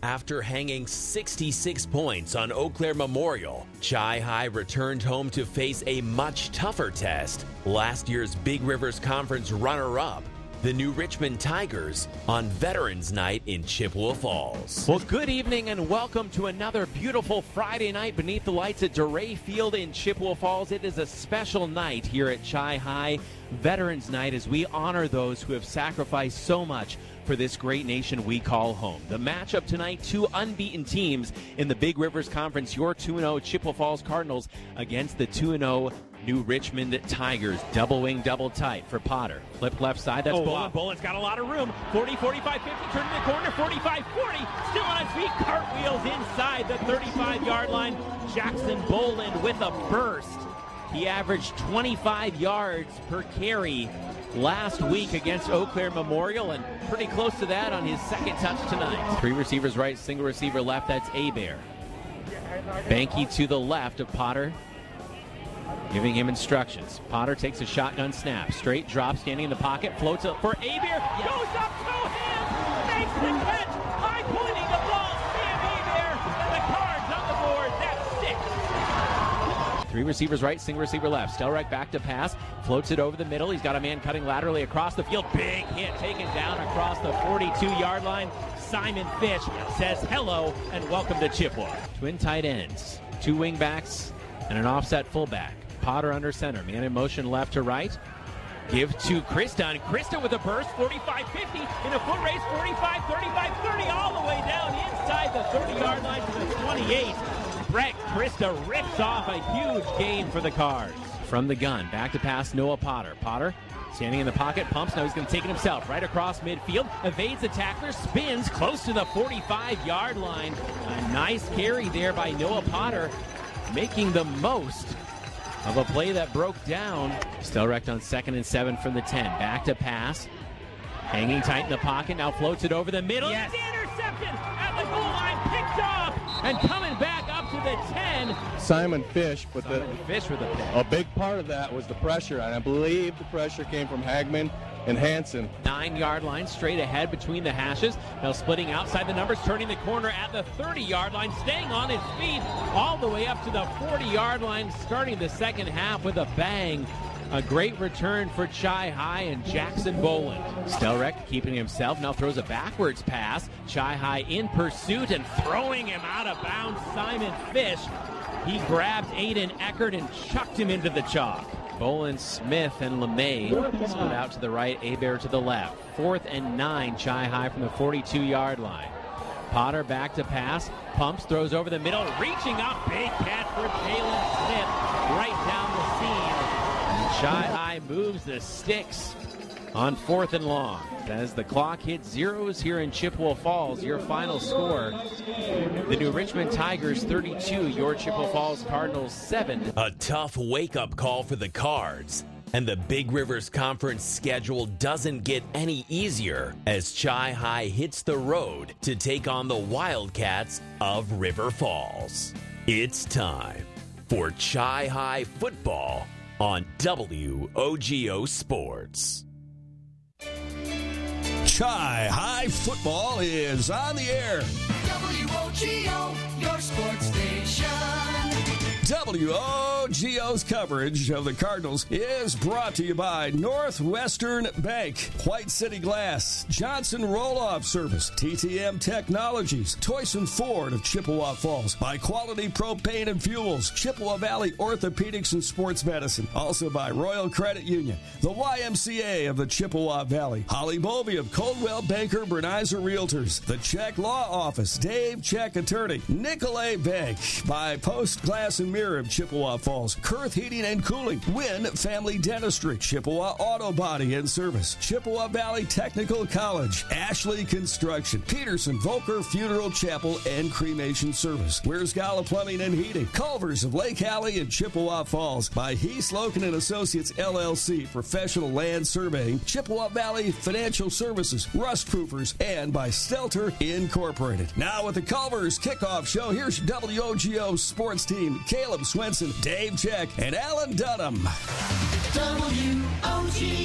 After hanging 66 points on Eau Claire Memorial, Chi High returned home to face a much tougher test. Last year's Big Rivers Conference runner-up, the New Richmond Tigers, on Veterans Night in Chippewa Falls. Well, good evening and welcome to another beautiful Friday night beneath the lights at DeRay Field in Chippewa Falls. It is a special night here at Chi High, Veterans Night, as we honor those who have sacrificed so much for this great nation we call home. The matchup tonight, two unbeaten teams in the Big Rivers Conference, your 2-0 Chippewa Falls Cardinals against the 2-0 New Richmond Tigers. Double wing, double tight for Potter. Flip left side, that's Bolin. Bolin's got a lot of room. 40, 45, 50, turning the corner, 45, 40. Still on his feet, cartwheels inside the 35-yard line. Jackson Bolin with a burst. He averaged 25 yards per carry last week against Eau Claire Memorial, and pretty close to that on his second touch tonight. Three receivers right, single receiver left, that's Abear. Banky to the left of Potter, giving him instructions. Potter takes a shotgun snap, straight drop, standing in the pocket, floats up for Abear, goes up to him, makes the catch, high pointing the ball, Sam Abear, and the Cards on the board, that's 6. Three receivers right, single receiver left. Stelreich back to pass, floats it over the middle. He's got a man cutting laterally across the field. Big hit taken down across the 42-yard line. Simon Fish says hello and welcome to Chippewa. Twin tight ends, two wing backs, and an offset fullback. Potter under center, man in motion left to right. Give to Krista, and Krista with a burst, 45-50, in a foot race, 45, 35, 30, all the way down inside the 30-yard line to the 28. Brett Krista rips off a huge gain for the Cards. From the gun, back to pass Noah Potter. Potter standing in the pocket, pumps, now he's going to take it himself, right across midfield, evades the tackler, spins close to the 45-yard line. A nice carry there by Noah Potter, making the most of a play that broke down. Stelrecht on 2nd and 7 from the 10. Back to pass. Hanging tight in the pocket. Now floats it over the middle. Yes. It's intercepted at the goal line. Picked off. And coming back up to the 10. Simon Fish with the pick. A big part of that was the pressure. And I believe the pressure came from Hagman and Hansen. 9-yard line straight ahead between the hashes. Now splitting outside the numbers, turning the corner at the 30-yard line, staying on his feet all the way up to the 40-yard line, starting the second half with a bang. A great return for Chi High and Jackson Bolin. Stelrecht keeping himself, now throws a backwards pass. Chi High in pursuit and throwing him out of bounds. Simon Fish, he grabbed Aiden Eckert and chucked him into the chalk. Bolin, Smith, and LeMay split out to the right, Abear to the left. 4th and 9, Chi High from the 42-yard line. Potter back to pass, pumps, throws over the middle, reaching up, big catch for Jalen Smith, right down the seam. Chi High moves the sticks on 4th and long. As the clock hits zeros here in Chippewa Falls, your final score, the New Richmond Tigers 32, your Chippewa Falls Cardinals 7. A tough wake-up call for the Cards. And the Big Rivers Conference schedule doesn't get any easier as Chi High hits the road to take on the Wildcats of River Falls. It's time for Chi High football on WOGO Sports. Chi High football is on the air. WOGO, your sports station. WOGO's coverage of the Cardinals is brought to you by Northwestern Bank, White City Glass, Johnson Roll-Off Service, TTM Technologies, Toyson Ford of Chippewa Falls, by Quality Propane and Fuels, Chippewa Valley Orthopedics and Sports Medicine, also by Royal Credit Union, the YMCA of the Chippewa Valley, Holly Bovey of Coldwell Banker Bernizer Realtors, the Check Law Office, Dave Check Attorney, Nicolay Bank, by Post Glass and Mirror of Chippewa Falls, Kurth Heating and Cooling, Wynn Family Dentistry, Chippewa Auto Body and Service, Chippewa Valley Technical College, Ashley Construction, Peterson Volker Funeral Chapel and Cremation Service, Where's Gala Plumbing and Heating, Culvers of Lake Alley and Chippewa Falls, by Heath Loken and Associates LLC, Professional Land Surveying, Chippewa Valley Financial Services, Rust Proofers, and by Stelter Incorporated. Now with the Culvers Kickoff Show, here's WOGO sports team, Caleb Swenson, Dave Check, and Alan Dunham.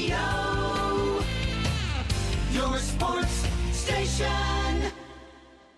WOGO, your sports station.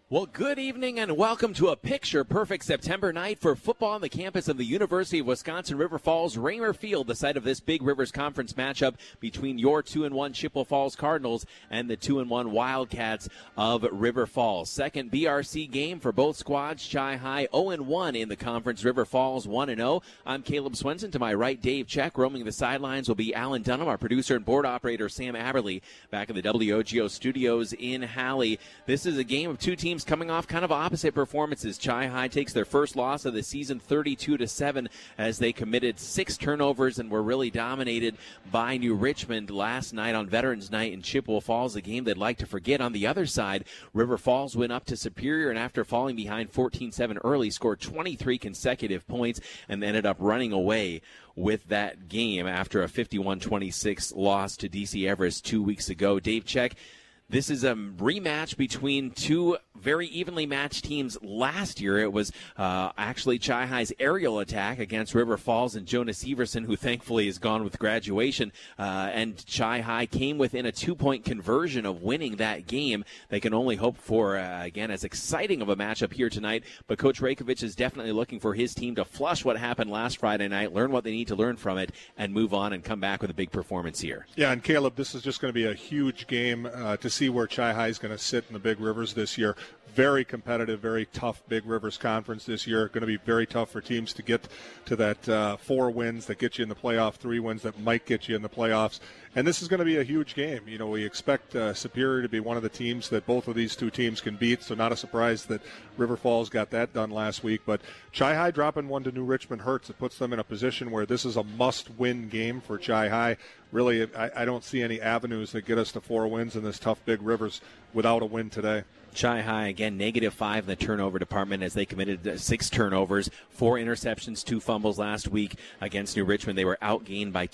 Well, good evening and welcome to a picture-perfect September night for football on the campus of the University of Wisconsin River Falls Raymer Field, the site of this Big Rivers Conference matchup between your 2-1 Chippewa Falls Cardinals and the 2-1 Wildcats of River Falls. Second BRC game for both squads. Chi High 0-1 in the conference. River Falls 1-0. I'm Caleb Swenson. To my right, Dave Check. Roaming the sidelines will be Alan Dunham, our producer and board operator Sam Aberley, back in the WOGO studios in Halley. This is a game of two teams coming off kind of opposite performances. Chi High takes their first loss of the season 32-7 as they committed 6 turnovers and were really dominated by New Richmond last night on Veterans Night in Chippewa Falls, a game they'd like to forget. On the other side, River Falls went up to Superior and after falling behind 14-7 early, scored 23 consecutive points and ended up running away with that game after a 51-26 loss to DC Everest 2 weeks ago. Dave Check, this is a rematch between two very evenly matched teams last year. It was actually Chi High's aerial attack against River Falls and Jonas Everson, who thankfully is gone with graduation. And Chi High came within a 2-point conversion of winning that game. They can only hope for, again, as exciting of a matchup here tonight. But Coach Rajkovic is definitely looking for his team to flush what happened last Friday night, learn what they need to learn from it, and move on and come back with a big performance here. Yeah, and Caleb, this is just going to be a huge game to see where Chi High is going to sit in the Big Rivers this year. Very competitive, very tough Big Rivers Conference this year. Going to be very tough for teams to get to that 4 wins that get you in the playoff, 3 wins that might get you in the playoffs. And this is going to be a huge game. You know, we expect Superior to be one of the teams that both of these two teams can beat, so not a surprise that River Falls got that done last week. But Chi High dropping one to New Richmond hurts. It puts them in a position where this is a must-win game for Chi High. Really, I don't see any avenues that get us to 4 wins in this tough Big Rivers without a win today. Chi High, again, -5 in the turnover department as they committed 6 turnovers, 4 interceptions, 2 fumbles last week against New Richmond. They were outgained by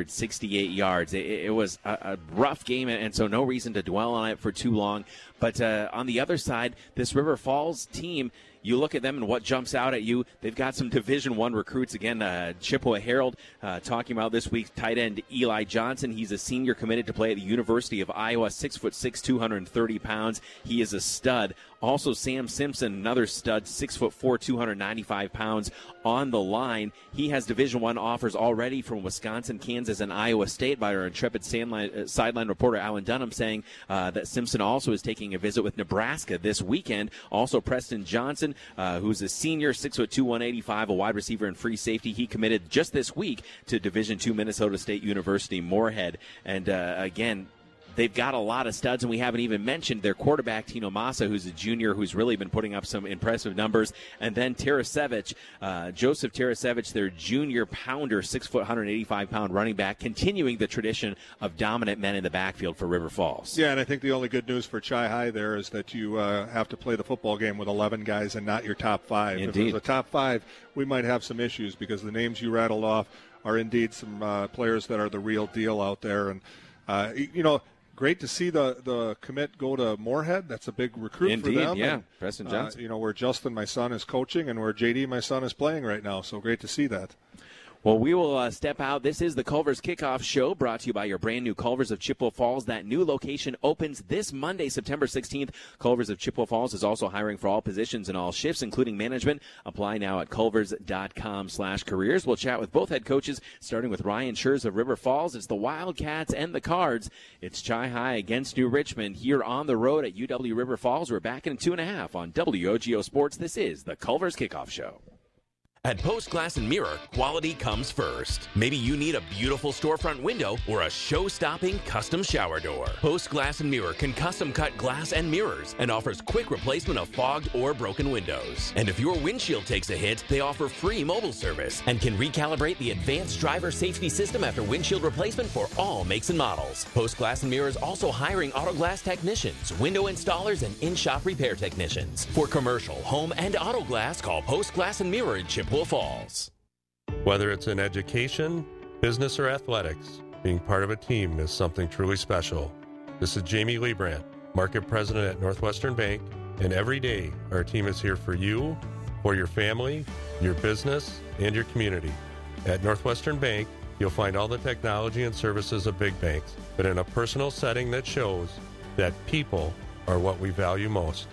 268 yards. It was a rough game, and so no reason to dwell on it for too long. But on the other side, this River Falls team, you look at them and what jumps out at you, they've got some Division I recruits. Again, Chippewa Herald talking about this week's tight end Eli Johnson. He's a senior committed to play at the University of Iowa, 6'6", 230 pounds. He is a stud. Also, Sam Simpson, another stud, 6'4", 295 pounds on the line. He has Division I offers already from Wisconsin, Kansas, and Iowa State by our intrepid sideline reporter Alan Dunham, saying that Simpson also is taking a visit with Nebraska this weekend. Also, Preston Johnson, who's a senior, 6'2", 185, a wide receiver and free safety. He committed just this week to Division II Minnesota State University Moorhead. And again, they've got a lot of studs, and we haven't even mentioned their quarterback, Tino Massa, who's a junior who's really been putting up some impressive numbers. And then Tarasevich, Joseph Tarasevich, their junior pounder, 6', 185-pound running back, continuing the tradition of dominant men in the backfield for River Falls. Yeah, and I think the only good news for Chi High there is that you have to play the football game with 11 guys and not your top 5. Indeed. If it was a top 5, we might have some issues because the names you rattled off are indeed some players that are the real deal out there. And, you know, great to see the commit go to Moorhead. That's a big recruit Indeed, for them. Yeah, and, Preston Johnson. You know, where Justin, my son, is coaching and where JD, my son, is playing right now. So great to see that. Well, we will step out. This is the Culver's Kickoff Show, brought to you by your brand new Culver's of Chippewa Falls. That new location opens this Monday, September 16th. Culver's of Chippewa Falls is also hiring for all positions and all shifts, including management. Apply now at culvers.com/careers. We'll chat with both head coaches, starting with Ryan Schurz of River Falls. It's the Wildcats and the Cards. It's Chi High against New Richmond here on the road at UW River Falls. We're back in 2.5 on WOGO Sports. This is the Culver's Kickoff Show. At Post Glass and Mirror, quality comes first. Maybe you need a beautiful storefront window or a show-stopping custom shower door. Post Glass and Mirror can custom cut glass and mirrors and offers quick replacement of fogged or broken windows. And if your windshield takes a hit, they offer free mobile service and can recalibrate the advanced driver safety system after windshield replacement for all makes and models. Post Glass and Mirror is also hiring auto glass technicians, window installers, and in-shop repair technicians. For commercial, home, and auto glass, call Post Glass and Mirror in Chippewa Falls. Whether it's in education, business, or athletics, being part of a team is something truly special. This is Jamie Leibrandt, Market President at Northwestern Bank, and every day our team is here for you, for your family, your business, and your community. At Northwestern Bank, you'll find all the technology and services of big banks, but in a personal setting that shows that people are what we value most.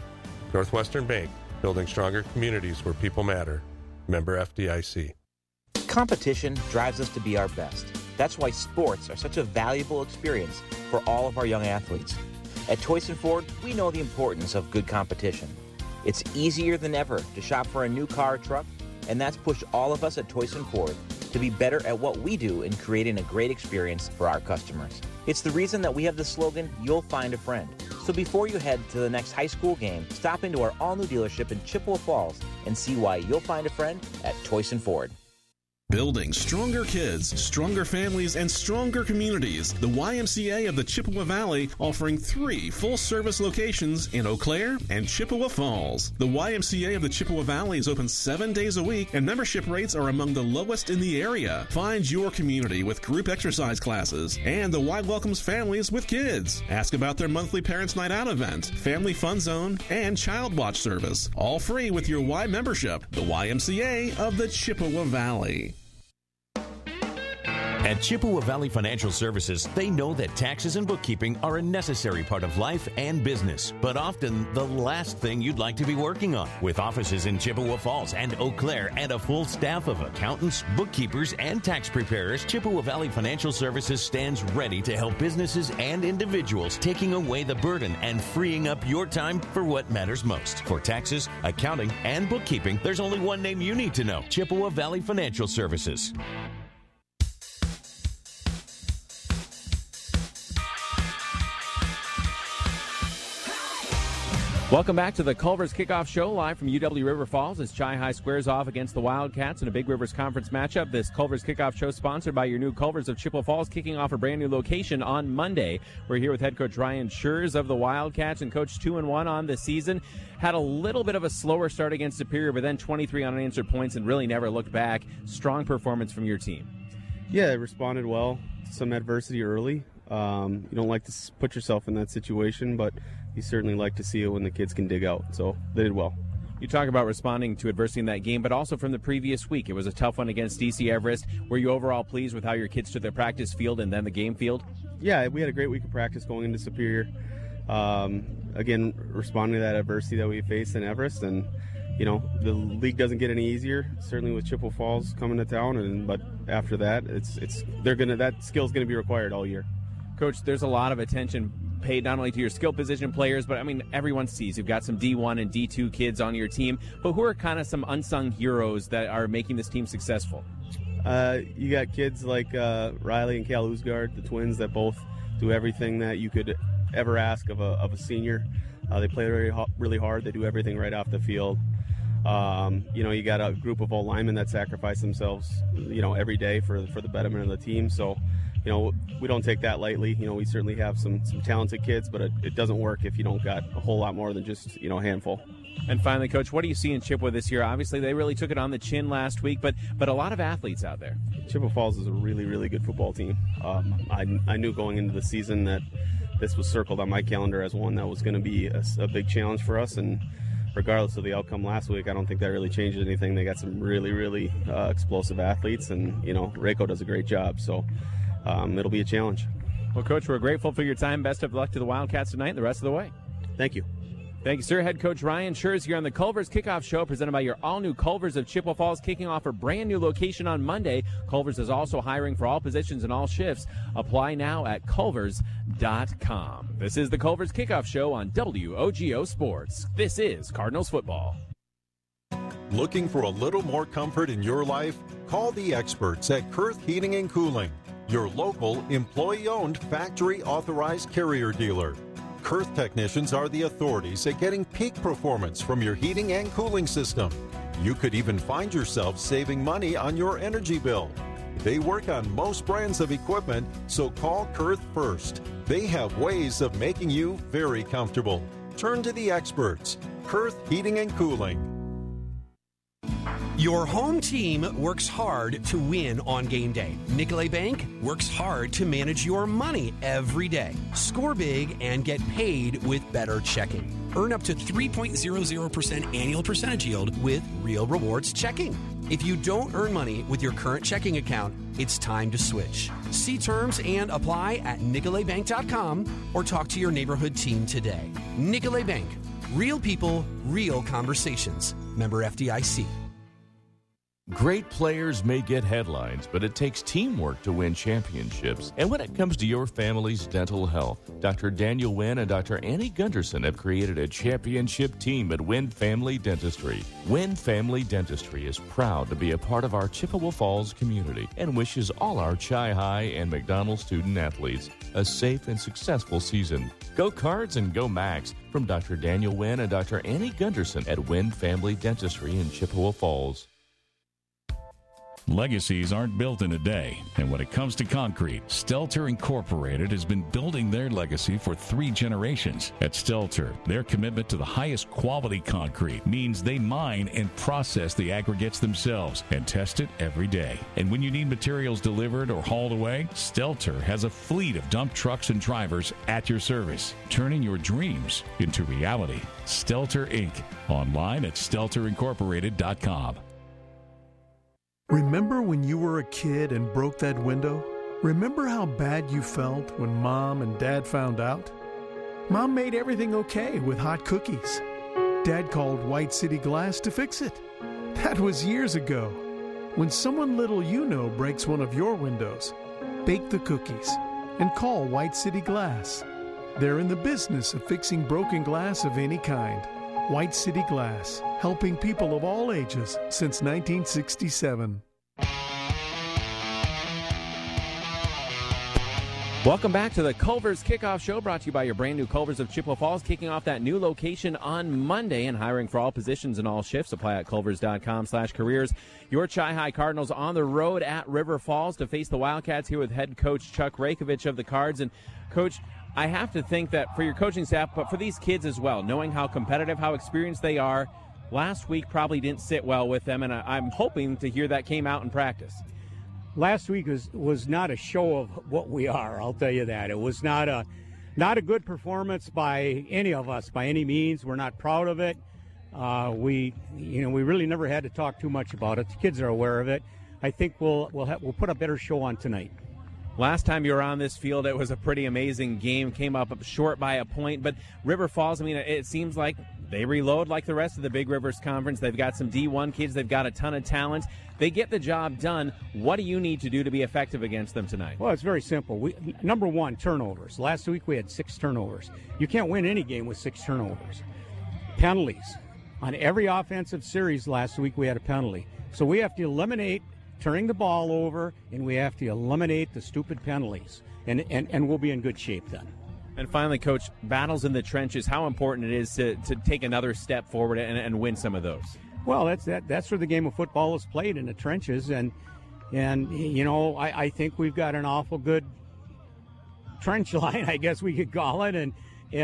Northwestern Bank, building stronger communities where people matter. Member FDIC. Competition drives us to be our best. That's why sports are such a valuable experience for all of our young athletes. At Toyson Ford, we know the importance of good competition. It's easier than ever to shop for a new car or truck, and that's pushed all of us at Toyson Ford to be better at what we do in creating a great experience for our customers. It's the reason that we have the slogan, "You'll find a friend." So before you head to the next high school game, stop into our all-new dealership in Chippewa Falls and see why you'll find a friend at Toyson Ford. Building stronger kids, stronger families, and stronger communities. The YMCA of the Chippewa Valley offering 3 full-service locations in Eau Claire and Chippewa Falls. The YMCA of the Chippewa Valley is open 7 days a week, and membership rates are among the lowest in the area. Find your community with group exercise classes, and the Y welcomes families with kids. Ask about their monthly Parents' Night Out event, Family Fun Zone, and Child Watch service. All free with your Y membership. The YMCA of the Chippewa Valley. At Chippewa Valley Financial Services, they know that taxes and bookkeeping are a necessary part of life and business, but often the last thing you'd like to be working on. With offices in Chippewa Falls and Eau Claire and a full staff of accountants, bookkeepers, and tax preparers, Chippewa Valley Financial Services stands ready to help businesses and individuals, taking away the burden and freeing up your time for what matters most. For taxes, accounting, and bookkeeping, there's only one name you need to know: Chippewa Valley Financial Services. Welcome back to the Culver's Kickoff Show, live from UW River Falls as Chi-High squares off against the Wildcats in a Big Rivers Conference matchup. This Culver's Kickoff Show sponsored by your new Culver's of Chippewa Falls, kicking off a brand new location on Monday. We're here with head coach Ryan Schurz of the Wildcats, and coach 2-1 on the season. Had a little bit of a slower start against Superior, but then 23 unanswered points and really never looked back. Strong performance from your team. Yeah, it responded well to some adversity early. You don't like to put yourself in that situation, but you certainly like to see it when the kids can dig out. So they did well. You talk about responding to adversity in that game, but also from the previous week. It was a tough one against DC Everest. Were you overall pleased with how your kids took their practice field and then the game field? Yeah, we had a great week of practice going into Superior. Again, responding to that adversity that we faced in Everest, and you know, the league doesn't get any easier, certainly with Chippewa Falls coming to town, but after that, that skill's going to be required all year. Coach, there's a lot of attention paid not only to your skill position players, but I mean, everyone sees you've got some D1 and D2 kids on your team, but who are kind of some unsung heroes that are making this team successful? You got kids like Riley and Cal Usgard, the twins, that both do everything that you could ever ask of a senior. They play really hard. They do everything right off the field. You got a group of old linemen that sacrifice themselves, every day for the betterment of the team. So, we don't take that lightly. We certainly have some talented kids, but it doesn't work if you don't got a whole lot more than just, a handful. And finally, Coach, what do you see in Chippewa this year? Obviously, they really took it on the chin last week, but a lot of athletes out there. Chippewa Falls is a really, really good football team. I knew going into the season that this was circled on my calendar as one that was going to be a big challenge for us, and regardless of the outcome last week, I don't think that really changed anything. They got some really, really explosive athletes, and, Rayco does a great job, so it'll be a challenge. Well, Coach, we're grateful for your time. Best of luck to the Wildcats tonight and the rest of the way. Thank you. Thank you, sir. Head coach Ryan Schurz here on the Culver's Kickoff Show, presented by your all-new Culver's of Chippewa Falls, kicking off a brand new location on Monday. Culver's is also hiring for all positions and all shifts. Apply now at culvers.com. This is the Culver's Kickoff Show on WOGO Sports. This is Cardinals football. Looking for a little more comfort in your life? Call the experts at Kurth Heating and Cooling, your local employee-owned factory-authorized Carrier dealer. Kurth technicians are the authorities at getting peak performance from your heating and cooling system. You could even find yourself saving money on your energy bill. They work on most brands of equipment, so call Kurth first. They have ways of making you very comfortable. Turn to the experts. Kurth Heating and Cooling. Your home team works hard to win on game day. Nicolet Bank works hard to manage your money every day. Score big and get paid with better checking. Earn up to 3.00% annual percentage yield with Real Rewards checking. If you don't earn money with your current checking account, it's time to switch. See terms and apply at NicoletBank.com or talk to your neighborhood team today. Nicolet Bank, Real people, real conversations. Member FDIC. Great players may get headlines, but it takes teamwork to win championships. And when it comes to your family's dental health, Dr. Daniel Wynn and Dr. Annie Gunderson have created a championship team at Wynn Family Dentistry. Wynn Family Dentistry is proud to be a part of our Chippewa Falls community and wishes all our Chi-High and McDonald student athletes a safe and successful season. Go Cards and go Max from Dr. Daniel Wynn and Dr. Annie Gunderson at Wynn Family Dentistry in Chippewa Falls. Legacies aren't built in a day, and when it comes to concrete, Stelter Incorporated has been building their legacy for 3 generations. At Stelter, their commitment to the highest quality concrete means they mine and process the aggregates themselves and test it every day. And when you need materials delivered or hauled away, Stelter has a fleet of dump trucks and drivers at your service, turning your dreams into reality. Stelter Inc. Online at stelterincorporated.com. Remember when you were a kid and broke that window? Remember how bad you felt when Mom and Dad found out? Mom made everything okay with hot cookies. Dad called White City Glass to fix it. That was years ago. When someone little you know breaks one of your windows, bake the cookies and call White City Glass. They're in the business of fixing broken glass of any kind. White City Glass, helping people of all ages since 1967. Welcome back to the Culver's Kickoff Show, brought to you by your brand new Culver's of Chippewa Falls, kicking off that new location on Monday and hiring for all positions and all shifts. Apply at culvers.com/careers. Your Chi-High Cardinals on the road at River Falls to face the Wildcats here with head coach Chuck Rakovich of the Cards. And, Coach, I have to think that for your coaching staff, but for these kids as well, knowing how competitive, how experienced they are, last week probably didn't sit well with them, and I'm hoping to hear that came out in practice. Last week was not a show of what we are, I'll tell you that. It was not a good performance by any of us, by any means. We're not proud of it. We really never had to talk too much about it. The kids are aware of it. I think we'll put a better show on tonight. Last time you were on this field, it was a pretty amazing game. Came up short by a point, but River Falls, I mean, it seems like they reload like the rest of the Big Rivers Conference. They've got some D1 kids. They've got a ton of talent. They get the job done. What do you need to do to be effective against them tonight? Well, it's very simple. Number one, turnovers. Last week we had 6 turnovers. You can't win any game with 6 turnovers. Penalties. On every offensive series last week we had a penalty. So we have to eliminate turning the ball over, and we have to eliminate the stupid penalties. And we'll be in good shape then. And finally, Coach, battles in the trenches, how important it is to take another step forward and win some of those. Well, that's where the game of football is played, in the trenches, and you know, I think we've got an awful good trench line, I guess we could call it, and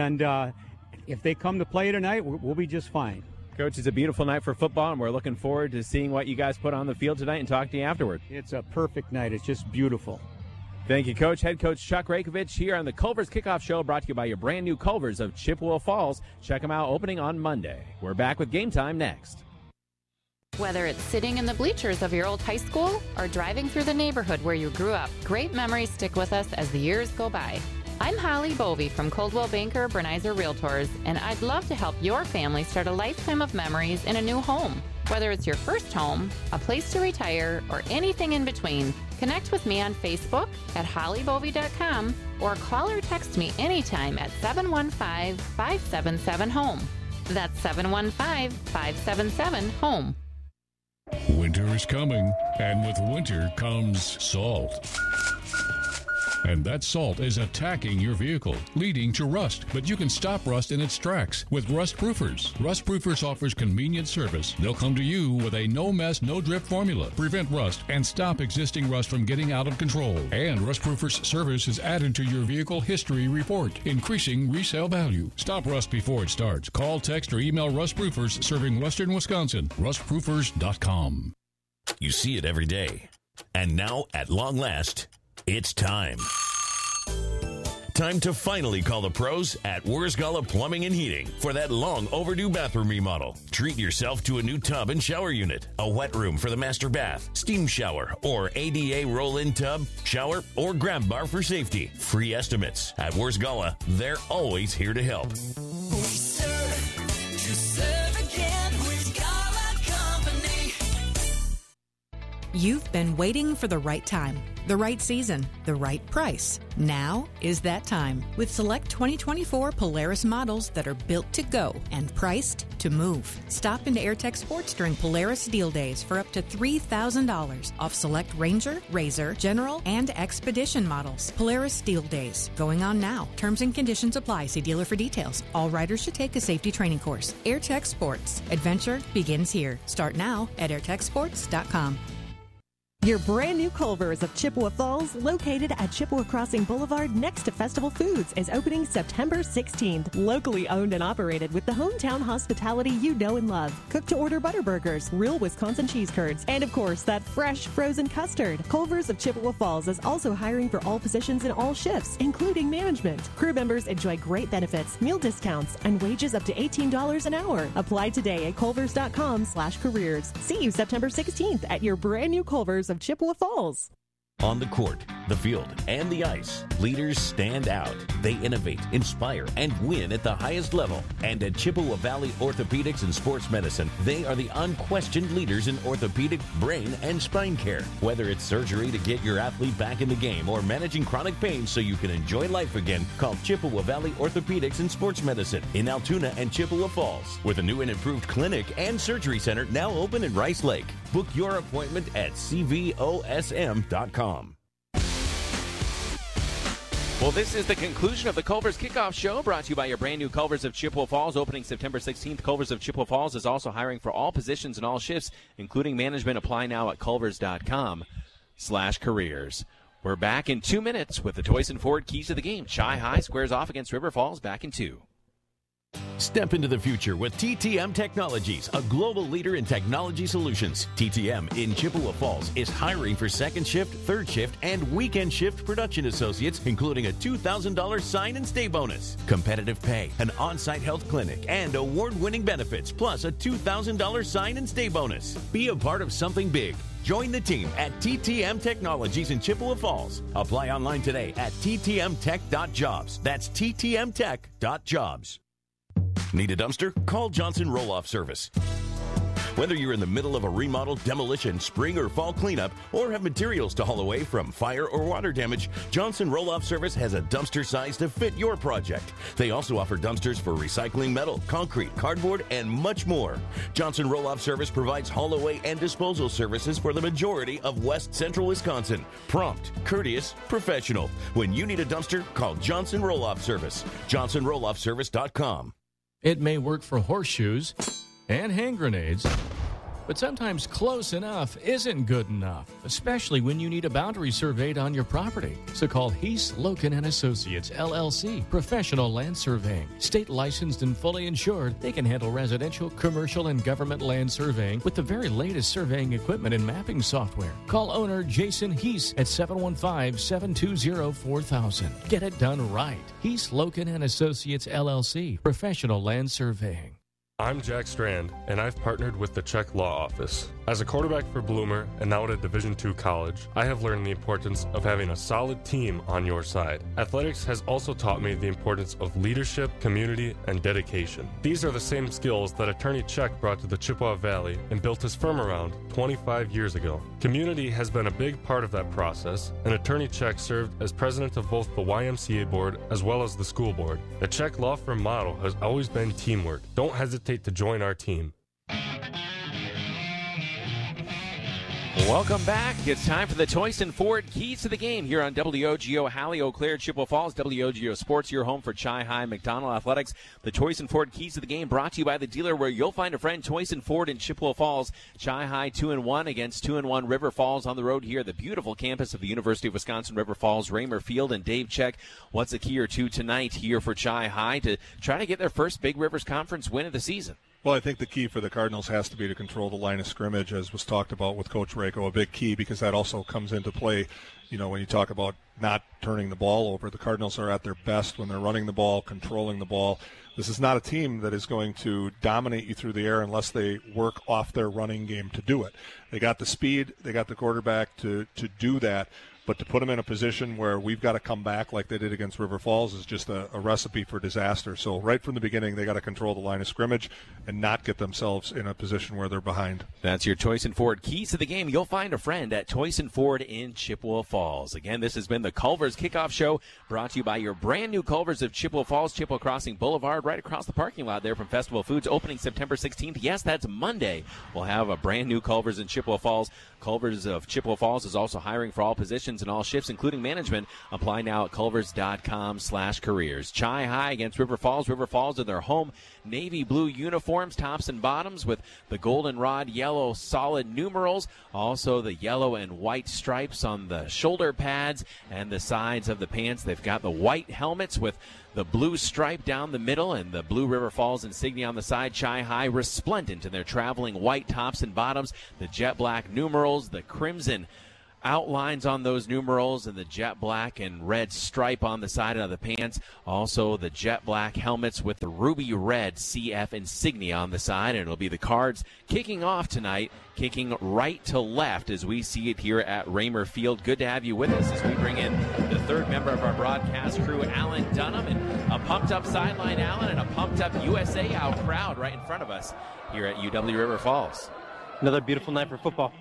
if they come to play tonight, we'll be just fine. Coach, it's a beautiful night for football, and we're looking forward to seeing what you guys put on the field tonight and talk to you afterward. It's a perfect night. It's just beautiful. Thank you, Coach. Head coach Chuck Rakovich here on the Culver's Kickoff Show, brought to you by your brand new Culver's of Chippewa Falls. Check them out, opening on Monday. We're back with Game Time next. Whether it's sitting in the bleachers of your old high school or driving through the neighborhood where you grew up, great memories stick with us as the years go by. I'm Holly Bovey from Coldwell Banker Bernizer Realtors, and I'd love to help your family start a lifetime of memories in a new home. Whether it's your first home, a place to retire, or anything in between, connect with me on Facebook at hollybovey.com or call or text me anytime at 715-577-HOME. That's 715-577-HOME. Winter is coming, and with winter comes salt. And that salt is attacking your vehicle, leading to rust. But you can stop rust in its tracks with Rust Proofers. Rust Proofers offers convenient service. They'll come to you with a no-mess, no-drip formula. Prevent rust and stop existing rust from getting out of control. And Rust Proofers service is added to your vehicle history report, increasing resale value. Stop rust before it starts. Call, text, or email Rust Proofers, serving Western Wisconsin. RustProofers.com. You see it every day. And now, at long last, it's time. Time to finally call the pros at Wurzgala Plumbing and Heating for that long overdue bathroom remodel. Treat yourself to a new tub and shower unit, a wet room for the master bath, steam shower, or ADA roll-in tub, shower, or grab bar for safety. Free estimates. At Wurzgala, they're always here to help. We serve serve again with Garrett Company. You've been waiting for the right time, the right season, the right price. Now is that time with select 2024 Polaris models that are built to go and priced to move. Stop into Airtech Sports during Polaris Deal Days for up to $3,000 off select Ranger, Razor, General, and Expedition models. Polaris Deal Days going on now. Terms and conditions apply. See dealer for details. All riders should take a safety training course. Airtech Sports. Adventure begins here. Start now at airtechsports.com. Your brand new Culver's of Chippewa Falls, located at Chippewa Crossing Boulevard next to Festival Foods, is opening September 16th. Locally owned and operated with the hometown hospitality you know and love. Cook-to-order butter burgers, real Wisconsin cheese curds, and of course, that fresh frozen custard. Culver's of Chippewa Falls is also hiring for all positions in all shifts, including management. Crew members enjoy great benefits, meal discounts, and wages up to $18 an hour. Apply today at culvers.com/careers. See you September 16th at your brand new Culver's of Chippewa Falls. On the court, the field, and the ice, leaders stand out. They innovate, inspire, and win at the highest level. And at Chippewa Valley Orthopedics and Sports Medicine, they are the unquestioned leaders in orthopedic, brain, and spine care. Whether it's surgery to get your athlete back in the game or managing chronic pain so you can enjoy life again, call Chippewa Valley Orthopedics and Sports Medicine in Altoona and Chippewa Falls, with a new and improved clinic and surgery center now open in Rice Lake. Book your appointment at cvosm.com. Well, this is the conclusion of the Culver's Kickoff Show, brought to you by your brand new Culver's of Chippewa Falls, opening September 16th. Culver's of Chippewa Falls is also hiring for all positions and all shifts, including management. Apply now at culvers.com/careers. We're back in 2 minutes with the Toyson Ford Keys to the Game. Chi High squares off against River Falls. Back in 2. Step into the future with TTM Technologies, a global leader in technology solutions. TTM in Chippewa Falls is hiring for second shift, third shift, and weekend shift production associates, including a $2,000 sign and stay bonus, competitive pay, an on-site health clinic, and award-winning benefits, plus a $2,000 sign and stay bonus. Be a part of something big. Join the team at TTM Technologies in Chippewa Falls. Apply online today at ttmtech.jobs. That's ttmtech.jobs. Need a dumpster? Call Johnson Roll-Off Service. Whether you're in the middle of a remodel, demolition, spring or fall cleanup, or have materials to haul away from fire or water damage, Johnson Roll-Off Service has a dumpster size to fit your project. They also offer dumpsters for recycling metal, concrete, cardboard, and much more. Johnson Roll-Off Service provides haul away and disposal services for the majority of West Central Wisconsin. Prompt, courteous, professional. When you need a dumpster, call Johnson Roll-Off Service. JohnsonRollOffService.com. It may work for horseshoes and hand grenades, but sometimes close enough isn't good enough, especially when you need a boundary surveyed on your property. So call Heath, Loken & Associates, LLC, Professional Land Surveying. State licensed and fully insured, they can handle residential, commercial, and government land surveying with the very latest surveying equipment and mapping software. Call owner Jason Heath at 715-720-4000. Get it done right. Heath, Loken & Associates, LLC, Professional Land Surveying. I'm Jack Strand, and I've partnered with the Czech Law Office. As a quarterback for Bloomer and now at a Division II college, I have learned the importance of having a solid team on your side. Athletics has also taught me the importance of leadership, community, and dedication. These are the same skills that Attorney Czech brought to the Chippewa Valley and built his firm around 25 years ago. Community has been a big part of that process, and Attorney Czech served as president of both the YMCA board as well as the school board. The Czech law firm motto has always been teamwork. Don't hesitate to join our team. Welcome back. It's time for the Toyson Ford Keys to the Game here on WOGO Halley, Eau Claire, Chippewa Falls. WOGO Sports, your home for Chi High McDonald Athletics. The Toyson Ford Keys to the Game brought to you by the dealer where you'll find a friend, Toyson Ford in Chippewa Falls. Chi High 2-1 against 2-1 River Falls on the road here, the beautiful campus of the University of Wisconsin River Falls. Raymer Field and Dave Check, what's a key or two tonight here for Chi High to try to get their first Big Rivers Conference win of the season? Well, I think the key for the Cardinals has to be to control the line of scrimmage, as was talked about with Coach Rako, a big key, because that also comes into play, you know, when you talk about not turning the ball over. The Cardinals are at their best when they're running the ball, controlling the ball. This is not a team that is going to dominate you through the air unless they work off their running game to do it. They got the speed, they got the quarterback to do that. But to put them in a position where we've got to come back like they did against River Falls is just a recipe for disaster. So right from the beginning, they got to control the line of scrimmage and not get themselves in a position where they're behind. That's your Toyson Ford keys to the game. You'll find a friend at Toyson Ford in Chippewa Falls. Again, this has been the Culver's Kickoff Show, brought to you by your brand new Culver's of Chippewa Falls, Chippewa Crossing Boulevard, right across the parking lot there from Festival Foods, opening September 16th. Yes, that's Monday. We'll have a brand new Culver's in Chippewa Falls. Culver's of Chippewa Falls is also hiring for all positions and all shifts, including management. Apply now at culvers.com/careers. Chi High against River Falls. River Falls in their home navy blue uniforms, tops and bottoms, with the goldenrod yellow solid numerals. Also the yellow and white stripes on the shoulder pads and the sides of the pants. They've got the white helmets with the blue stripe down the middle and the blue River Falls insignia on the side. Chi High resplendent in their traveling white tops and bottoms, the jet black numerals, the crimson outlines on those numerals, and the jet black and red stripe on the side of the pants. Also the jet black helmets with the ruby red CF insignia on the side. And it'll be the Cards kicking off tonight, kicking right to left as we see it here at Raymer Field. Good to have you with us as we bring in the third member of our broadcast crew, Alan Dunham, and a pumped-up sideline Alan and a pumped-up USA Out crowd right in front of us here at UW River Falls. Another beautiful night for football.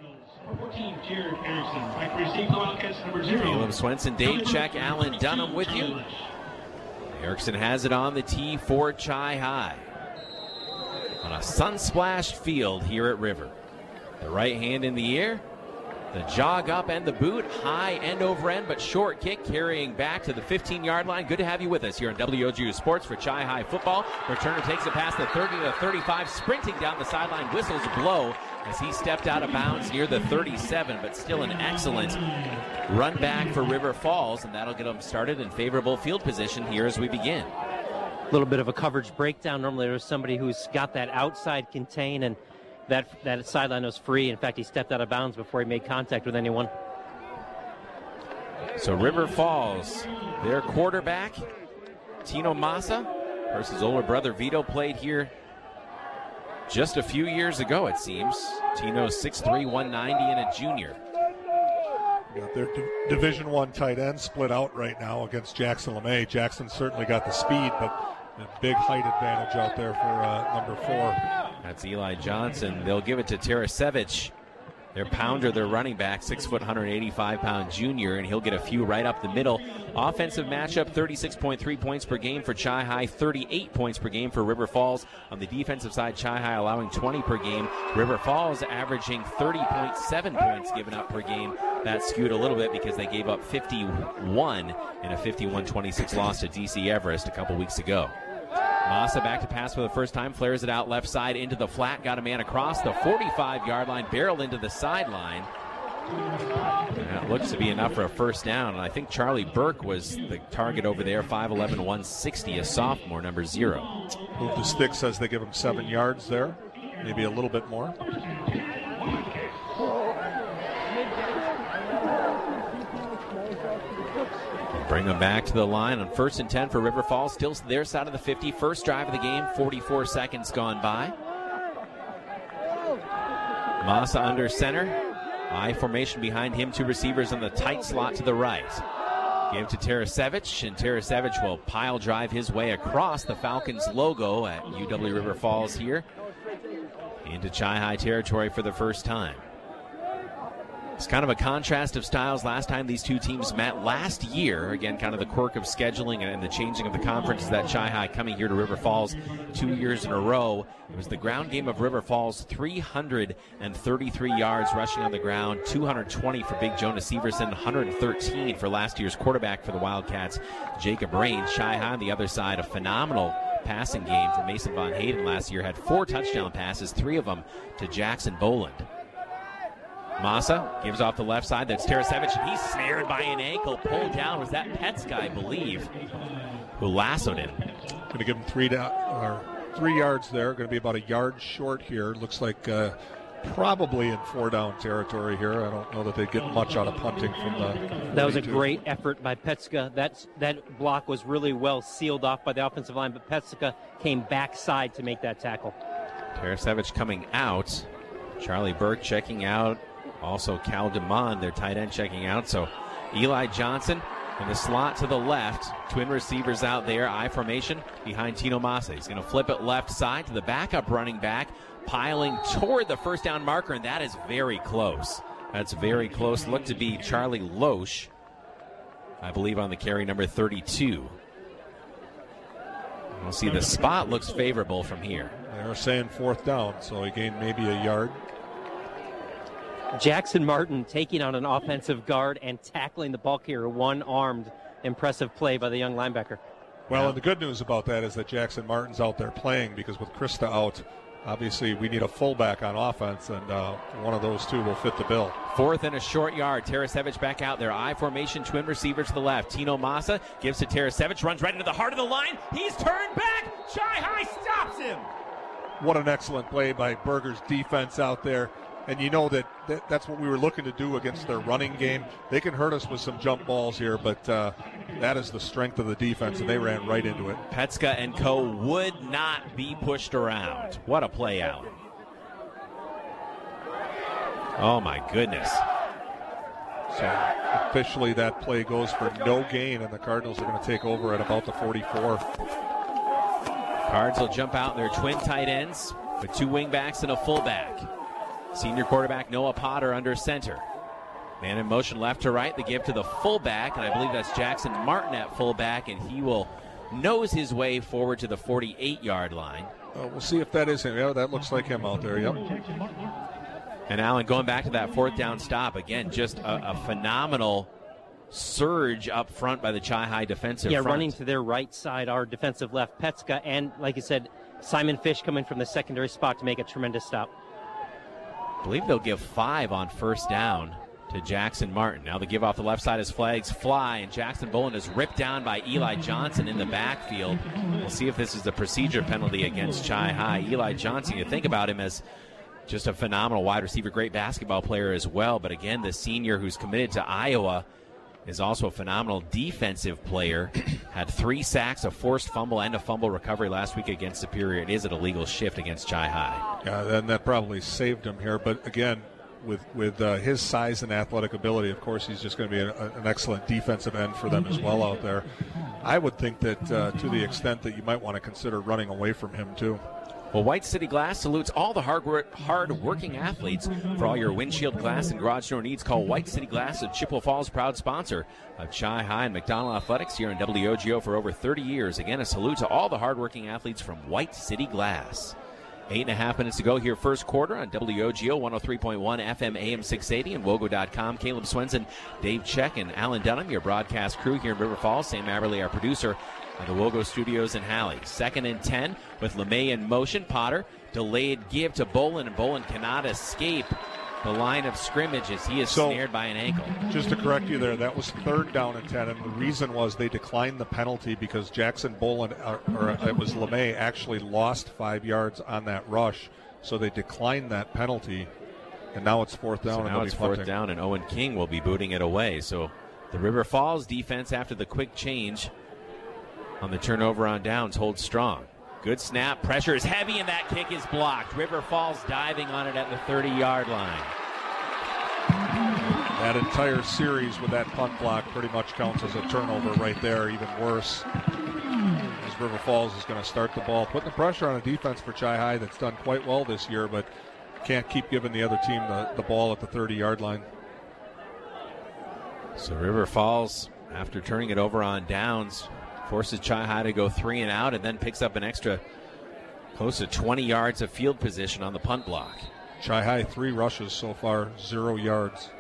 Caleb Swenson, Dave Check, Alan Dunham with you. Erickson has it on the tee for Chi High on a sun-splashed field here at River. The right hand in the air, the jog up and the boot, high end over end, but short kick carrying back to the 15-yard line. Good to have you with us here on WOGU Sports for Chi High football. Returner takes it past the 30 to the 35, sprinting down the sideline, whistles blow as he stepped out of bounds near the 37, but still an excellent run back for River Falls, and that'll get them started in favorable field position here as we begin. A little bit of a coverage breakdown. Normally there's somebody who's got that outside contain, and that sideline was free. In fact, he stepped out of bounds before he made contact with anyone. So River Falls, their quarterback, Tino Massa, versus older brother Vito, played here just a few years ago, it seems. Tino's 6'3", 190, and a junior. Their Division I tight end split out right now against Jackson LeMay. Jackson certainly got the speed, but a big height advantage out there for number 4. That's Eli Johnson. They'll give it to Tarasevich, their pounder, their running back, 6 foot, 185-pound junior, and he'll get a few right up the middle. Offensive matchup, 36.3 points per game for Chi High, 38 points per game for River Falls. On the defensive side, Chi High allowing 20 per game. River Falls averaging 30.7 points given up per game. That skewed a little bit because they gave up 51 in a 51-26 loss to DC Everest a couple weeks ago. Massa back to pass for the first time, flares it out left side into the flat, got a man across the 45-yard line, barreled into the sideline. That looks to be enough for a first down, and I think Charlie Burke was the target over there, 5'11", 160, a sophomore, number 0. Move the stick, says they give him 7 yards there, maybe a little bit more. Bring them back to the line on 1st and 10 for River Falls. Still their side of the 50. First drive of the game, 44 seconds gone by. Massa under center. I formation behind him. 2 receivers in the tight slot to the right. Give to Tarasevich, and Tarasevich will pile drive his way across the Falcons logo at UW River Falls here into Chi High territory for the first time. It's kind of a contrast of styles. Last time these two teams met last year, again, kind of the quirk of scheduling and the changing of the conference, that Chi High coming here to River Falls 2 years in a row. It was the ground game of River Falls, 333 yards rushing on the ground, 220 for Big Jonas Severson, 113 for last year's quarterback for the Wildcats, Jacob Rains. Chi High on the other side, a phenomenal passing game for Mason Von Hayden last year, had 4 touchdown passes, 3 of them to Jackson Boland. Massa gives off the left side. That's Tarasevich, and he's snared by an ankle, pulled down. Was that Petska, I believe, who lassoed him? Going to give him 3 yards there. Going to be about a yard short here. Looks like probably in 4-down territory here. I don't know that they'd get much out of punting from the. That was a great effort by Petska. That block was really well sealed off by the offensive line, but Petska came backside to make that tackle. Tarasevich coming out. Charlie Burke checking out Also Cal DeMond, their tight end, checking out. So Eli Johnson in the slot to the left. Twin receivers out there. I formation behind Tino Massa. He's going to flip it left side to the backup running back, piling toward the first down marker, and that is very close. That's very close. Looked to be Charlie Loesch, I believe, on the carry, number 32. We'll see. The spot looks favorable from here. They were saying 4th down, so he gained maybe a yard. Jackson Martin taking on an offensive guard and tackling the ball carrier, one-armed. Impressive play by the young linebacker. Well, and the good news about that is that Jackson Martin's out there playing, because with Krista out, obviously we need a fullback on offense, and one of those two will fit the bill. 4th and a short yard. Tarasevich back out there. I formation, twin receiver to the left. Tino Massa gives to Tarasevich, runs right into the heart of the line. He's turned back. Chi-Hi stops him. What an excellent play by Berger's defense out there. And you know that's what we were looking to do against their running game. They can hurt us with some jump balls here, but that is the strength of the defense, and they ran right into it. Petska and co. would not be pushed around. What a play out. Oh, my goodness. So officially that play goes for no gain, and the Cardinals are going to take over at about the 44. Cards will jump out in their twin tight ends with 2 wingbacks and a fullback. Senior quarterback Noah Potter under center. Man in motion left to right. They give to the fullback, and I believe that's Jackson Martin at fullback, and he will nose his way forward to the 48-yard line. We'll see if that is him. Yeah, that looks like him out there, yep. And Allen, going back to that 4th down stop, again, just a phenomenal surge up front by the Chi-Hi defensive front. Running to their right side, our defensive left, Petska, and, like you said, Simon Fish coming from the secondary spot to make a tremendous stop. I believe they'll give 5 on 1st down to Jackson Martin. Now they give off the left side as flags fly, and Jackson Bolin is ripped down by Eli Johnson in the backfield. We'll see if this is a procedure penalty against Chi-Hi. Eli Johnson, you think about him as just a phenomenal wide receiver, great basketball player as well. But again, the senior who's committed to Iowa is also a phenomenal defensive player. Had 3 sacks, a forced fumble, and a fumble recovery last week against Superior. It is an illegal shift against Chi-Hi. Yeah, then that probably saved him here. But again, with his size and athletic ability, of course, he's just going to be an excellent defensive end for them as well out there. I would think that to the extent that you might want to consider running away from him too. Well, White City Glass salutes all the hard-working athletes. For all your windshield glass and garage door needs, call White City Glass of Chippewa Falls, proud sponsor of Chi-Hi and McDonald Athletics here in WOGO for over 30 years. Again, a salute to all the hard-working athletes from White City Glass. 8.5 minutes to go here, first quarter on WOGO 103.1 FM AM 680 and WOGO.com. Caleb Swenson, Dave Check, and Alan Dunham, your broadcast crew here in River Falls. Sam Aberley, our producer, at the WOGO Studios in Halley. 2nd and 10 with LeMay in motion. Potter, delayed give to Bolin, and Bolin cannot escape the line of scrimmage as he is snared by an ankle. Just to correct you there, that was 3rd down and 10, and the reason was they declined the penalty because Jackson Bolin, or it was LeMay, actually lost 5 yards on that rush, so they declined that penalty, and now it's 4th down. So now it's 4th down, and Owen King will be booting it away. So the River Falls defense, after the quick change on the turnover on downs, holds strong. Good snap. Pressure is heavy, and that kick is blocked. River Falls diving on it at the 30-yard line. That entire series with that punt block pretty much counts as a turnover right there, even worse. As River Falls is going to start the ball, putting the pressure on a defense for Chi-Hi that's done quite well this year, but can't keep giving the other team the ball at the 30-yard line. So River Falls, after turning it over on downs, forces Chi-Hi to go 3 and out, and then picks up an extra close to 20 yards of field position on the punt block. Chi-Hi 3 rushes so far, 0 yards.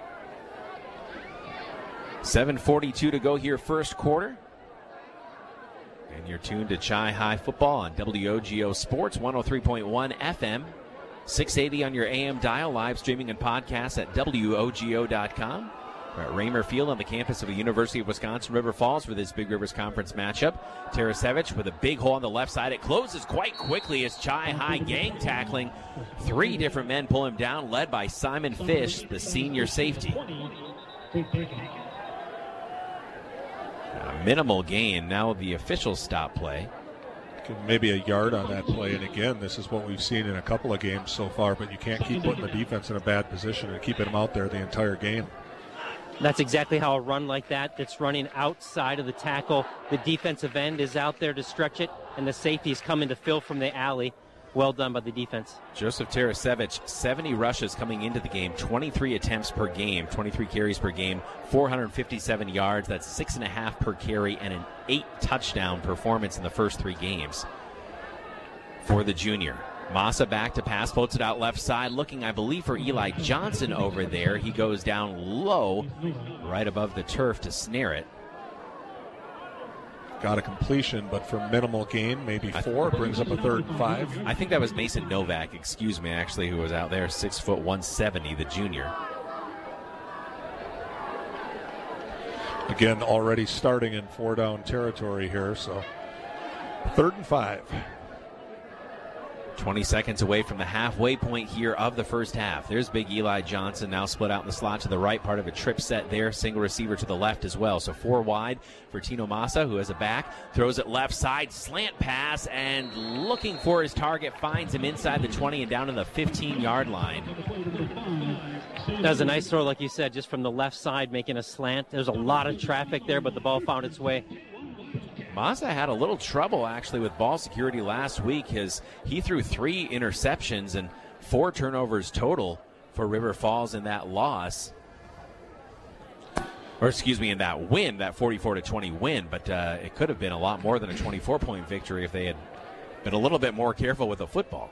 7:42 to go here, first quarter. And you're tuned to Chi-Hi football on WOGO Sports 103.1 FM, 680 on your AM dial, live streaming and podcasts at WOGO.com. We're at Raymer Field on the campus of the University of Wisconsin River Falls for this Big Rivers Conference matchup. Tarasevich with a big hole on the left side. It closes quite quickly as Chi-Hi gang tackling. 3 different men pull him down, led by Simon Fish, the senior safety. A minimal gain. Now the official stop play. Maybe a yard on that play, and again, this is what we've seen in a couple of games so far, but you can't keep putting the defense in a bad position and keeping them out there the entire game. That's exactly how a run like that's running outside of the tackle. The defensive end is out there to stretch it, and the safety's coming to fill from the alley. Well done by the defense. Joseph Tarasevich, 70 rushes coming into the game, 23 attempts per game, 23 carries per game, 457 yards. That's 6.5 per carry and an 8-touchdown performance in the first 3 games for the junior. Massa back to pass, floats it out left side, looking, I believe, for Eli Johnson over there. He goes down low, right above the turf to snare it. Got a completion, but for minimal gain, maybe 4, brings up a 3rd and 5. I think that was Mason Novak, actually, who was out there, 6 foot 170, the junior. Again, already starting in 4-down territory here, so 3rd and 5. 20 seconds away from the halfway point here of the first half. There's big Eli Johnson now split out in the slot to the right, part of a trip set there. Single receiver to the left as well. So 4 wide for Tino Massa, who has a back. Throws it left side, slant pass, and looking for his target. Finds him inside the 20 and down to the 15-yard line. That was a nice throw, like you said, just from the left side, making a slant. There's a lot of traffic there, but the ball found its way. Massa had a little trouble, actually, with ball security last week. He threw 3 interceptions and 4 turnovers total for River Falls in that loss. Or, in that win, that 44-20 win. But it could have been a lot more than a 24-point victory if they had been a little bit more careful with the football.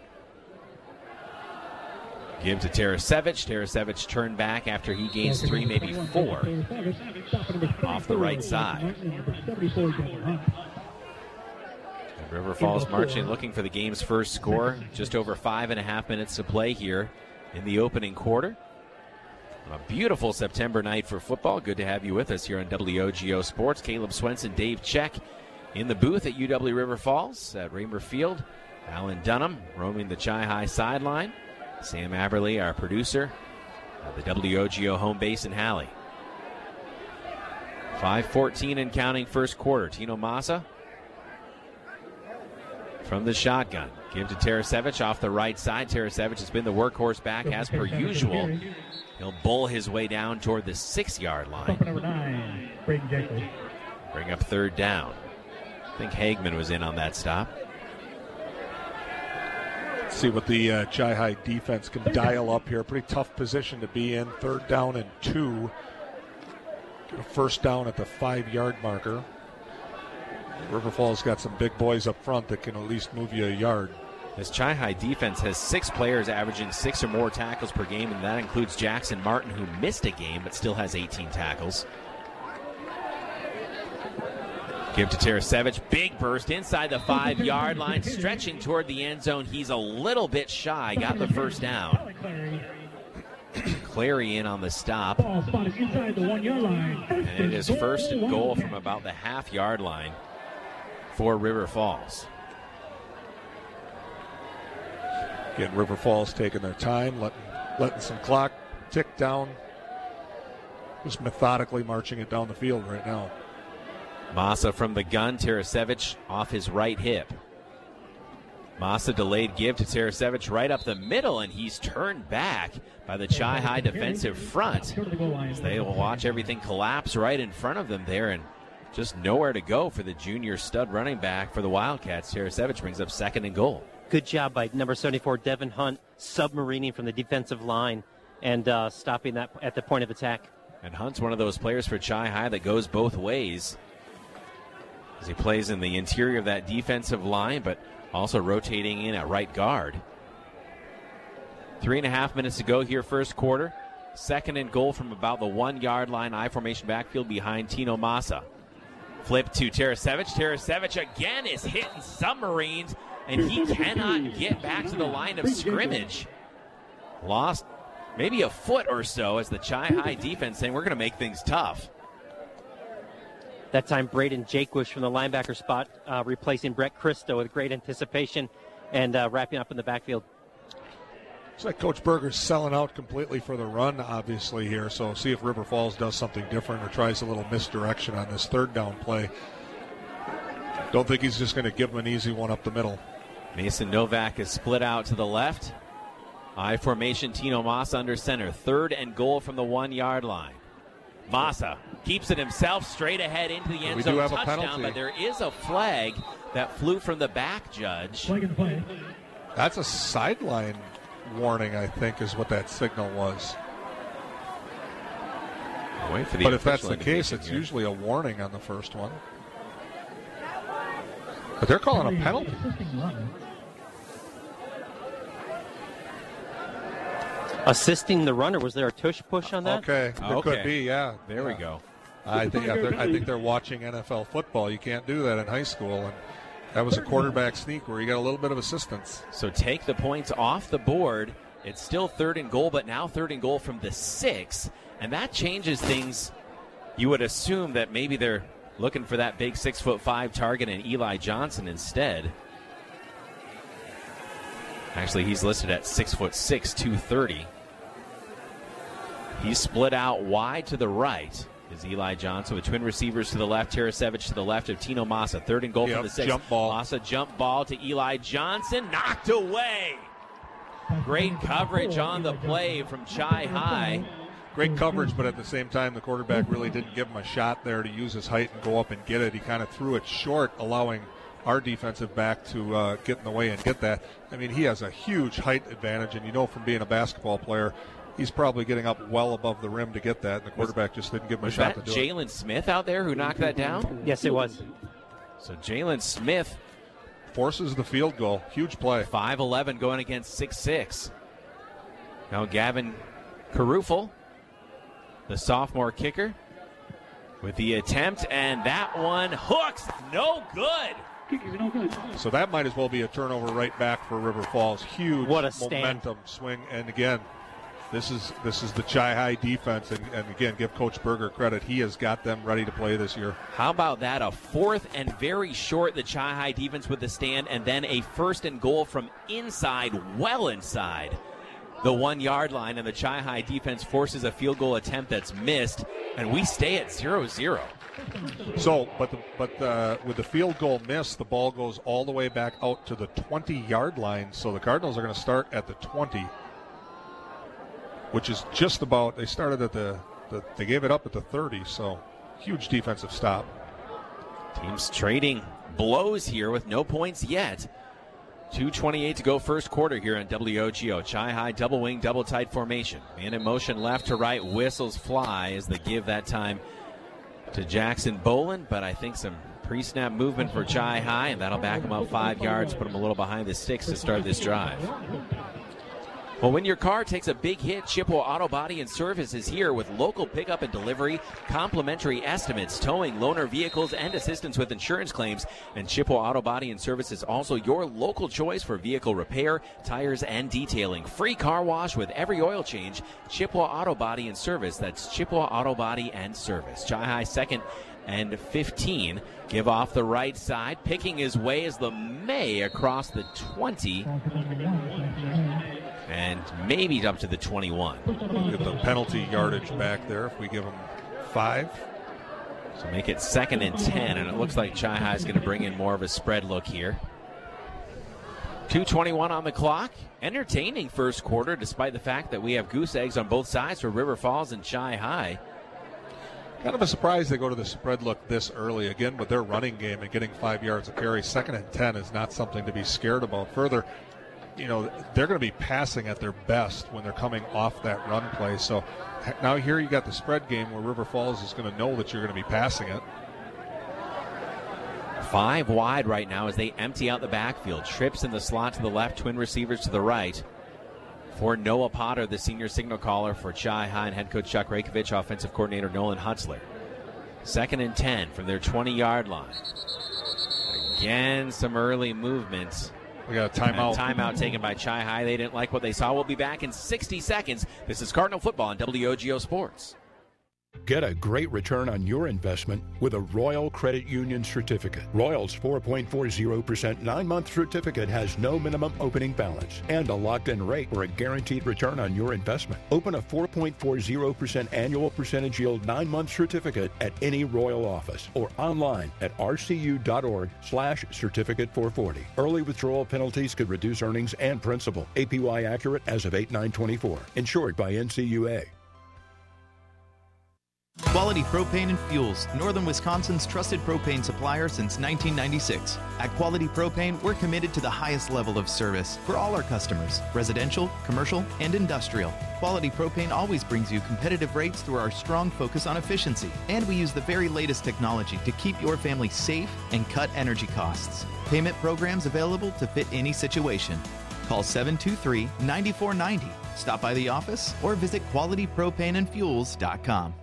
Give to Tarasevich. Tarasevich turned back after he gains 3, maybe 4 off the right side. River Falls marching, looking for the game's first score. Just over 5.5 minutes to play here in the opening quarter. A beautiful September night for football. Good to have you with us here on WOGO Sports. Caleb Swenson, Dave Check in the booth at UW River Falls at Raymer Field. Alan Dunham roaming the Chi-High sideline. Sam Aberley, our producer, at the WOGO home base in Halley. 5:14 and counting first quarter. Tino Massa from the shotgun. Give to Tarasevich off the right side. Tarasevich has been the workhorse back as per usual. He'll bull his way down toward the 6-yard line. Number 9, Braden Jekyll. Bring up 3rd down. I think Hagman was in on that stop. See what the Chi-High defense can dial up here. Pretty tough position to be in. 3rd down and 2. Get a 1st down at the 5-yard marker. River Falls got some big boys up front that can at least move you a yard. This Chi-High defense has 6 players averaging 6 or more tackles per game, and that includes Jackson Martin, who missed a game but still has 18 tackles. Give to Tarasevich. Big burst inside the 5-yard line, stretching toward the end zone. He's a little bit shy. Got the 1st down. Clary in on the stop. Ball spotted inside the 1-yard line. And it is 1st and goal from about the half-yard line for River Falls. Again, River Falls taking their time, letting some clock tick down. Just methodically marching it down the field right now. Massa from the gun. Tarasevich off his right hip. Massa delayed give to Tarasevich right up the middle, and he's turned back by the Chi-High defensive front. As they will watch everything collapse right in front of them there, and just nowhere to go for the junior stud running back for the Wildcats. Tarasevich brings up 2nd and goal. Good job by number 74, Devin Hunt, submarining from the defensive line and stopping that at the point of attack. And Hunt's one of those players for Chi-High that goes both ways, as he plays in the interior of that defensive line, but also rotating in at right guard. 3.5 minutes to go here, first quarter. 2nd and goal from about the 1-yard line. I-formation backfield behind Tino Massa. Flip to Tarasevich. Tarasevich again is hit and submarined, and he cannot get back to the line of scrimmage. Lost maybe a foot or so as the Chi-High defense saying, we're going to make things tough. That time, Braden Jaquish from the linebacker spot, replacing Brett Christo with great anticipation and wrapping up in the backfield. Looks like Coach Berger's selling out completely for the run, obviously, here. So see if River Falls does something different or tries a little misdirection on this 3rd down play. Don't think he's just going to give him an easy one up the middle. Mason Novak is split out to the left. I formation, Tino Massa under center. 3rd and goal from the 1-yard line. Massa keeps it himself straight ahead into the end zone. We do have touchdown, a penalty. but there is a flag that flew from the back, Judge. That's a sideline warning, I think, is what that signal was. Wait for the but if that's official the case, indication it's here. usually a warning on the first one. But they're calling a penalty. Assisting the runner. Was there a tush push on that? Okay, it could be, yeah. There we go. I think they're watching NFL football. You can't do that in high school, and that was a quarterback sneak where you got a little bit of assistance. So take the points off the board. It's still 3rd and goal, but now 3rd and goal from the 6, and that changes things. You would assume that maybe they're looking for that big 6'5" target in Eli Johnson instead. Actually, he's listed at 6'6", 230. He's split out wide to the right is Eli Johnson with twin receivers to the left, Tarasevich to the left of Tino Massa. 3rd and goal from the 6. Jump ball. Massa jump ball to Eli Johnson, knocked away. Great coverage on the play from Chi High. Great coverage, but at the same time, the quarterback really didn't give him a shot there to use his height and go up and get it. He kind of threw it short, allowing our defensive back to get in the way and get that. I mean, he has a huge height advantage, and you know from being a basketball player, he's probably getting up well above the rim to get that, and the quarterback just didn't give him a shot to do it. Jalen Smith out there who knocked that down? Yes, it was. So Jalen Smith forces the field goal. Huge play. 5'11" going against 6'6". Now Gavin Carufel, the sophomore kicker, with the attempt, and that one hooks. No good. So that might as well be a turnover right back for River Falls. Huge What a stand. momentum swing. And again, this is the Chi High defense. And again, give Coach Berger credit. He has got them ready to play this year. How about that? A 4th and very short, the Chi High defense with the stand, and then a 1st and goal from inside, well inside the 1-yard line, and the Chi High defense forces a field goal attempt that's missed, and we stay at 0-0. So, but with the field goal miss, the ball goes all the way back out to the 20-yard line. So the Cardinals are going to start at the 20, which is just about. They started at they gave it up at the 30. So huge defensive stop. Teams trading blows here with no points yet. 2:28 to go first quarter here on WOGO. Chi High double wing, double tight formation. Man in motion left to right, whistles fly as they give that time to Jackson Boland, but I think some pre-snap movement for Chi High, and that'll back them up 5 yards, put them a little behind the sticks to start this drive. Well, when your car takes a big hit, Chippewa Auto Body and Service is here with local pickup and delivery, complimentary estimates, towing, loaner vehicles, and assistance with insurance claims. And Chippewa Auto Body and Service is also your local choice for vehicle repair, tires, and detailing. Free car wash with every oil change. Chippewa Auto Body and Service. That's Chippewa Auto Body and Service. Chi High 2nd and 15. Give off the right side. Picking his way is LeMay across the 20. And maybe up to the 21. Get the penalty yardage back there if we give them 5. So make it 2nd and 10, and it looks like Chi High is going to bring in more of a spread look here. 2:21 on the clock. Entertaining first quarter, despite the fact that we have goose eggs on both sides for River Falls and Chi High. Kind of a surprise they go to the spread look this early. Again, with their running game and getting 5 yards of carry, 2nd and 10 is not something to be scared about. Further, you know, they're going to be passing at their best when they're coming off that run play. So now here you got the spread game where River Falls is going to know that you're going to be passing it. 5 wide right now as they empty out the backfield. Trips in the slot to the left, twin receivers to the right. For Noah Potter, the senior signal caller for Chi High, and head coach Chuck Rakovich, offensive coordinator Nolan Hutzler. 2nd and 10 from their 20-yard line. Again, some early movements. We got a timeout. Timeout taken by Chi High. They didn't like what they saw. We'll be back in 60 seconds. This is Cardinal Football on WOGO Sports. Get a great return on your investment with a Royal Credit Union certificate. Royal's 4.40% 9-month certificate has no minimum opening balance and a locked-in rate for a guaranteed return on your investment. Open a 4.40% annual percentage yield 9-month certificate at any Royal office or online at rcu.org/certificate440. Early withdrawal penalties could reduce earnings and principal. APY accurate as of 8/9/24. Insured by NCUA. Quality Propane and Fuels, Northern Wisconsin's trusted propane supplier since 1996. At Quality Propane, we're committed to the highest level of service for all our customers, residential, commercial, and industrial. Quality Propane always brings you competitive rates through our strong focus on efficiency, and we use the very latest technology to keep your family safe and cut energy costs. Payment programs available to fit any situation. Call 723-9490. Stop by the office or visit qualitypropaneandfuels.com.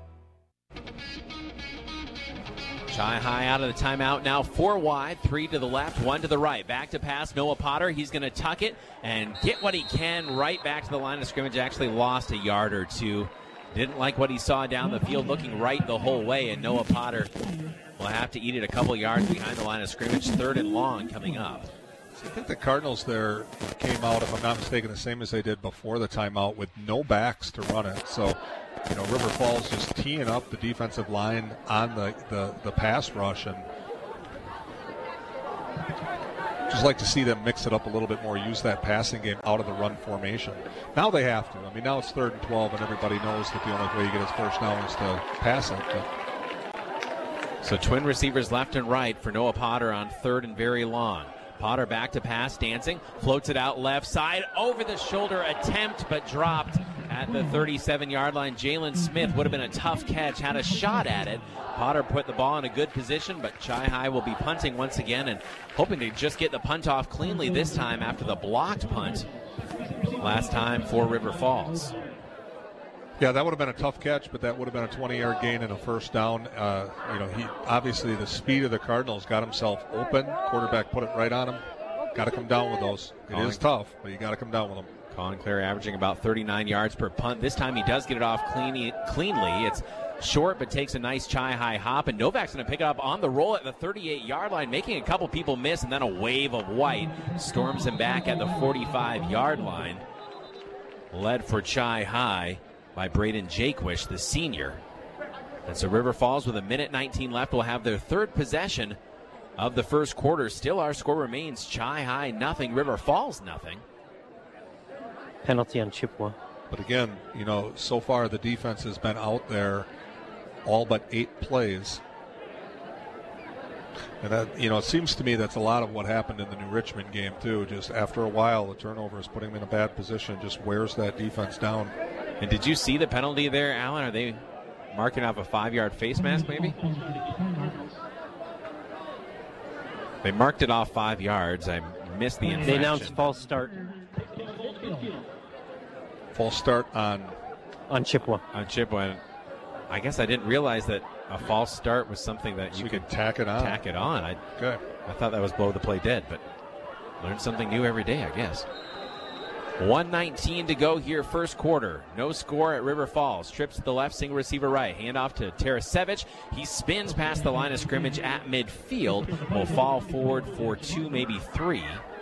Chi-High out of the timeout now, 4 wide, 3 to the left, 1 to the right. Back to pass, Noah Potter. He's going to tuck it and get what he can right back to the line of scrimmage. Actually lost a yard or two. Didn't like what he saw down the field, looking right the whole way, and Noah Potter will have to eat it a couple yards behind the line of scrimmage. 3rd and long coming up. I think the Cardinals there came out, if I'm not mistaken, the same as they did before the timeout with no backs to run it. So, River Falls just teeing up the defensive line on the pass rush, and just like to see them mix it up a little bit more, use that passing game out of the run formation. Now they have to. I mean, now it's 3rd and 12, and everybody knows that the only way you get his first down is to pass it. So twin receivers left and right for Noah Potter on 3rd and very long. Potter back to pass, dancing, floats it out left side, over the shoulder attempt, but dropped at the 37-yard line. Jalen Smith would have been a tough catch, had a shot at it. Potter put the ball in a good position, but Chi-High will be punting once again and hoping to just get the punt off cleanly this time after the blocked punt last time for River Falls. Yeah, that would have been a tough catch, but that would have been a 20-yard gain and a first down. He obviously, the speed of the Cardinals got himself open. Quarterback put it right on him. Got to come down with those. It is tough, but you got to come down with them. Colin Clare averaging about 39 yards per punt. This time he does get it off cleanly. It's short, but takes a nice Chi-High hop, and Novak's going to pick it up on the roll at the 38-yard line, making a couple people miss, and then a wave of white storms him back at the 45-yard line. Led for Chi-High by Braden Jaquish, the senior. And so River Falls, with 1:19 left, will have their 3rd possession of the first quarter. Still our score remains Chi-High nothing, River Falls nothing. Penalty on Chippewa. But again, so far the defense has been out there all but 8 plays. And that, it seems to me that's a lot of what happened in the New Richmond game too. Just after a while, the turnover is putting them in a bad position, just wears that defense down. And did you see the penalty there, Alan? Are they marking off a 5-yard face mask maybe? They marked it off 5 yards. I missed the infraction. They announced false start. False start on Chippewa. On Chippewa. I guess I didn't realize that a false start was something that you could tack it on. I thought that was blow the play dead, but learn something new every day, I guess. 1:19 to go here, first quarter. No score at River Falls. Trips to the left, single receiver right. Handoff to Tarasevich. He spins past the line of scrimmage at midfield. Will fall forward for 2, maybe 3.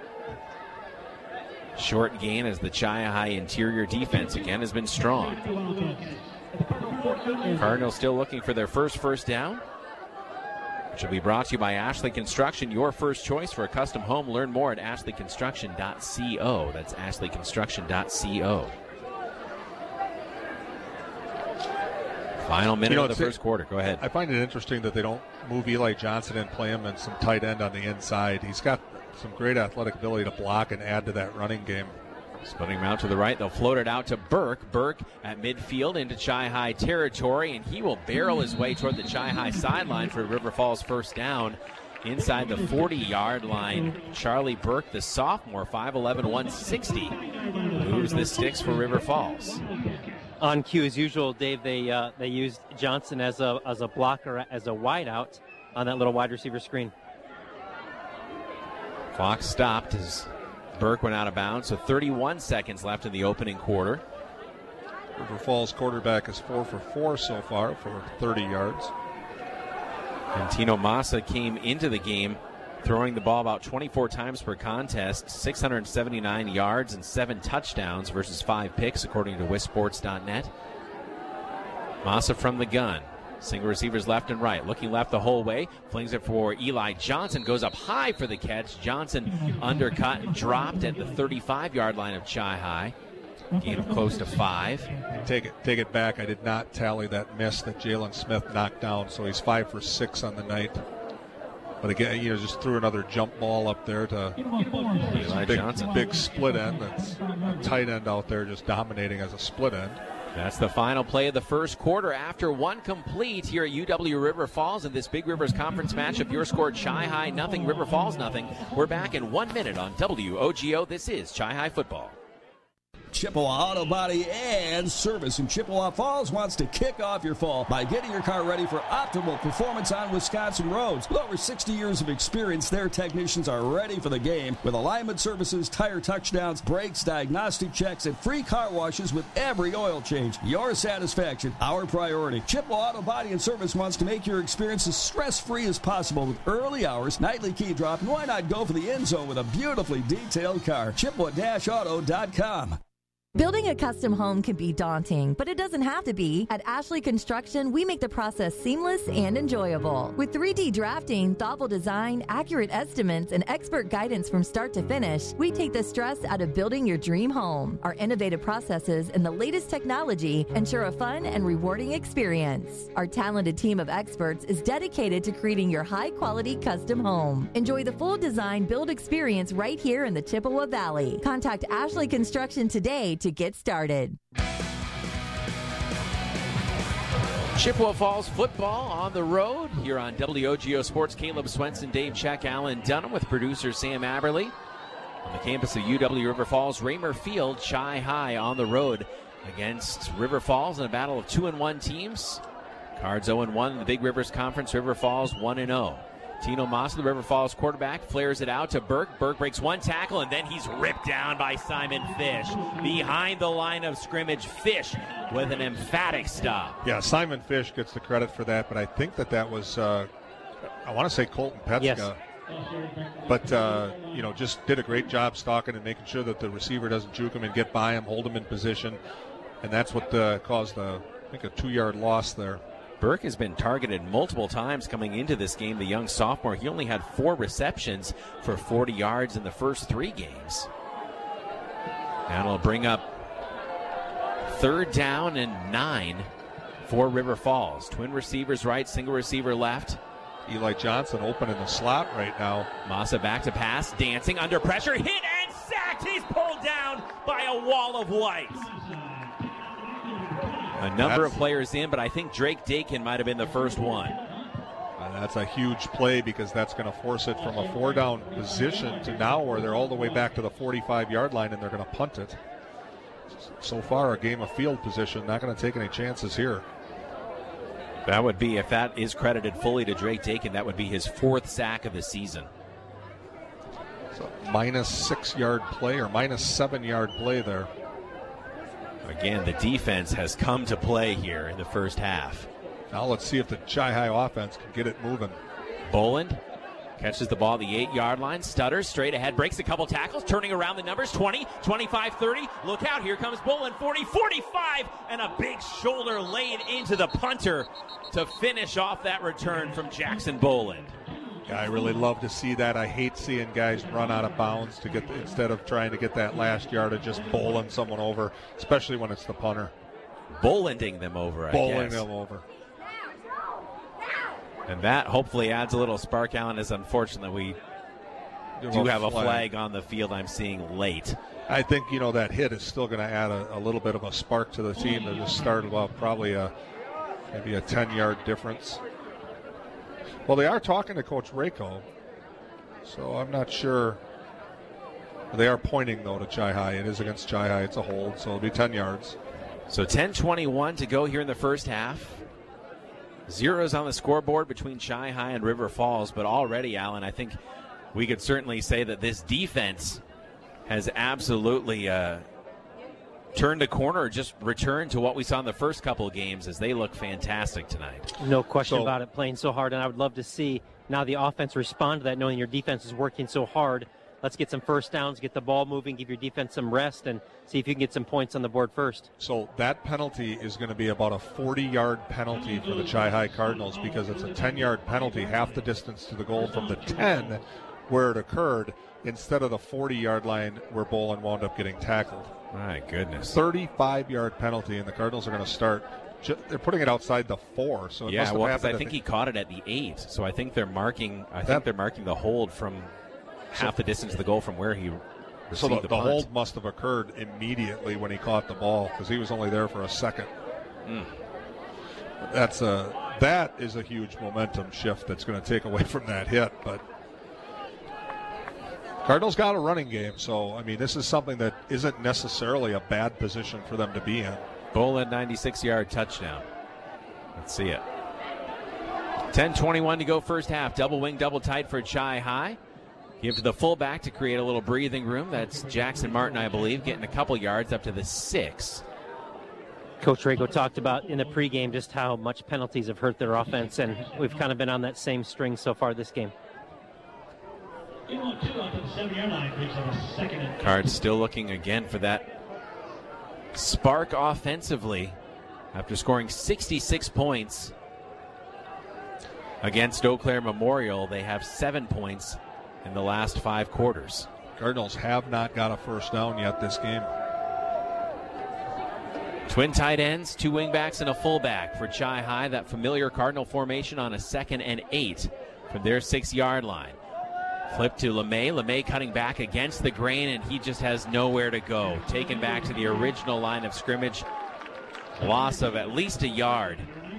Short gain as the Chi-High interior defense again has been strong. Cardinals still looking for their first down, which will be brought to you by Ashley Construction, your first choice for a custom home. Learn more at ashleyconstruction.co. That's ashleyconstruction.co. Final minute of the first quarter. Go ahead. I find it interesting that they don't move Eli Johnson and play him and some tight end on the inside. He's got some great athletic ability to block and add to that running game. Splitting him out to the right, they'll float it out to Burke. Burke at midfield into Chi-High territory, and he will barrel his way toward the Chi-High sideline for River Falls first down. Inside the 40-yard line, Charlie Burke, the sophomore, 5'11", 160, moves the sticks for River Falls. On cue, as usual, Dave, they used Johnson as a blocker, as a wideout on that little wide receiver screen. Clock stopped as Burke went out of bounds, so 31 seconds left in the opening quarter. River Falls quarterback is 4 for 4 so far for 30 yards. And Tino Massa came into the game throwing the ball about 24 times per contest, 679 yards and 7 touchdowns versus 5 picks, according to WisSports.net. Massa from the gun. Single receivers left and right. Looking left the whole way. Flings it for Eli Johnson. Goes up high for the catch. Johnson undercut and dropped at the 35-yard line of Chi-High. Gain close to 5. Take it back. I did not tally that miss that Jalen Smith knocked down, so he's 5 for 6 on the night. But again, just threw another jump ball up there to Eli Johnson. Big split end. That's a tight end out there just dominating as a split end. That's the final play of the first quarter after one complete here at UW River Falls in this Big Rivers Conference matchup. Your score, Chi-High nothing, River Falls nothing. We're back in 1 minute on WOGO. This is Chi-High football. Chippewa Auto Body and Service in Chippewa Falls wants to kick off your fall by getting your car ready for optimal performance on Wisconsin roads. With over 60 years of experience, their technicians are ready for the game with alignment services, tire touchdowns, brakes, diagnostic checks, and free car washes with every oil change. Your satisfaction, our priority. Chippewa Auto Body and Service wants to make your experience as stress-free as possible with early hours, nightly key drop, and why not go for the end zone with a beautifully detailed car. Chippewa-auto.com. Building a custom home can be daunting, but it doesn't have to be. At Ashley Construction, we make the process seamless and enjoyable. With 3D drafting, thoughtful design, accurate estimates, and expert guidance from start to finish, we take the stress out of building your dream home. Our innovative processes and the latest technology ensure a fun and rewarding experience. Our talented team of experts is dedicated to creating your high-quality custom home. Enjoy the full design build experience right here in the Chippewa Valley. Contact Ashley Construction today to get started. Chippewa Falls football on the road here on WOGO Sports. Caleb Swenson, Dave Check, Alan Dunham with producer Sam Aberley. On the campus of UW River Falls, Raymer Field, Chi-High on the road against River Falls in a battle of 2-1 teams. Cards 0-1 in the Big Rivers Conference. River Falls 1-0. Tino Massa, the River Falls quarterback, flares it out to Burke. Burke breaks one tackle, and then he's ripped down by Simon Fish. Behind the line of scrimmage, Fish with an emphatic stop. Yeah, Simon Fish gets the credit for that, but I think that was, I want to say Colton Petska. Yes. But, just did a great job stalking and making sure that the receiver doesn't juke him and get by him, hold him in position. And that's what caused, a 2-yard loss there. Burke has been targeted multiple times coming into this game, the young sophomore. He only had 4 receptions for 40 yards in the first 3 games. That'll bring up 3rd down and 9 for River Falls. Twin receivers right, single receiver left. Eli Johnson open in the slot right now. Massa back to pass, dancing under pressure, hit and sacked. He's pulled down by a wall of white. A number of players in, but I think Drake Dakin might have been the first one. That's a huge play because that's going to force it from a 4-down position to now where they're all the way back to the 45-yard line and they're going to punt it. So far, a game of field position, not going to take any chances here. That would be, if that is credited fully to Drake Dakin, that would be his 4th sack of the season. So -6-yard play or -7-yard play there. Again, the defense has come to play here in the first half. Now let's see if the Chi-High offense can get it moving. Boland catches the ball at the 8-yard line, stutters straight ahead, breaks a couple tackles, turning around the numbers, 20, 25, 30. Look out, here comes Boland, 40, 45, and a big shoulder laid into the punter to finish off that return from Jackson Boland. Yeah, I really love to see that. I hate seeing guys run out of bounds to get instead of trying to get that last yard of just bowling someone over, especially when it's the punter. Bolanding them over, I guess. Bowling them over. And that hopefully adds a little spark, Alan, as unfortunately we do have a flag on the field I'm seeing late. I think, that hit is still going to add a little bit of a spark to the team. They just started off probably maybe a 10-yard difference. Well, they are talking to Coach Rako, so I'm not sure. They are pointing, though, to Chi-High. It is against Chi-High. It's a hold, so it'll be 10 yards. So 10:21 to go here in the first half. Zeros on the scoreboard between Chi-High and River Falls, but already, Alan, I think we could certainly say that this defense has absolutely turn the corner or just return to what we saw in the first couple of games, as they look fantastic tonight. No question about it, playing so hard, and I would love to see now the offense respond to that, knowing your defense is working so hard. Let's get some first downs, get the ball moving, give your defense some rest, and see if you can get some points on the board first. So that penalty is going to be about a 40-yard penalty for the Chi-High Cardinals, because it's a 10-yard penalty, half the distance to the goal from the 10 where it occurred, instead of the 40-yard line where Bolin wound up getting tackled. My goodness. 35-yard penalty, and the Cardinals are going to start. They're putting it outside the 4. So it must have happened. I think he caught it at the 8. So I think they're marking. They're marking the hold from half the distance of the goal from where he received so the punt. hold must have occurred immediately when he caught the ball, because he was only there for a second. That is a huge momentum shift that's going to take away from that hit. But Cardinals got a running game, so I mean, this is something that isn't necessarily a bad position for them to be in. Bolin, 96-yard touchdown. Let's see it. 10:21 to go first half. Double wing, double tight for Chi-High. Give to the fullback to create a little breathing room. That's Jackson Martin, I believe, getting a couple yards up to the 6. Coach Rako talked about in the pregame just how much penalties have hurt their offense, and we've kind of been on that same string so far this game. Cards still looking again for that spark offensively after scoring 66 points against Eau Claire Memorial. They have 7 points in the last 5 quarters. Cardinals have not got a first down yet this game. Twin tight ends, 2 wingbacks, and a fullback for Chi-High. That familiar Cardinal formation on a 2nd and 8 from their 6-yard line. Flip to LeMay. LeMay cutting back against the grain, and he just has nowhere to go. Taken back to the original line of scrimmage. Loss of at least a yard.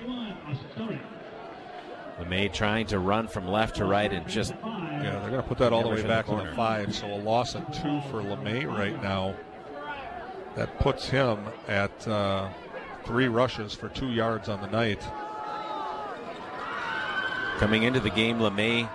LeMay trying to run from left to right and just... Yeah, they're going to put that all the way back to the 5, so a loss of 2 for LeMay right now. That puts him at 3 rushes for 2 yards on the night. Coming into the game, LeMay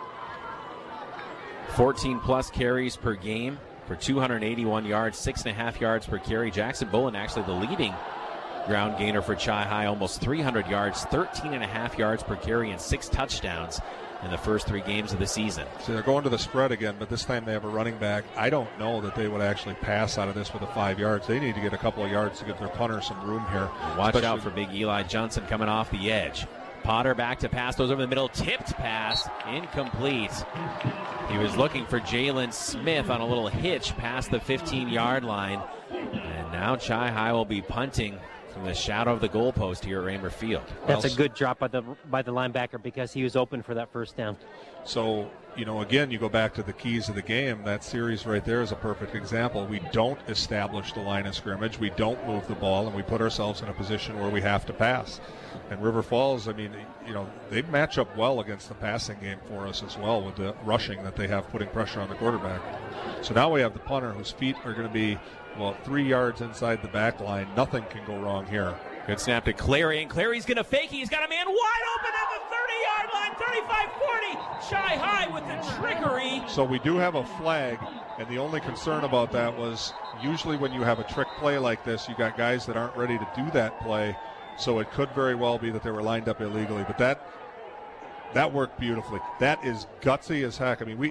14-plus carries per game for 281 yards, 6.5 yards per carry. Jackson Bolin actually the leading ground gainer for Chi-High, almost 300 yards, 13.5 yards per carry, and 6 touchdowns in the first 3 games of the season. So they're going to the spread again, but this time they have a running back. I don't know that they would actually pass out of this with the 5 yards. They need to get a couple of yards to give their punter some room here. Watch out for big Eli Johnson coming off the edge. Potter back to pass, those over the middle, tipped pass, incomplete. He was looking for Jalen Smith on a little hitch past the 15-yard line. And now Chi-High will be punting from the shadow of the goalpost here at Raymer Field. That's a good drop by the linebacker, because he was open for that first down. So, again, you go back to the keys of the game. That series right there is a perfect example. We don't establish the line of scrimmage. We don't move the ball, and we put ourselves in a position where we have to pass. And River Falls, I mean, they match up well against the passing game for us as well with the rushing that they have, putting pressure on the quarterback. So now we have the punter whose feet are going to be, 3 yards inside the back line. Nothing can go wrong here. Good snap to Clary, and Clary's going to fake. He's got a man wide open at the 30-yard line, 35-40. Chi-High with the trickery. So we do have a flag, and the only concern about that was usually when you have a trick play like this, you got guys that aren't ready to do that play. So it could very well be that they were lined up illegally. But that worked beautifully. That is gutsy as heck. I mean,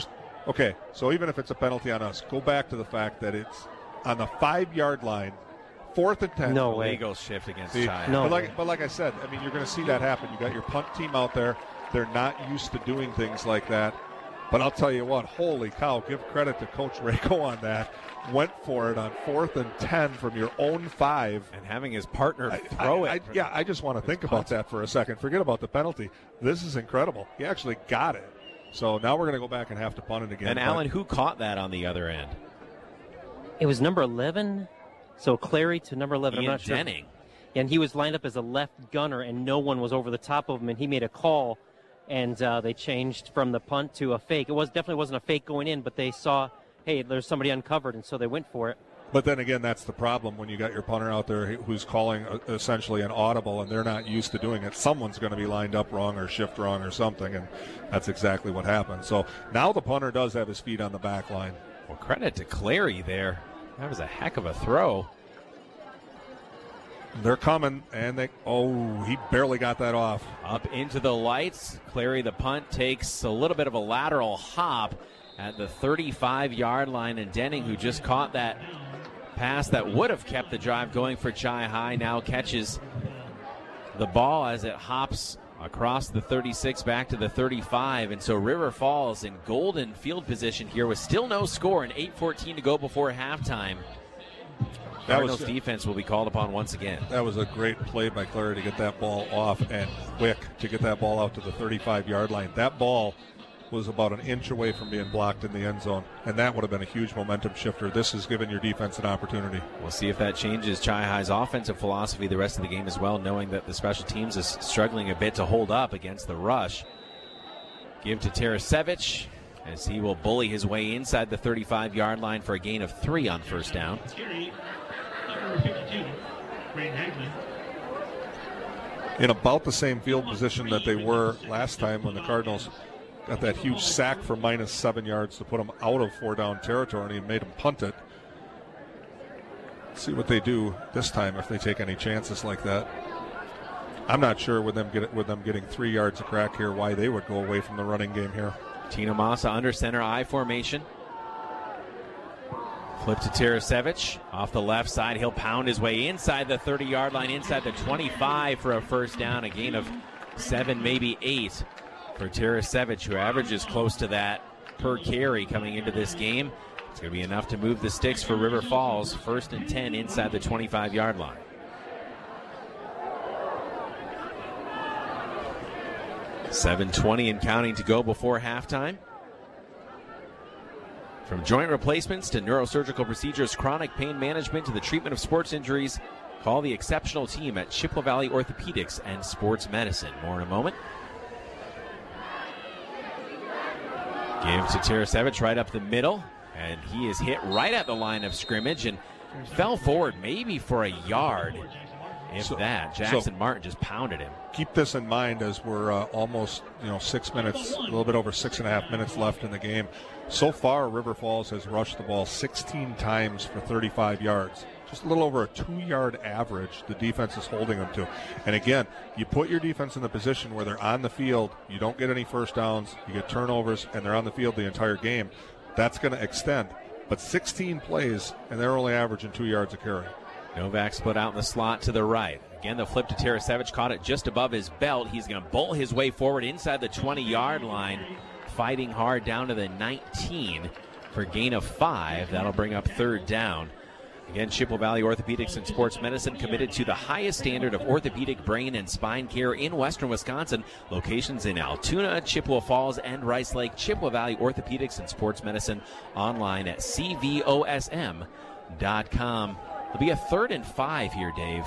so even if it's a penalty on us, go back to the fact that it's on the 5-yard line, 4th and 10. No way. Legal shift against Chi. No. But like I said, I mean, you're going to see that happen. You got your punt team out there. They're not used to doing things like that. But I'll tell you what, holy cow, give credit to Coach Rako on that. Went for it on 4th and 10 from your own 5. And having his partner throw it. I just want to think about that for a second. Forget about the penalty. This is incredible. He actually got it. So now we're going to go back and have to punt it again. And Alan, who caught that on the other end? It was number 11. So Clary to number 11. Ian I'm not sure. Denning. And he was lined up as a left gunner, and no one was over the top of him, and he made a call, and they changed from the punt to a fake. It definitely wasn't a fake going in, but they saw, hey, there's somebody uncovered, and so they went for it. But then again, that's the problem when you got your punter out there who's calling essentially an audible, and they're not used to doing it. Someone's going to be lined up wrong or shift wrong or something, and that's exactly what happened. So now the punter does have his feet on the back line. Well, credit to Clary there. That was a heck of a throw. They're coming, and he barely got that off. Up into the lights. Clary, the punt, takes a little bit of a lateral hop at the 35-yard line, and Denning, who just caught that pass that would have kept the drive going for Chi High, now catches the ball as it hops across the 36 back to the 35. And so River Falls in golden field position here with still no score and 8:14 to go before halftime. Cardinals defense will be called upon once again. That was a great play by Clary to get that ball off, and quick to get that ball out to the 35-yard line. That ball was about an inch away from being blocked in the end zone, and that would have been a huge momentum shifter. This has given your defense an opportunity. We'll see if that changes Chi High's offensive philosophy the rest of the game as well, knowing that the special teams is struggling a bit to hold up against the rush. Give to Tarasevich as he will bully his way inside the 35-yard line for a gain of 3 on first down. In about the same field position that they were last time when the Cardinals got that huge sack for -7 yards to put them out of 4-down territory and made them punt it. See what they do this time if they take any chances like that. I'm not sure with them getting 3 yards of crack here why they would go away from the running game here. Tino Massa under center I formation. Flip to Tarasevich off the left side. He'll pound his way inside the 30-yard line, inside the 25 for a first down, a gain of 7, maybe 8 for Tarasevich, who averages close to that per carry coming into this game. It's going to be enough to move the sticks for River Falls. 1st and 10 inside the 25-yard line. $7:20 and counting to go before halftime. From joint replacements to neurosurgical procedures, chronic pain management to the treatment of sports injuries, call the exceptional team at Chippewa Valley Orthopedics and Sports Medicine. More in a moment. Give to Tarasevich right up the middle, and he is hit right at the line of scrimmage and fell forward maybe for a yard. Jackson Martin just pounded him. Keep this in mind as we're almost 6 minutes, a little bit over 6.5 minutes left in the game. So far, River Falls has rushed the ball 16 times for 35 yards. Just a little over a 2-yard average the defense is holding them to. And again, you put your defense in the position where they're on the field, you don't get any first downs, you get turnovers, and they're on the field the entire game. That's going to extend. But 16 plays, and they're only averaging 2 yards a carry. Novak split out in the slot to the right. Again, the flip to Tarasevich, caught it just above his belt. He's going to bolt his way forward inside the 20-yard line, fighting hard down to the 19 for gain of 5. That'll bring up 3rd down. Again, Chippewa Valley Orthopedics and Sports Medicine, committed to the highest standard of orthopedic brain and spine care in western Wisconsin. Locations in Altoona, Chippewa Falls, and Rice Lake. Chippewa Valley Orthopedics and Sports Medicine, online at cvosm.com. It'll be a 3rd and 5 here, Dave.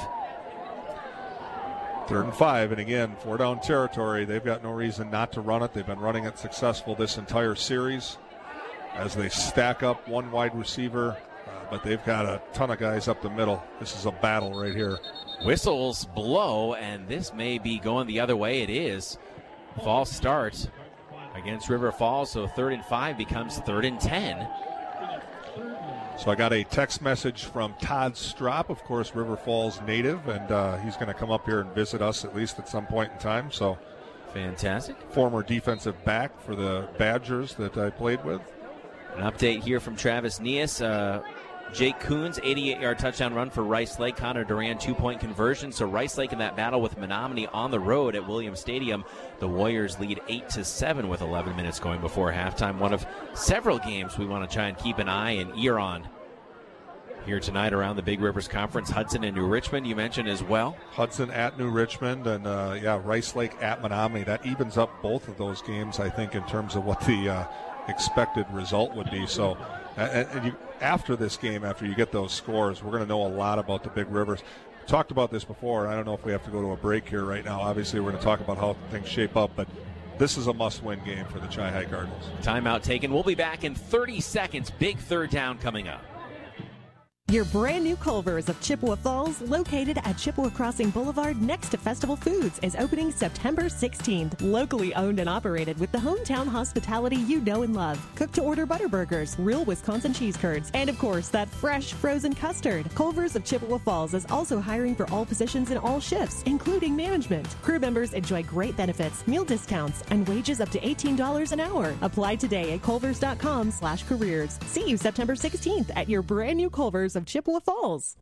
3rd and 5, and again, 4-down territory. They've got no reason not to run it. They've been running it successful this entire series as they stack up one wide receiver, but they've got a ton of guys up the middle. This is a battle right here. Whistles blow, and this may be going the other way. It is. False start against River Falls, so 3rd and 5 becomes 3rd and 10. So I got a text message from Todd Strop, of course, River Falls native, and he's going to come up here and visit us at least at some point in time. So, fantastic. Former defensive back for the Badgers that I played with. An update here from Travis Neas. Jake Coons, 88-yard touchdown run for Rice Lake. Connor Duran, 2-point conversion. So Rice Lake in that battle with Menominee on the road at Williams Stadium. The Warriors lead 8-7 with 11 minutes going before halftime. One of several games we want to try and keep an eye and ear on here tonight around the Big Rivers Conference. Hudson and New Richmond, you mentioned as well. Hudson at New Richmond, and Rice Lake at Menominee. That evens up both of those games, I think, in terms of what the expected result would be. So, after this game, after you get those scores, we're going to know a lot about the Big Rivers. We talked about this before. I don't know if we have to go to a break here right now. Obviously, we're going to talk about how things shape up, but this is a must-win game for the Chi High Cardinals. Timeout taken. We'll be back in 30 seconds. Big 3rd down coming up. Your brand new Culver's of Chippewa Falls, located at Chippewa Crossing Boulevard next to Festival Foods, is opening September 16th. Locally owned and operated with the hometown hospitality you know and love. Cook-to-order butter burgers, real Wisconsin cheese curds, and of course, that fresh frozen custard. Culver's of Chippewa Falls is also hiring for all positions in all shifts, including management. Crew members enjoy great benefits, meal discounts, and wages up to $18 an hour. Apply today at culvers.com/careers. See you September 16th at your brand new Culver's of Chippewa Falls.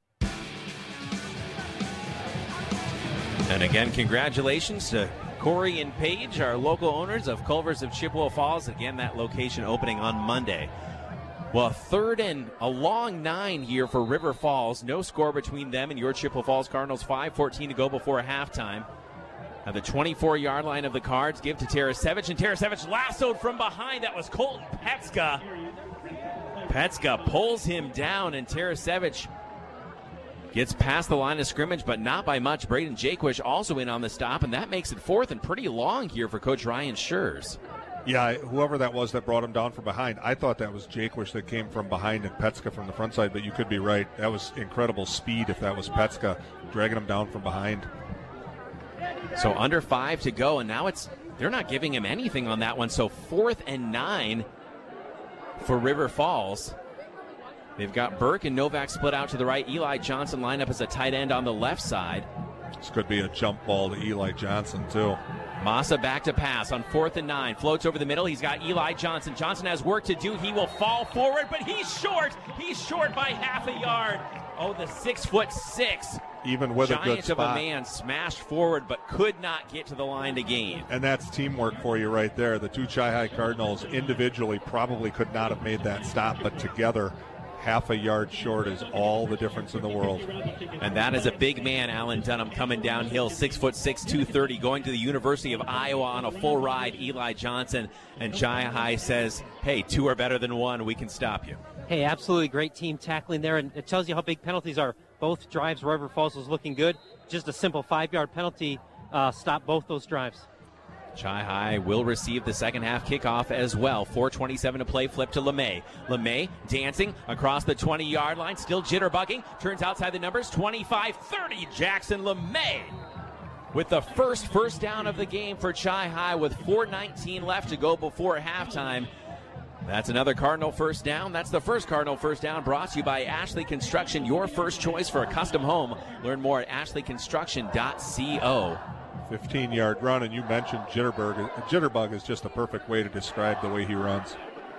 And again, congratulations to Corey and Paige, our local owners of Culver's of Chippewa Falls. Again, that location opening on Monday. Well, third and a long 9 here for River Falls. No score between them and your Chippewa Falls Cardinals. 5:14 to go before halftime. At the 24-yard line of the Cards, give to Tarasevich, and Tarasevich lassoed from behind. That was Colton Petska. Petska pulls him down, and Tarasevich gets past the line of scrimmage, but not by much. Braden Jaquish also in on the stop, and that makes it fourth and pretty long here for Coach Ryan Schurz. Yeah, whoever that was that brought him down from behind, I thought that was Jaquish that came from behind and Petska from the front side, but you could be right. That was incredible speed if that was Petska dragging him down from behind. So under 5 to go, and now they're not giving him anything on that one, so 4th and 9 for River Falls. They've got Burke and Novak split out to the right. Eli Johnson lined up as a tight end on the left side. This could be a jump ball to Eli Johnson, too. Massa back to pass on 4th and 9. Floats over the middle. He's got Eli Johnson. Johnson has work to do. He will fall forward, but he's short. He's short by half a yard. Oh, the 6'6". Even with a good giant spot. of a man smashed forward, but could not get to the line to gain. And that's teamwork for you right there. The two Chi-High Cardinals individually probably could not have made that stop, but together, half a yard short is all the difference in the world. And that is a big man, Alan Dunham, coming downhill, 6'6", 230, going to the University of Iowa on a full ride. Eli Johnson, and Chi-High says, hey, 2 are better than 1. We can stop you. Hey, absolutely great team tackling there, and it tells you how big penalties are. Both drives, River Falls was looking good. Just a simple 5-yard penalty stopped both those drives. Chi-High will receive the second half kickoff as well. 4:27 to play, flip to LeMay. LeMay dancing across the 20-yard line, still jitterbugging, turns outside the numbers, 25-30, Jackson LeMay with the first down of the game for Chi-High with 4:19 left to go before halftime. That's another Cardinal first down. That's the first Cardinal first down brought to you by Ashley Construction, your first choice for a custom home. Learn more at ashleyconstruction.co. 15-yard run, and you mentioned Jitterbug. Jitterbug is just the perfect way to describe the way he runs.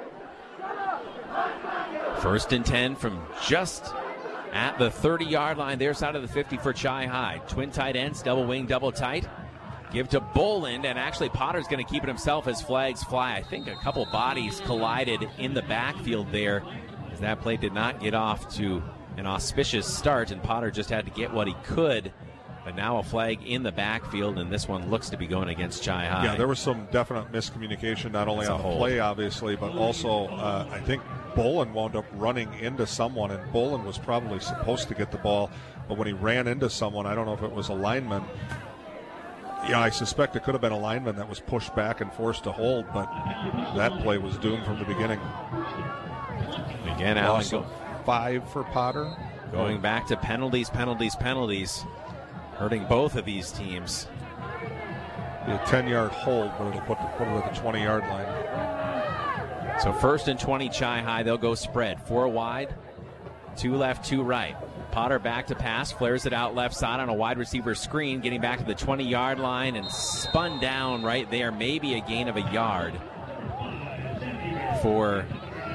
1st and 10 from just at the 30-yard line, their side of the 50 for Chi-High. Twin tight ends, double wing, double tight. Give to Boland, and actually Potter's going to keep it himself as flags fly. I think a couple bodies collided in the backfield there, as that play did not get off to an auspicious start, and Potter just had to get what he could. But now a flag in the backfield, and this one looks to be going against Chi-High. Yeah, there was some definite miscommunication, not only on the play, obviously, but also I think Boland wound up running into someone, and Boland was probably supposed to get the ball, but when he ran into someone, I don't know if it was a lineman. Yeah, I suspect it could have been a lineman that was pushed back and forced to hold, but that play was doomed from the beginning. Again, Loss of 5 for Potter. Going back to penalties. Hurting both of these teams. Be a 10-yard hold, but it'll put it at the 20-yard line. So 1st and 20 Chi-High, they'll go spread. 4 wide, 2 left, 2 right. Potter back to pass, flares it out left side on a wide receiver screen, getting back to the 20-yard line and spun down right there. Maybe a gain of a yard for...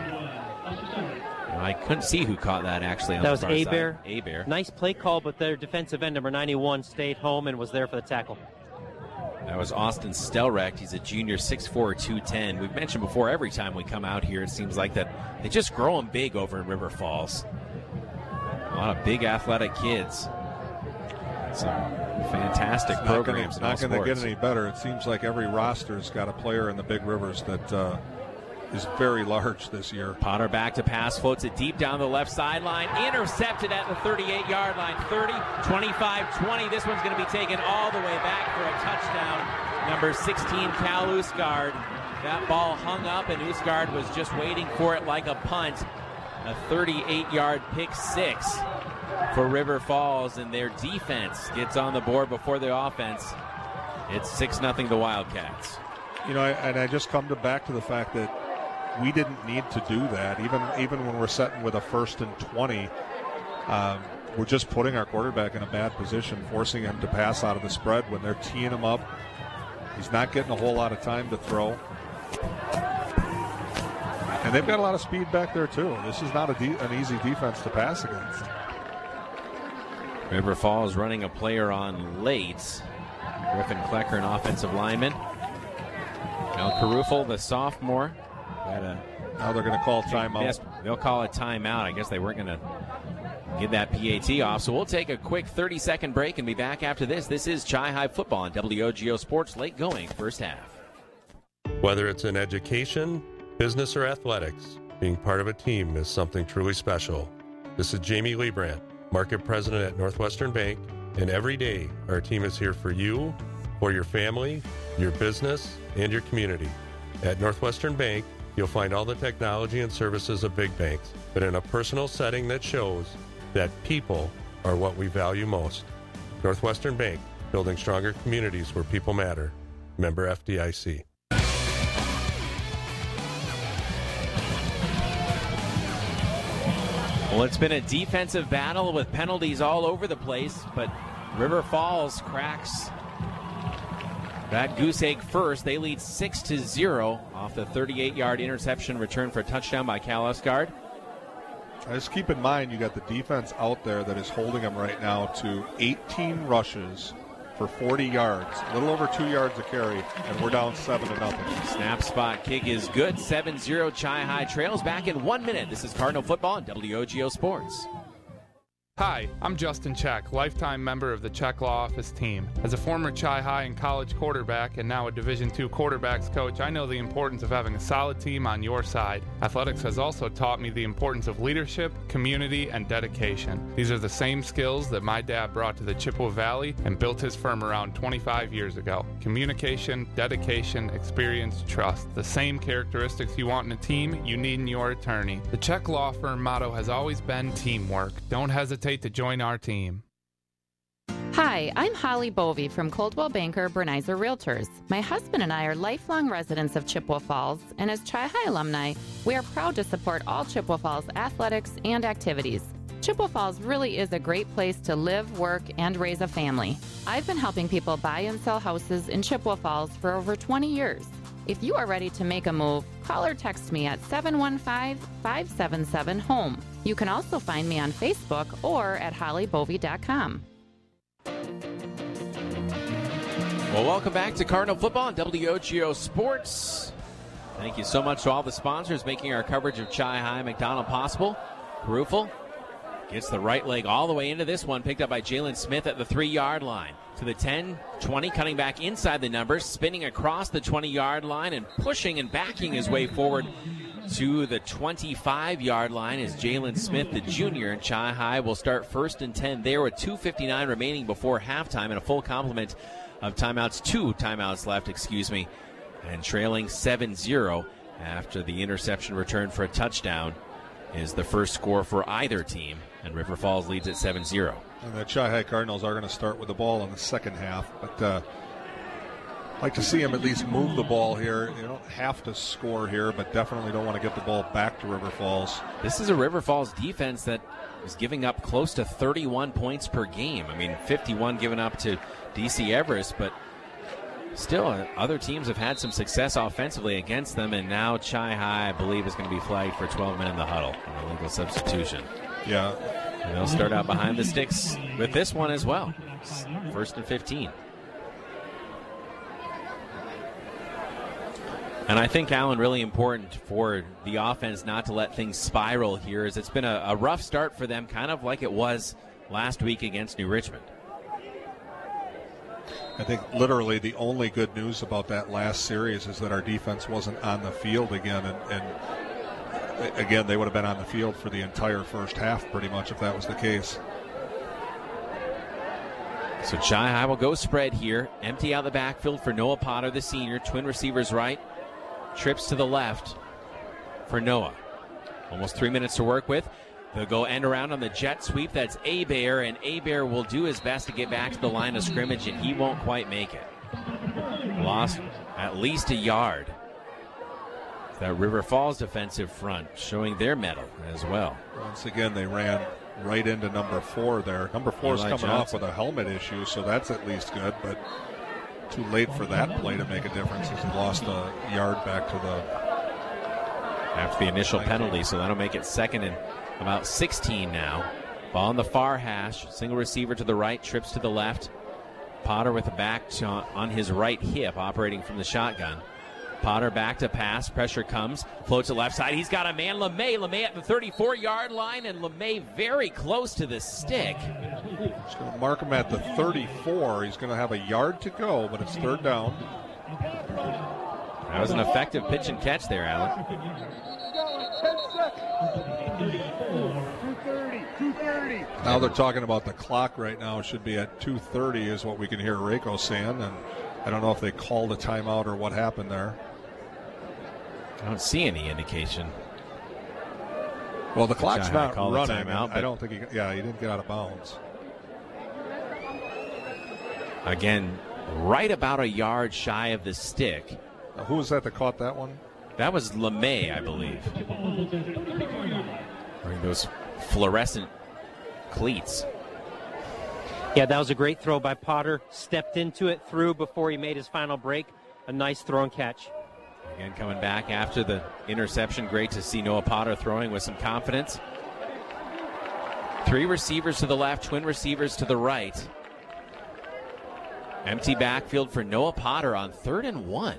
I couldn't see who caught that, actually, on that the was far Hebert. side. Hebert. Nice play call, but their defensive end, number 91, stayed home and was there for the tackle. That was Austin Stelrecht. He's a junior, 6'4", 210. We've mentioned before, every time we come out here, it seems like that they just grow them big over in River Falls. A lot of big athletic kids. Some fantastic programs in all sports. Not going to get any better. It seems like every roster's got a player in the Big Rivers that is very large this year. Potter back to pass, floats it deep down the left sideline, intercepted at the 38-yard line. 30, 25, 20. This one's going to be taken all the way back for a touchdown. Number 16, Cal Usgard. That ball hung up, and Usgard was just waiting for it like a punt. A 38-yard pick six for River Falls, and their defense gets on the board before the offense. It's 6-0 the Wildcats. I just come back to the fact that we didn't need to do that. Even when we're setting with a 1st and 20, we're just putting our quarterback in a bad position, forcing him to pass out of the spread when they're teeing him up. He's not getting a whole lot of time to throw. And they've got a lot of speed back there, too. This is not an easy defense to pass against. River Falls running a player on late. Griffin Klecker, an offensive lineman. Now Carufel, the sophomore. Now they're going to call timeout. They'll call a timeout. I guess they weren't going to get that PAT off. So we'll take a quick 30-second break and be back after this. This is Chi-Hi football on WOGO Sports, late going first half. Whether it's in education, business, or athletics, being part of a team is something truly special. This is Jamie Leibrandt, Market President at Northwestern Bank, and every day our team is here for you, for your family, your business, and your community. At Northwestern Bank, you'll find all the technology and services of big banks, but in a personal setting that shows that people are what we value most. Northwestern Bank, building stronger communities where people matter. Member FDIC. Well, it's been a defensive battle with penalties all over the place, but River Falls cracks that goose egg first. They lead 6-0 off the 38-yard interception return for a touchdown by Cal Usgard. Just keep in mind, you got the defense out there that is holding them right now to 18 rushes for 40 yards, a little over 2 yards a carry, and we're down 7-0. Snap spot kick is good. 7-0 Chi-Hi trails. Back in 1 minute. This is Cardinal Football on WOGO Sports. Hi, I'm Justin Check, lifetime member of the Check Law Office team. As a former Chi-Hi and college quarterback and now a Division II quarterbacks coach, I know the importance of having a solid team on your side. Athletics has also taught me the importance of leadership, community, and dedication. These are the same skills that my dad brought to the Chippewa Valley and built his firm around 25 years ago. Communication, dedication, experience, trust. The same characteristics you want in a team, you need in your attorney. The Check Law Firm motto has always been teamwork. Don't hesitate to join our team. Hi, I'm Holly Bovey from Coldwell Banker Bernizer Realtors. My husband and I are lifelong residents of Chippewa Falls, and as Chi-Hi alumni, we are proud to support all Chippewa Falls athletics and activities. Chippewa Falls really is a great place to live, work, and raise a family. I've been helping people buy and sell houses in Chippewa Falls for over 20 years. If you are ready to make a move, call or text me at 715-577-HOME. You can also find me on Facebook or at hollybovey.com. Well, welcome back to Cardinal Football on WOGO Sports. Thank you so much to all the sponsors making our coverage of Chi-Hi McDonald possible. Carufel gets the right leg all the way into this one, picked up by Jalen Smith at the 3-yard line. To the 10, 20, cutting back inside the numbers, spinning across the 20-yard line and pushing and backing his way forward to the 25-yard line is Jalen Smith, the junior. And Chi-Hi will start 1st and 10 there with 2:59 remaining before halftime and a full complement of timeouts. 2 timeouts left, and trailing 7-0 after the interception return for a touchdown is the first score for either team, and River Falls leads at 7-0. And the Chi-Hi Cardinals are going to start with the ball in the second half, but I'd like to see them at least move the ball here. You don't have to score here, but definitely don't want to get the ball back to River Falls. This is a River Falls defense that is giving up close to 31 points per game. 51 given up to DC Everest, but still other teams have had some success offensively against them, and now Chi-Hi, I believe, is going to be flagged for 12 men in the huddle, an illegal substitution. Yeah. And they'll start out behind the sticks with this one as well. 1st and 15. And I think, Alan, really important for the offense not to let things spiral here, as it's been a rough start for them, kind of like it was last week against New Richmond. I think literally the only good news about that last series is that our defense wasn't on the field again, and again, they would have been on the field for the entire first half pretty much if that was the case. So Chi-Hi will go spread here. Empty out the backfield for Noah Potter, the senior. Twin receivers right. Trips to the left for Noah. Almost 3 minutes to work with. They'll go end around on the jet sweep. That's Hebert, and Hebert will do his best to get back to the line of scrimmage, and he won't quite make it. Lost at least a yard. That River Falls defensive front showing their mettle as well. Once again, they ran right into number 4 there. Number 4 is coming off with a helmet issue, so that's at least good, but too late for that play to make a difference as he lost a yard back to after the initial penalty, so that'll make it second and about 16 now. Ball on the far hash, single receiver to the right, trips to the left. Potter with the back on his right hip, operating from the shotgun. Potter back to pass, pressure comes, floats to left side. He's got a man, LeMay at the 34-yard line, and LeMay very close to the stick. He's going to mark him at the 34. He's going to have a yard to go, but it's third down. That was an effective pitch and catch there, Alan. 2:30. Now they're talking about the clock right now. It should be at 2:30 is what we can hear Rako saying, and I don't know if they called a timeout or what happened there. I don't see any indication. Well, the clock's not running. Timeout, I don't think he didn't get out of bounds. Again, right about a yard shy of the stick. Now, who was that caught that one? That was LeMay, I believe. Wearing those fluorescent cleats. Yeah, that was a great throw by Potter. Stepped into it, threw before he made his final break. A nice throw and catch. Again, coming back after the interception. Great to see Noah Potter throwing with some confidence. 3 receivers to the left, twin receivers to the right. Empty backfield for Noah Potter on 3rd and 1.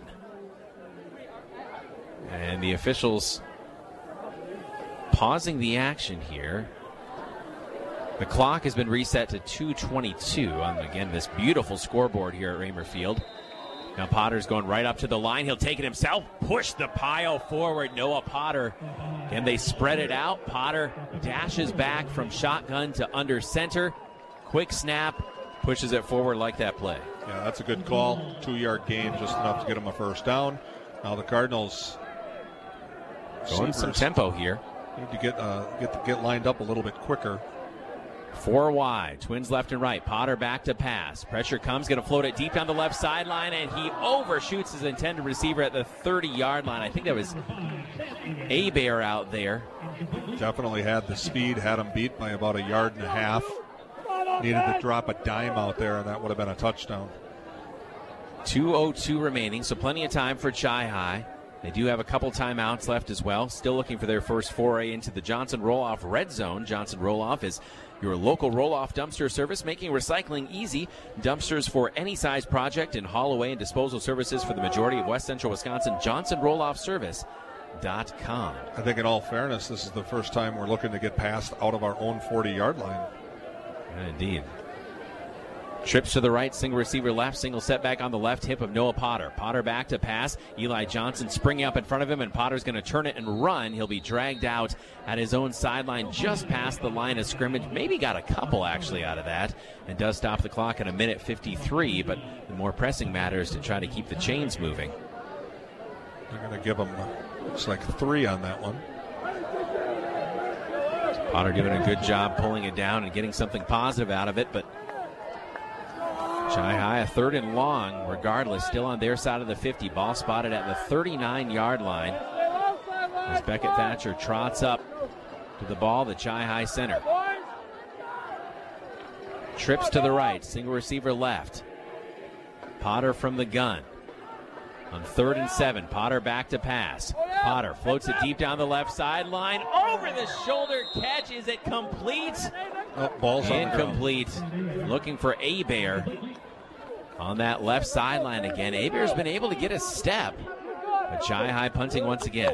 And the officials pausing the action here. The clock has been reset to 2:22 on, again, this beautiful scoreboard here at Raymer Field. Now Potter's going right up to the line. He'll take it himself, push the pile forward. Noah Potter, and they spread it out. Potter dashes back from shotgun to under center. Quick snap, pushes it forward like that play. Yeah, that's a good call. 2-yard gain, just enough to get him a first down. Now the Cardinals going some tempo here. Need to get lined up a little bit quicker. 4 wide, Twins left and right. Potter back to pass. Pressure comes, going to float it deep down the left sideline, and he overshoots his intended receiver at the 30-yard line. I think that was Hebert out there. Definitely had the speed, had him beat by about 1.5 yards. Needed to drop a dime out there, and that would have been a touchdown. 2:02 remaining, so plenty of time for Chi-Hi. They do have a couple timeouts left as well. Still looking for their first foray into the Johnson Roll-Off Red Zone. Johnson Roll-Off is your local roll-off dumpster service, making recycling easy. Dumpsters for any size project and haul away and disposal services for the majority of West Central Wisconsin. JohnsonRollOffService.com. I think in all fairness, this is the first time we're looking to get past out of our own 40-yard line. Indeed. Trips to the right, single receiver left, single setback on the left hip of Noah Potter. Potter back to pass. Eli Johnson springing up in front of him, and Potter's going to turn it and run. He'll be dragged out at his own sideline just past the line of scrimmage. Maybe got a couple actually out of that, and does stop the clock at 1:53, but the more pressing matter is to try to keep the chains moving. They're going to give him, looks like 3 on that one. Potter doing a good job pulling it down and getting something positive out of it, but Chi-Hi, a 3rd and long, regardless, still on their side of the 50. Ball spotted at the 39-yard line as Beckett Thatcher trots up to the ball, the Chi-Hi center. Trips to the right, single receiver left. Potter from the gun. On 3rd and 7, Potter back to pass. Potter floats it deep down the left sideline. Over the shoulder catch. Is it complete? Oh, ball's incomplete. Looking for Hebert on that left sideline again. Hebert's been able to get a step, but Chi-Hi punting once again.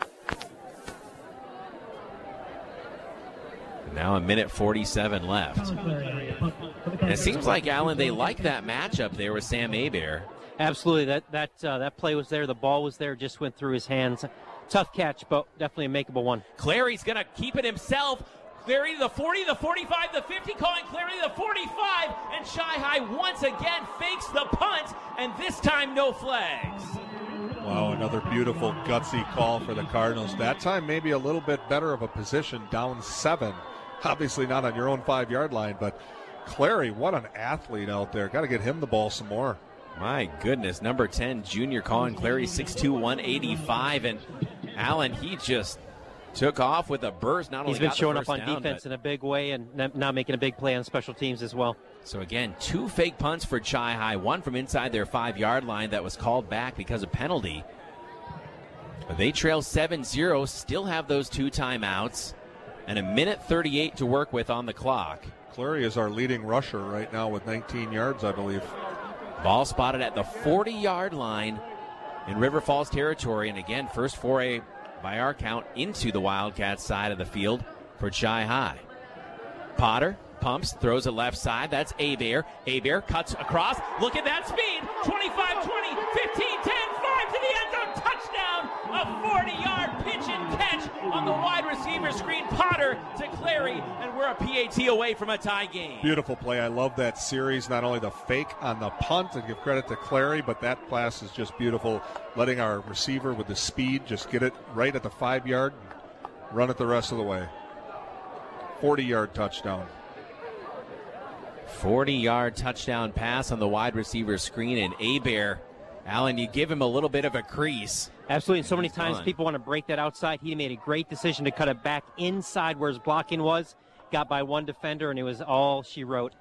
Now 1:47 left. And it seems like, Alan, they like that matchup there with Sam Hebert. Absolutely. That play was there. The ball was there. Just went through his hands. Tough catch, but definitely a makeable one. Clary's going to keep it himself. Clary to the 40, the 45, the 50, calling Clary to the 45, and Chi-Hi once again fakes the punt, and this time no flags. Wow, another beautiful gutsy call for the Cardinals. That time maybe a little bit better of a position, down 7. Obviously not on your own 5-yard line, but Clary, what an athlete out there. Got to get him the ball some more. My goodness, number 10, junior Colin Clary, 6'2", 185. And Allen, he just took off with a burst. Not only he's been got showing the up on first down, defense in a big way and now making a big play on special teams as well. So again, 2 fake punts for Chi High, one from inside their 5-yard line that was called back because of penalty. But they trail 7-0, still have those 2 timeouts, and a minute 38 to work with on the clock. Clary is our leading rusher right now with 19 yards, I believe. Ball spotted at the 40-yard line in River Falls territory, and again, first foray by our count into the Wildcats side of the field for Chi High. Potter pumps, throws it left side. That's Abear. Abear cuts across. Look at that speed. 25, 20, 15, 10, 5 to the end zone. Touchdown. A 40-yard pitch and catch on the wide receiver screen. Potter to Clary, and we're a PAT away from a tie game. Beautiful play. I love that series. Not only the fake on the punt, and give credit to Clary, but that pass is just beautiful. Letting our receiver with the speed just get it right at the 5-yard and run it the rest of the way. 40-yard touchdown. 40-yard touchdown pass on the wide receiver screen, and Abear, Allen, you give him a little bit of a crease. Absolutely, and so many times people want to break that outside. He made a great decision to cut it back inside where his blocking was. Got by one defender, and it was all she wrote.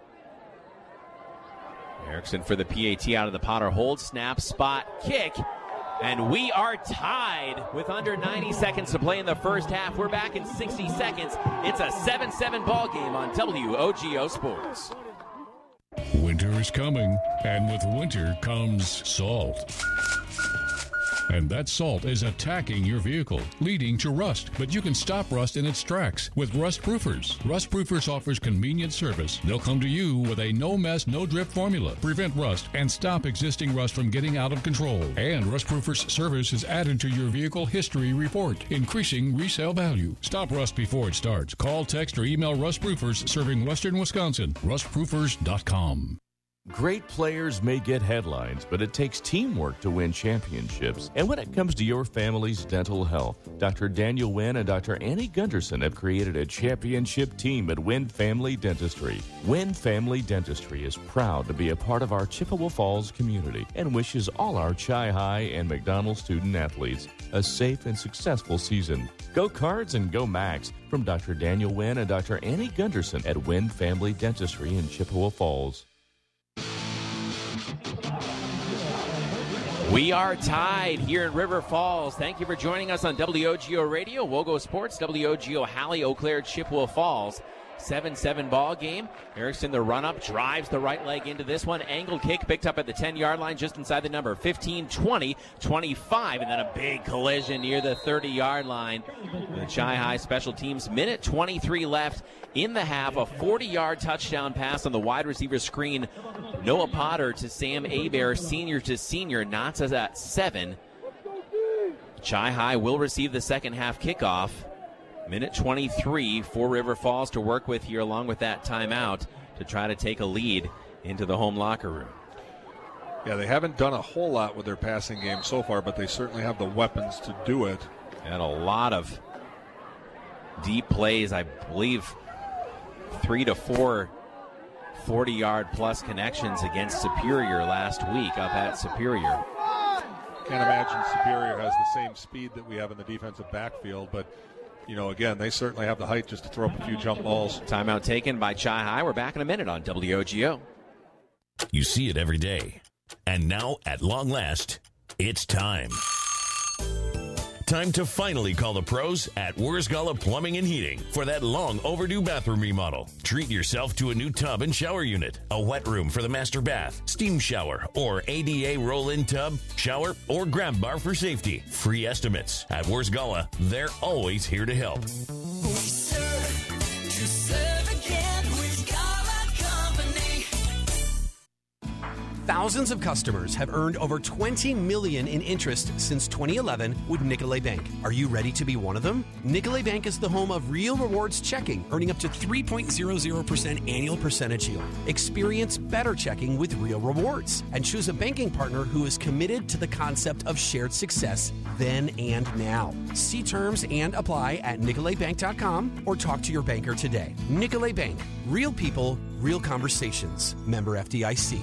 Erickson for the PAT out of the Potter hold, snap, spot, kick. And we are tied with under 90 seconds to play in the first half. We're back in 60 seconds. It's a 7-7 ball game on WOGO Sports. Winter is coming, and with winter comes salt. And that salt is attacking your vehicle, leading to rust. But you can stop rust in its tracks with Rust Proofers. Rust Proofers offers convenient service. They'll come to you with a no-mess, no-drip formula. Prevent rust and stop existing rust from getting out of control. And Rust Proofers service is added to your vehicle history report, increasing resale value. Stop rust before it starts. Call, text, or email Rust Proofers, serving Western Wisconsin. RustProofers.com. Great players may get headlines, but it takes teamwork to win championships. And when it comes to your family's dental health, Dr. Daniel Wynn and Dr. Annie Gunderson have created a championship team at Wynn Family Dentistry. Wynn Family Dentistry is proud to be a part of our Chippewa Falls community and wishes all our Chi High and McDonald student athletes a safe and successful season. Go Cards and go Max from Dr. Daniel Wynn and Dr. Annie Gunderson at Wynn Family Dentistry in Chippewa Falls. We are tied here in River Falls. Thank you for joining us on WOGO Radio, WOGO Sports, WOGO Halley, Eau Claire, Chippewa Falls. 7-7 ball game. Erickson, the run-up, drives the right leg into this one. Angled kick picked up at the 10-yard line just inside the number. 15, 20, 25, and then a big collision near the 30-yard line. The Chi High special teams, minute 23 left in the half. A 40-yard touchdown pass on the wide receiver screen. Noah Potter to Sam Abear, senior to senior, knots us at 7. Chi High will receive the second half kickoff. Minute 23 for River Falls to work with here, along with that timeout, to try to take a lead into the home locker room. Yeah, they haven't done a whole lot with their passing game so far, but they certainly have the weapons to do it. And a lot of deep plays, I believe 3 to 4 40-yard plus connections against Superior last week up at Superior. Can't imagine Superior has the same speed that we have in the defensive backfield, but you know, again, they certainly have the height just to throw up a few jump balls. Timeout taken by Chi High. We're back in a minute on WOGO. You see it every day. And now, at long last, it's time. Time to finally call the pros at Wurzgala Plumbing and Heating for that long overdue bathroom remodel. Treat yourself to a new tub and shower unit, a wet room for the master bath, steam shower, or ADA roll-in tub, shower, or grab bar for safety. Free estimates. At Wurzgala, they're always here to help. We serve again with Gala Company. Thousands of customers have earned over $20 million in interest since 2011 with Nicolet Bank. Are you ready to be one of them? Nicolet Bank is the home of Real Rewards Checking, earning up to 3.00% annual percentage yield. Experience better checking with Real Rewards and choose a banking partner who is committed to the concept of shared success then and now. See terms and apply at nicoletbank.com or talk to your banker today. Nicolet Bank. Real people, real conversations. Member FDIC.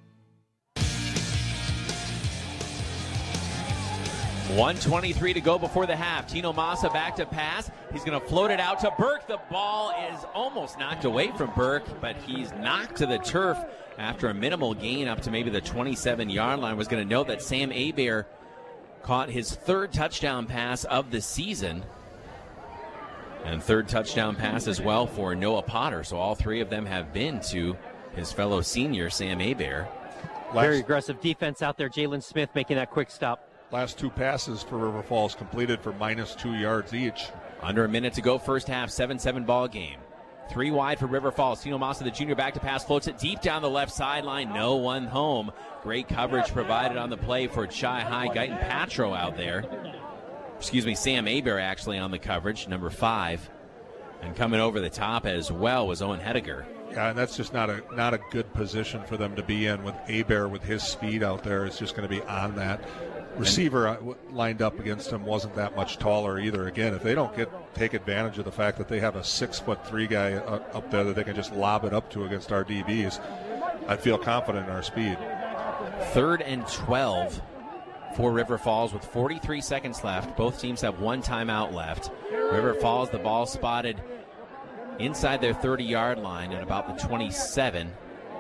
1:23 to go before the half. Tino Massa back to pass. He's going to float it out to Burke. The ball is almost knocked away from Burke, but he's knocked to the turf after a minimal gain up to maybe the 27-yard line. Was going to note that Sam Hebert caught his third touchdown pass of the season. And third touchdown pass as well for Noah Potter. So all three of them have been to his fellow senior, Sam Hebert. Very aggressive defense out there. Jalen Smith making that quick stop. Last two passes for River Falls completed for -2 yards each. Under a minute to go, first half, 7-7 ball game. 3 wide for River Falls. Tino Massa, the junior, back to pass, floats it deep down the left sideline. No one home. Great coverage provided on the play for Chi High. Guyton Patro out there. Sam Hebert actually on the coverage, number 5. And coming over the top as well was Owen Hediger. Yeah, and that's just not a good position for them to be in with Hebert with his speed out there. It's just going to be on that. Receiver lined up against him wasn't that much taller either. Again, if they don't take advantage of the fact that they have a 6'3" guy up there that they can just lob it up to against our DBs, I feel confident in our speed. 3rd and 12 for River Falls with 43 seconds left. Both teams have 1 timeout left. River Falls, the ball spotted inside their 30-yard line at about the 27.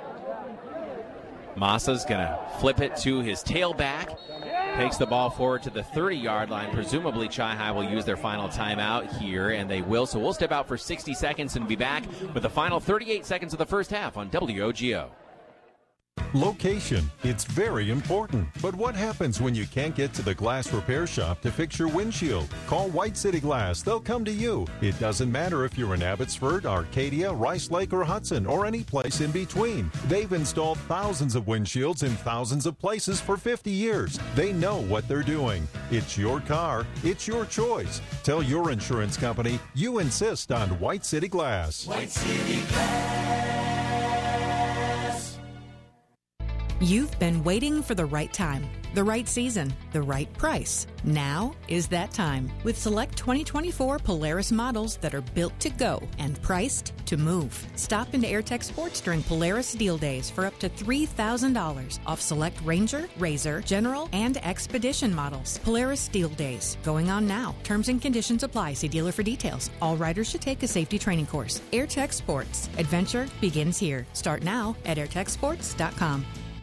Massa's going to flip it to his tailback. Takes the ball forward to the 30-yard line. Presumably, Chi High will use their final timeout here, and they will. So we'll step out for 60 seconds and be back with the final 38 seconds of the first half on WOGO. Location. It's very important. But what happens when you can't get to the glass repair shop to fix your windshield? Call White City Glass. They'll come to you. It doesn't matter if you're in Abbotsford, Arcadia, Rice Lake, or Hudson, or any place in between. They've installed thousands of windshields in thousands of places for 50 years. They know what they're doing. It's your car. It's your choice. Tell your insurance company you insist on White City Glass. White City Glass. You've been waiting for the right time, the right season, the right price. Now is that time with select 2024 Polaris models that are built to go and priced to move. Stop into AirTech Sports during Polaris Deal Days for up to $3,000 off select Ranger, Razor, General, and Expedition models. Polaris Deal Days going on now. Terms and conditions apply. See dealer for details. All riders should take a safety training course. AirTech Sports. Adventure begins here. Start now at airtechsports.com.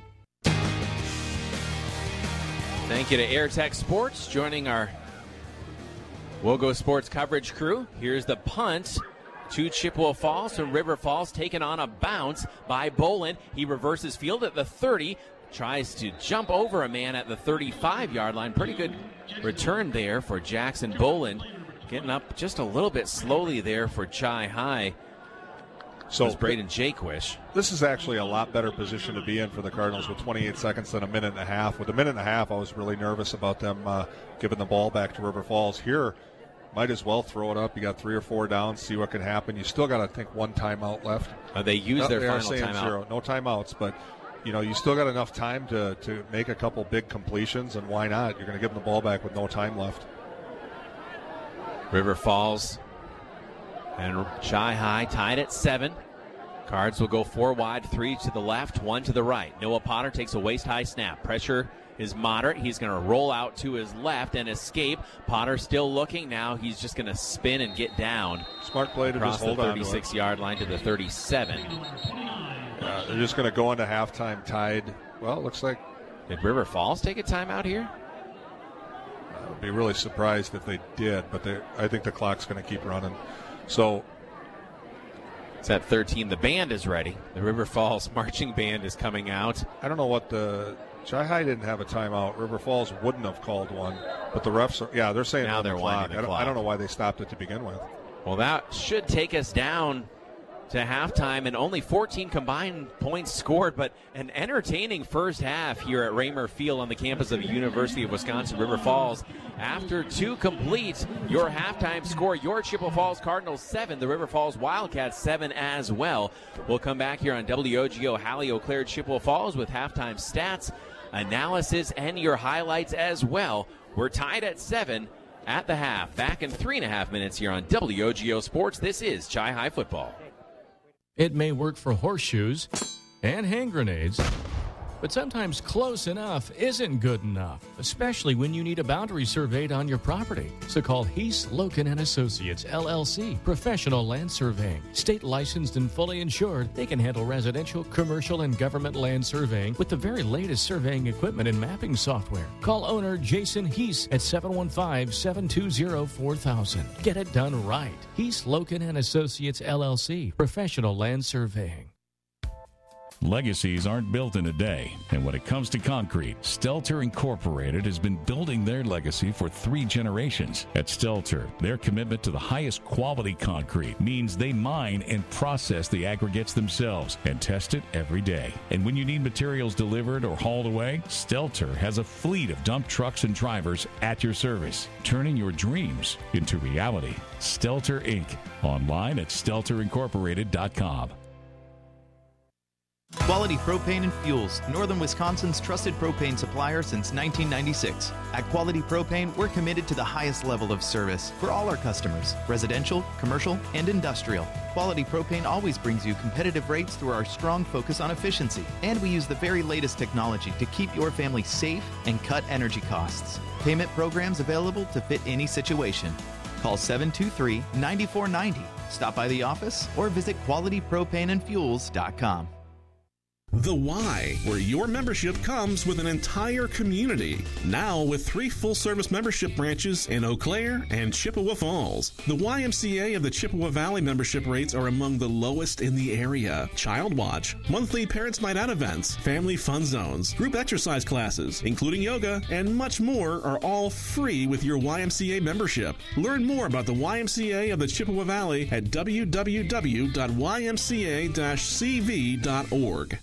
Thank you to AirTech Sports joining our WOGO Sports coverage crew. Here's the punt to Chippewa Falls. So River Falls taken on a bounce by Boland. He reverses field at the 30. Tries to jump over a man at the 35-yard line. Pretty good return there for Jackson Boland. Getting up just a little bit slowly there for Chi High. So Braden Jaquish. This is actually a lot better position to be in for the Cardinals with 28 seconds than a minute and a half. With a minute and a half, I was really nervous about them giving the ball back to River Falls. Here, might as well throw it up. You got 3 or 4 downs, see what can happen. You still got, I think, 1 timeout left. They use their final timeout. 0. No timeouts, but you still got enough time to make a couple big completions, and why not? You're going to give them the ball back with no time left. River Falls and Chi High tied at 7. Cards will go 4 wide, 3 to the left, 1 to the right. Noah Potter takes a waist-high snap. Pressure is moderate. He's going to roll out to his left and escape. Potter still looking. Now he's just going to spin and get down. Smart play to just hold on to it. Across the 36-yard line to the 37. They're just going to go into halftime tied. Well, it looks like... Did River Falls take a timeout here? I would be really surprised if they did, but I think the clock's going to keep running. So... It's at 13. The band is ready. The River Falls marching band is coming out. I don't know what the... Chi High didn't have a timeout. River Falls wouldn't have called one. But the refs are... Yeah, they're saying now they're winding the clock. I don't know why they stopped it to begin with. Well, that should take us down to halftime, and only 14 combined points scored, but an entertaining first half here at Raymer Field on the campus of the University of Wisconsin River Falls. After 2 complete, your halftime score, your Chippewa Falls Cardinals 7, the River Falls Wildcats 7 as well. We'll come back here on WOGO Hallie Eau Claire Chippewa Falls with halftime stats, analysis, and your highlights as well. We're tied at 7 at the half. Back in 3.5 minutes here on WOGO Sports. This is Chi-Hi Football. It may work for horseshoes and hand grenades, but sometimes close enough isn't good enough, especially when you need a boundary surveyed on your property. So call Heath, Loken & Associates, LLC, Professional Land Surveying. State licensed and fully insured, they can handle residential, commercial, and government land surveying with the very latest surveying equipment and mapping software. Call owner Jason Heath at 715-720-4000. Get it done right. Heath, Loken & Associates, LLC, Professional Land Surveying. Legacies aren't built in a day, and when it comes to concrete, Stelter Incorporated has been building their legacy for 3 generations. At Stelter, their commitment to the highest quality concrete means they mine and process the aggregates themselves and test it every day. And when you need materials delivered or hauled away, Stelter has a fleet of dump trucks and drivers at your service, turning your dreams into reality. Stelter Inc. Online at stelterincorporated.com. Quality Propane and Fuels, Northern Wisconsin's trusted propane supplier since 1996. At Quality Propane, we're committed to the highest level of service for all our customers, residential, commercial, and industrial. Quality Propane always brings you competitive rates through our strong focus on efficiency, and we use the very latest technology to keep your family safe and cut energy costs. Payment programs available to fit any situation. Call 723-9490. Stop by the office or visit qualitypropaneandfuels.com. The Y, where your membership comes with an entire community. Now with 3 full-service membership branches in Eau Claire and Chippewa Falls. The YMCA of the Chippewa Valley membership rates are among the lowest in the area. Child Watch, monthly Parents Night Out events, family fun zones, group exercise classes, including yoga, and much more are all free with your YMCA membership. Learn more about the YMCA of the Chippewa Valley at www.ymca-cv.org.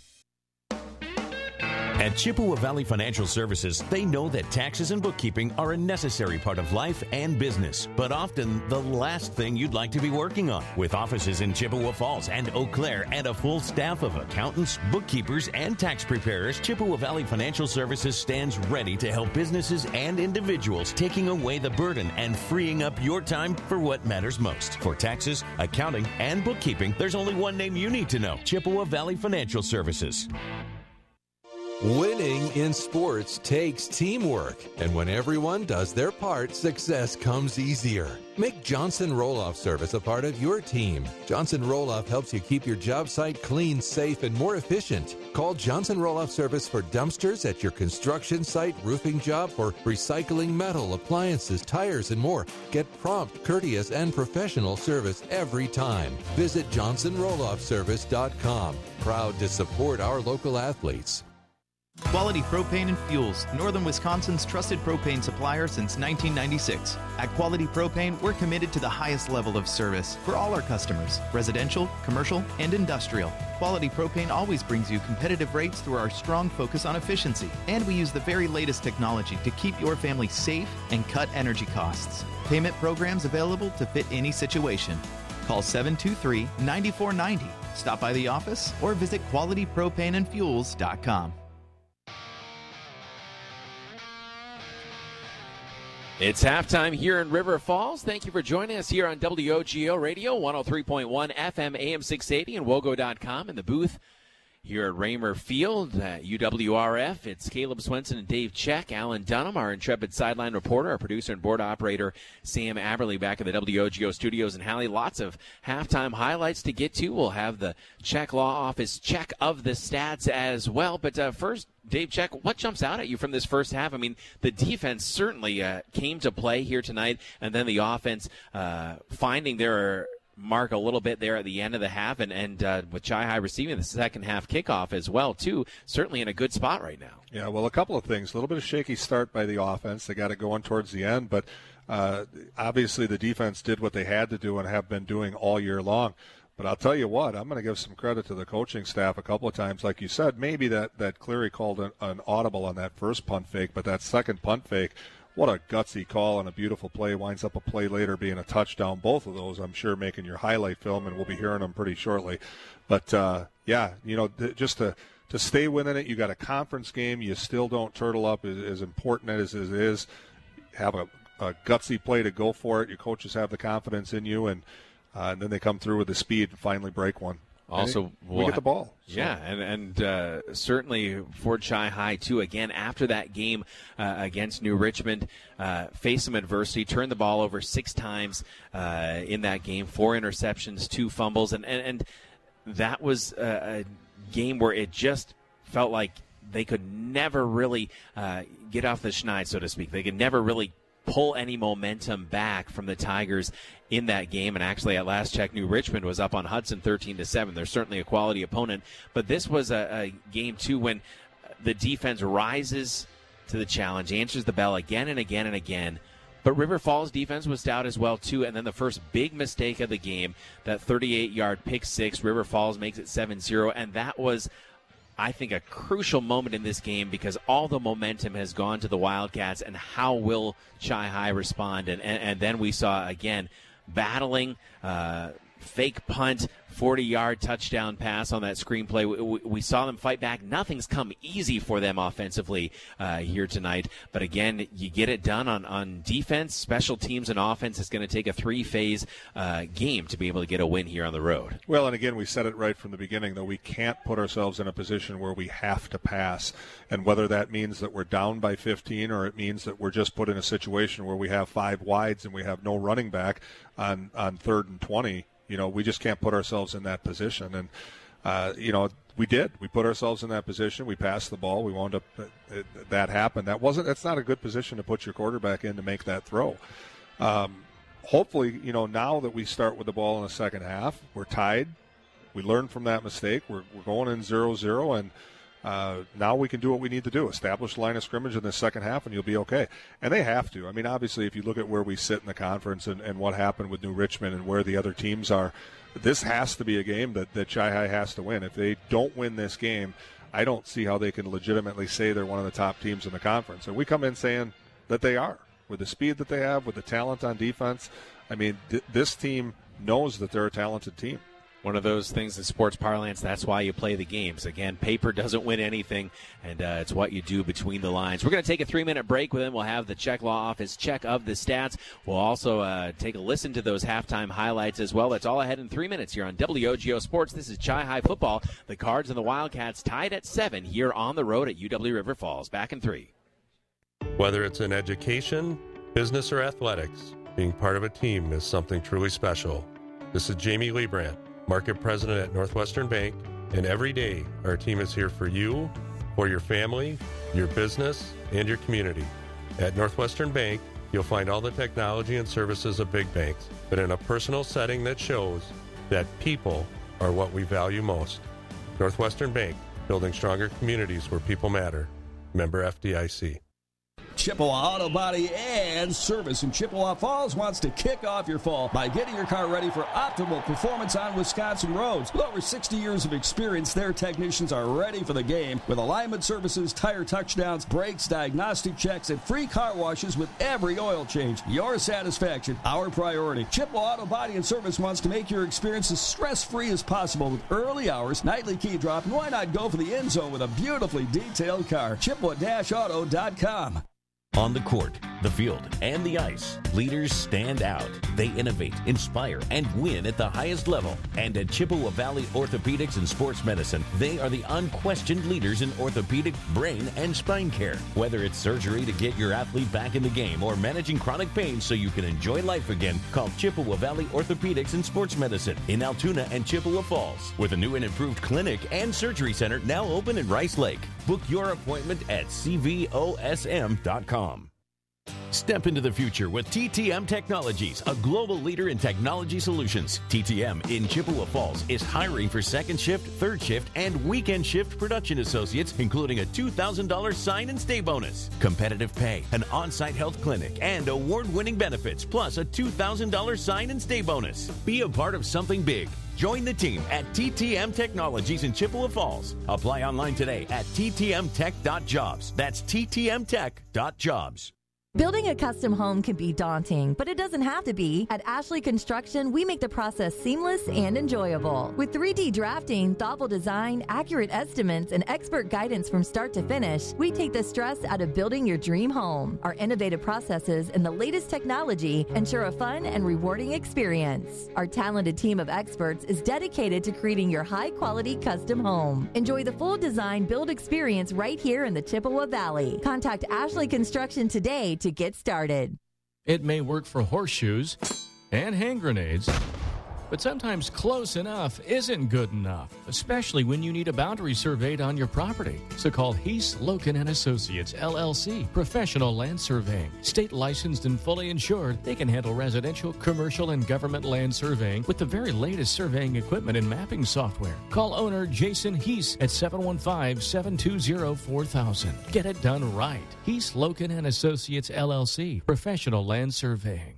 At Chippewa Valley Financial Services, they know that taxes and bookkeeping are a necessary part of life and business, but often the last thing you'd like to be working on. With offices in Chippewa Falls and Eau Claire and a full staff of accountants, bookkeepers, and tax preparers, Chippewa Valley Financial Services stands ready to help businesses and individuals, taking away the burden and freeing up your time for what matters most. For taxes, accounting, and bookkeeping, there's only one name you need to know: Chippewa Valley Financial Services. Winning in sports takes teamwork, and when everyone does their part, success comes easier. Make Johnson Roll-Off Service a part of your team. Johnson Roll-Off helps you keep your job site clean, safe, and more efficient. Call Johnson Roll-Off Service for dumpsters at your construction site, roofing job, for recycling metal, appliances, tires, and more. Get prompt, courteous, and professional service every time. Visit JohnsonRollOffService.com. Proud to support our local athletes. Quality Propane and Fuels, Northern Wisconsin's trusted propane supplier since 1996. At Quality Propane, we're committed to the highest level of service for all our customers, residential, commercial, and industrial. Quality Propane always brings you competitive rates through our strong focus on efficiency, and we use the very latest technology to keep your family safe and cut energy costs. Payment programs available to fit any situation. Call 723-9490. Stop by the office or visit qualitypropaneandfuels.com. It's halftime here in River Falls. Thank you for joining us here on WOGO Radio, 103.1 FM, AM 680, and WOGO.com in the booth here at Raymer Field at UWRF. It's Caleb Swenson and Dave Check. Alan Dunham, our intrepid sideline reporter, our producer and board operator, Sam Aberley, back at the WOGO studios in Hallie. Lots of halftime highlights to get to. We'll have the Check Law Office check of the stats as well. But first, Dave Check, what jumps out at you from this first half? I mean, the defense certainly came to play here tonight, and then the offense finding their mark a little bit there at the end of the half, and with Chi-Hi receiving the second half kickoff as well, too, certainly in a good spot right now. Yeah, well, a couple of things. A little bit of shaky start by the offense. They got it going towards the end, but obviously the defense did what they had to do and have been doing all year long. But I'll tell you what, I'm going to give some credit to the coaching staff a couple of times. Like you said, maybe that Cleary called an audible on that first punt fake, but that second punt fake, what a gutsy call and a beautiful play. Winds up a play later being a touchdown. Both of those, I'm sure, making your highlight film, and we'll be hearing them pretty shortly. But, just to stay within it, you got a conference game. You still don't turtle up, as important as it is. Have a gutsy play to go for it. Your coaches have the confidence in you, and then they come through with the speed and finally break one. Also, we get the ball. So. Yeah, and certainly for Chi-Hi, too, again, after that game against New Richmond, faced some adversity, turned the ball over 6 times in that game, 4 interceptions, 2 fumbles, and that was a game where it just felt like they could never really get off the schneid, so to speak. They could never really pull any momentum back from the Tigers in that game. And actually, at last check, New Richmond was up on Hudson 13-7. They're certainly a quality opponent. But this was a game, too, when the defense rises to the challenge, answers the bell again and again and again. But River Falls defense was stout as well, too. And then the first big mistake of the game, that 38-yard pick six, River Falls makes it 7-0. And that was, I think, a crucial moment in this game because all the momentum has gone to the Wildcats, and how will Chi-Hi respond? And then we saw, again, battling, fake punt, 40-yard touchdown pass on that screenplay. We saw them fight back. Nothing's come easy for them offensively here tonight. But again, you get it done on defense, special teams, and offense. It's going to take a 3-phase game to be able to get a win here on the road. Well, and again, we said it right from the beginning, though. We can't put ourselves in a position where we have to pass. And whether that means that we're down by 15 or it means that we're just put in a situation where we have 5 wides and we have no running back on 3rd and 20, we just can't put ourselves in that position. And, we did. We put ourselves in that position. We passed the ball. We wound up that happened. That's not a good position to put your quarterback in to make that throw. Hopefully, now that we start with the ball in the second half, we're tied. We learned from that mistake. We're going in 0-0, and now we can do what we need to do, establish line of scrimmage in the second half, and you'll be okay. And they have to. I mean, obviously, if you look at where we sit in the conference and what happened with New Richmond and where the other teams are, this has to be a game that Chi-Hi has to win. If they don't win this game, I don't see how they can legitimately say they're one of the top teams in the conference. And we come in saying that they are, with the speed that they have, with the talent on defense. I mean, this team knows that they're a talented team. One of those things in sports parlance, that's why you play the games. Again, paper doesn't win anything, and it's what you do between the lines. We're going to take a 3-minute break with them. We'll have the Czech Law Office check of the stats. We'll also take a listen to those halftime highlights as well. That's all ahead in 3 minutes here on WOGO Sports. This is Chi-Hi football. The Cards and the Wildcats tied at 7 here on the road at UW River Falls. Back in 3. Whether it's in education, business, or athletics, being part of a team is something truly special. This is Jamie Liebrandt, Market President at Northwestern Bank, and every day our team is here for you, for your family, your business, and your community. At Northwestern Bank, you'll find all the technology and services of big banks, but in a personal setting that shows that people are what we value most. Northwestern Bank, building stronger communities where people matter. Member FDIC. Chippewa Auto Body and Service in Chippewa Falls wants to kick off your fall by getting your car ready for optimal performance on Wisconsin roads. With over 60 years of experience, their technicians are ready for the game with alignment services, tire touchdowns, brakes, diagnostic checks, and free car washes with every oil change. Your satisfaction, our priority. Chippewa Auto Body and Service wants to make your experience as stress-free as possible with early hours, nightly key drop, and why not go for the end zone with a beautifully detailed car. Chippewa-auto.com. On the court, the field, and the ice, leaders stand out. They innovate, inspire, and win at the highest level. And at Chippewa Valley Orthopedics and Sports Medicine, they are the unquestioned leaders in orthopedic, brain, and spine care. Whether it's surgery to get your athlete back in the game or managing chronic pain so you can enjoy life again, call Chippewa Valley Orthopedics and Sports Medicine in Altoona and Chippewa Falls, with a new and improved clinic and surgery center now open in Rice Lake. Book your appointment at cvosm.com. Step into the future with TTM Technologies, a global leader in technology solutions. TTM in Chippewa Falls is hiring for second shift, third shift, and weekend shift production associates, including a $2,000 sign and stay bonus, competitive pay, an on-site health clinic, and award-winning benefits, plus a $2,000 sign and stay bonus. Be a part of something big. Join the team at TTM Technologies in Chippewa Falls. Apply online today at ttmtech.jobs. That's ttmtech.jobs. Building a custom home can be daunting, but it doesn't have to be. At Ashley Construction, we make the process seamless and enjoyable. With 3D drafting, thoughtful design, accurate estimates, and expert guidance from start to finish, we take the stress out of building your dream home. Our innovative processes and the latest technology ensure a fun and rewarding experience. Our talented team of experts is dedicated to creating your high-quality custom home. Enjoy the full design build experience right here in the Chippewa Valley. Contact Ashley Construction today to get started. It may work for horseshoes and hand grenades, but sometimes close enough isn't good enough, especially when you need a boundary surveyed on your property. So call Heath, Loken & Associates, LLC, Professional Land Surveying. State licensed and fully insured, they can handle residential, commercial, and government land surveying with the very latest surveying equipment and mapping software. Call owner Jason Heath at 715-720-4000. Get it done right. Heath, Loken & Associates, LLC, Professional Land Surveying.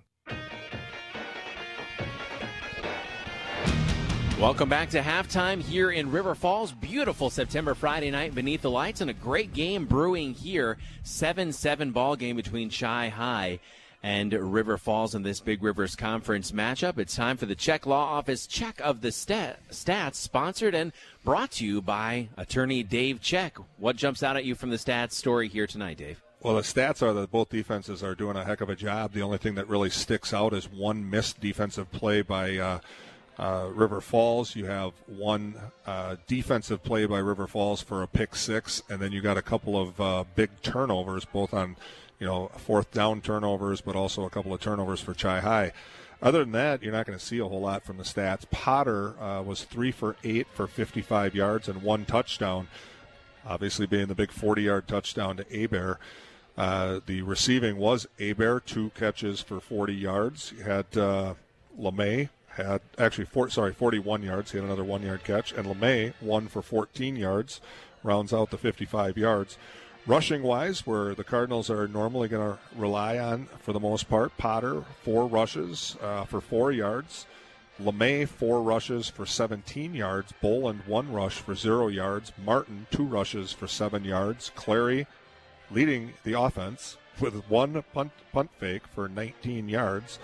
Welcome back to halftime here in River Falls. Beautiful September Friday night beneath the lights, and a great game brewing here. 7-7 ball game between Chi High and River Falls in this Big Rivers Conference matchup. It's time for the Check Law Office Check of the Stats, sponsored and brought to you by attorney Dave Check. What jumps out at you from the stats story here tonight, Dave? Well, the stats are that both defenses are doing a heck of a job. The only thing that really sticks out is one missed defensive play by River Falls. You have one defensive play by River Falls for a pick six, and then you got a couple of big turnovers, both on fourth down turnovers, but also a couple of turnovers for Chi High. Other than that, you're not going to see a whole lot from the stats. Potter was 3 for 8 for 55 yards and 1 touchdown, obviously being the big 40-yard touchdown to Hebert. The receiving was Hebert, 2 catches for 40 yards. You had LeMay had 41 yards. He had another 1-yard catch. And LeMay, 1 for 14 yards, rounds out the 55 yards. Rushing-wise, where the Cardinals are normally going to rely on for the most part, Potter, 4 rushes for 4 yards. LeMay, 4 rushes for 17 yards. Boland, 1 rush for 0 yards. Martin, 2 rushes for 7 yards. Clary leading the offense with 1 punt fake for 19 yards.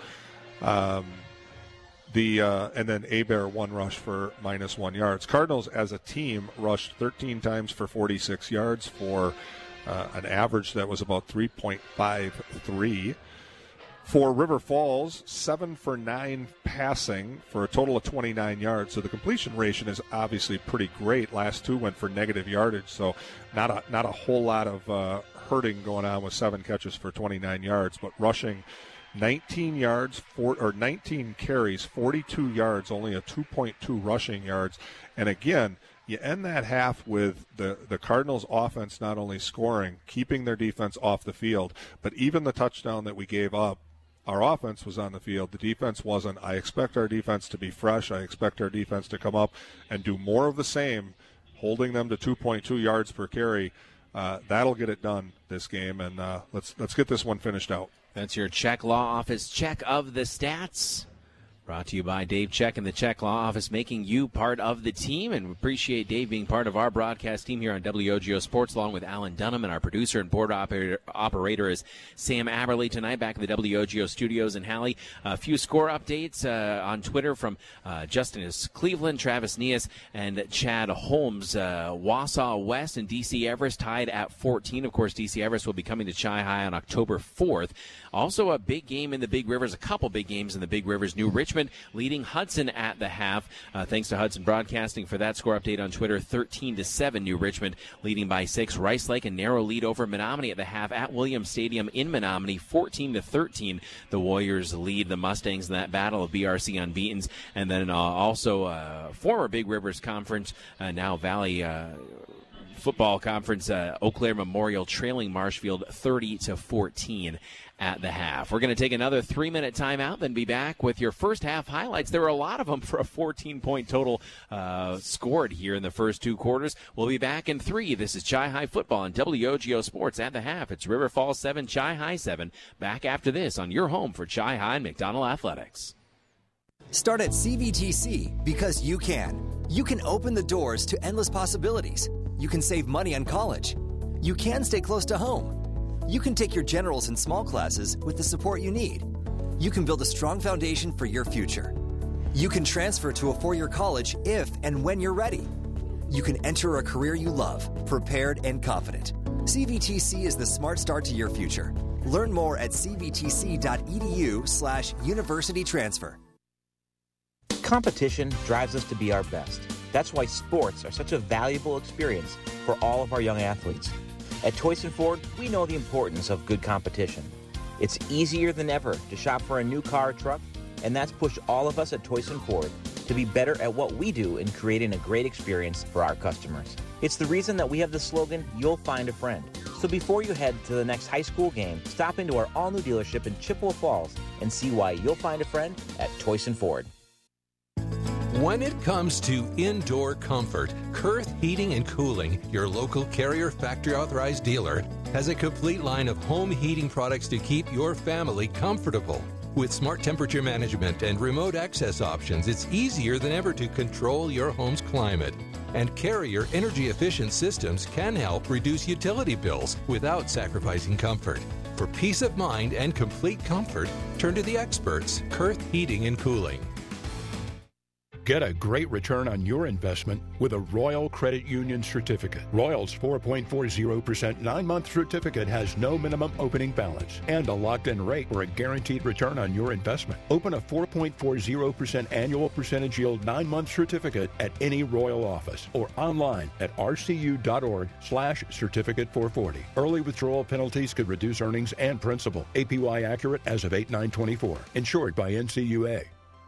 And then Hebert, 1 rush for -1 yards. Cardinals as a team rushed 13 times for 46 yards for an average that was about 3.53. For River Falls, 7 for 9 passing for a total of 29 yards. So the completion ratio is obviously pretty great. Last 2 went for negative yardage, so not a whole lot of hurting going on with 7 catches for 29 yards. But rushing 19 yards, 19 carries, 42 yards, only a 2.2 rushing yards. And again, you end that half with the Cardinals' offense not only scoring, keeping their defense off the field, but even the touchdown that we gave up, our offense was on the field. The defense wasn't. I expect our defense to be fresh. I expect our defense to come up and do more of the same, holding them to 2.2 yards per carry. That'll get it done this game, and let's get this one finished out. That's your Check Law Office Check of the Stats. Brought to you by Dave Check and the Check Law Office, making you part of the team. And we appreciate Dave being part of our broadcast team here on WOGO Sports, along with Alan Dunham. And our producer and board operator is Sam Aberley tonight, back in the WOGO studios in Halley. A few score updates on Twitter from Justin Cleveland, Travis Neas, and Chad Holmes. Wausau West and DC Everest tied at 14. Of course, DC Everest will be coming to Chi High on October 4th. Also a big game in the Big Rivers, a couple big games in the Big Rivers. New Richmond leading Hudson at the half. Thanks to Hudson Broadcasting for that score update on Twitter. 13-7, New Richmond leading by 6. Rice Lake, a narrow lead over Menominee at the half at Williams Stadium in Menominee. 14-13, the Warriors lead the Mustangs in that battle of BRC unbeatens. And then also former Big Rivers Conference, now Valley Football Conference, Eau Claire Memorial trailing Marshfield 30-14 at the half. We're going to take another 3-minute timeout, then be back with your first half highlights. There were a lot of them for a 14-point total scored here in the first 2 quarters. We'll be back in 3. This is Chi High Football on WOGO Sports at the half. It's River Falls 7, Chi High 7. Back after this on your home for Chi High and McDonald Athletics. Start at CVTC because you can. You can open the doors to endless possibilities. You can save money on college. You can stay close to home. You can take your generals and small classes with the support you need. You can build a strong foundation for your future. You can transfer to a four-year college if and when you're ready. You can enter a career you love, prepared and confident. CVTC is the smart start to your future. Learn more at cvtc.edu/university transfer. Competition drives us to be our best. That's why sports are such a valuable experience for all of our young athletes. At Toyson Ford, we know the importance of good competition. It's easier than ever to shop for a new car or truck, and that's pushed all of us at Toyson Ford to be better at what we do in creating a great experience for our customers. It's the reason that we have the slogan, "You'll find a friend." So before you head to the next high school game, stop into our all-new dealership in Chippewa Falls and see why you'll find a friend at Toyson Ford. When it comes to indoor comfort, Kurth Heating and Cooling, your local Carrier factory authorized dealer, has a complete line of home heating products to keep your family comfortable. With smart temperature management and remote access options, it's easier than ever to control your home's climate. And Carrier energy-efficient systems can help reduce utility bills without sacrificing comfort. For peace of mind and complete comfort, turn to the experts, Kurth Heating and Cooling. Get a great return on your investment with a Royal Credit Union certificate. Royal's 4.40% 9-month certificate has no minimum opening balance and a locked-in rate for a guaranteed return on your investment. Open a 4.40% annual percentage yield 9-month certificate at any Royal office or online at rcu.org/certificate440. Early withdrawal penalties could reduce earnings and principal. APY accurate as of 8/9/24. Insured by NCUA.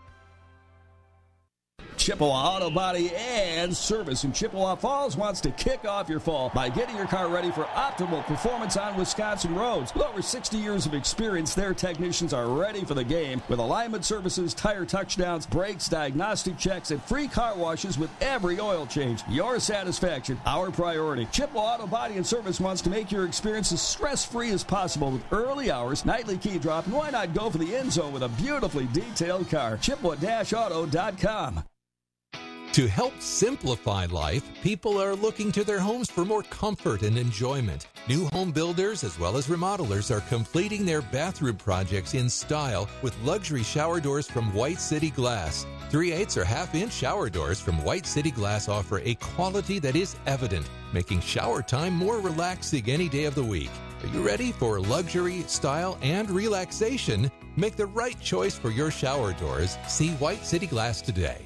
Chippewa Auto Body and Service in Chippewa Falls wants to kick off your fall by getting your car ready for optimal performance on Wisconsin roads. With over 60 years of experience, their technicians are ready for the game with alignment services, tire touchdowns, brakes, diagnostic checks, and free car washes with every oil change. Your satisfaction, our priority. Chippewa Auto Body and Service wants to make your experience as stress-free as possible with early hours, nightly key drop, and why not go for the end zone with a beautifully detailed car. Chippewa-auto.com. To help simplify life, people are looking to their homes for more comfort and enjoyment. New home builders as well as remodelers are completing their bathroom projects in style with luxury shower doors from White City Glass. 3/8 or half-inch shower doors from White City Glass offer a quality that is evident, making shower time more relaxing any day of the week. Are you ready for luxury, style, and relaxation? Make the right choice for your shower doors. See White City Glass today.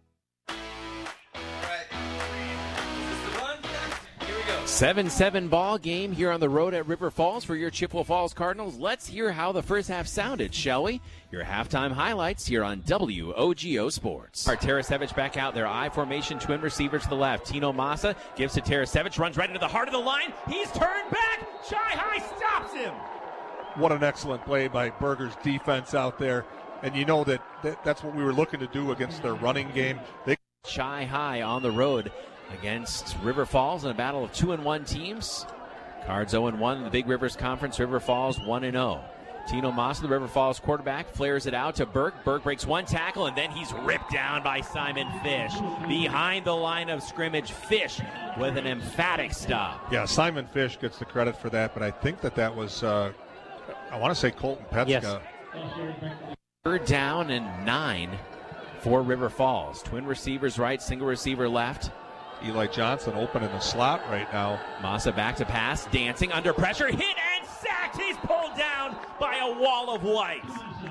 7-7 ball game here on the road at River Falls for your Chippewa Falls Cardinals. Let's hear how the first half sounded, shall we? Your halftime highlights here on WOGO Sports. Tarasevich back out there. I formation, twin receiver to the left. Tino Massa gives to Tarasevich, runs right into the heart of the line. He's turned back. Shy High stops him. What an excellent play by Berger's defense out there. And you know that's what we were looking to do against their running game. Shy High on the road against River Falls in a battle of 2-1 teams. Cards 0-1 in the Big Rivers Conference. River Falls 1-0. Tino Massa, the River Falls quarterback, flares it out to Burke. Burke breaks one tackle, and then he's ripped down by Simon Fish. Behind the line of scrimmage, Fish with an emphatic stop. Yeah, Simon Fish gets the credit for that, but I think that was, I want to say Colton Petska. Yes. 3rd down and 9 for River Falls. Twin receivers right, single receiver left. Eli Johnson open in the slot right now. Massa back to pass, dancing under pressure, hit and sacked. He's pulled down by a wall of white.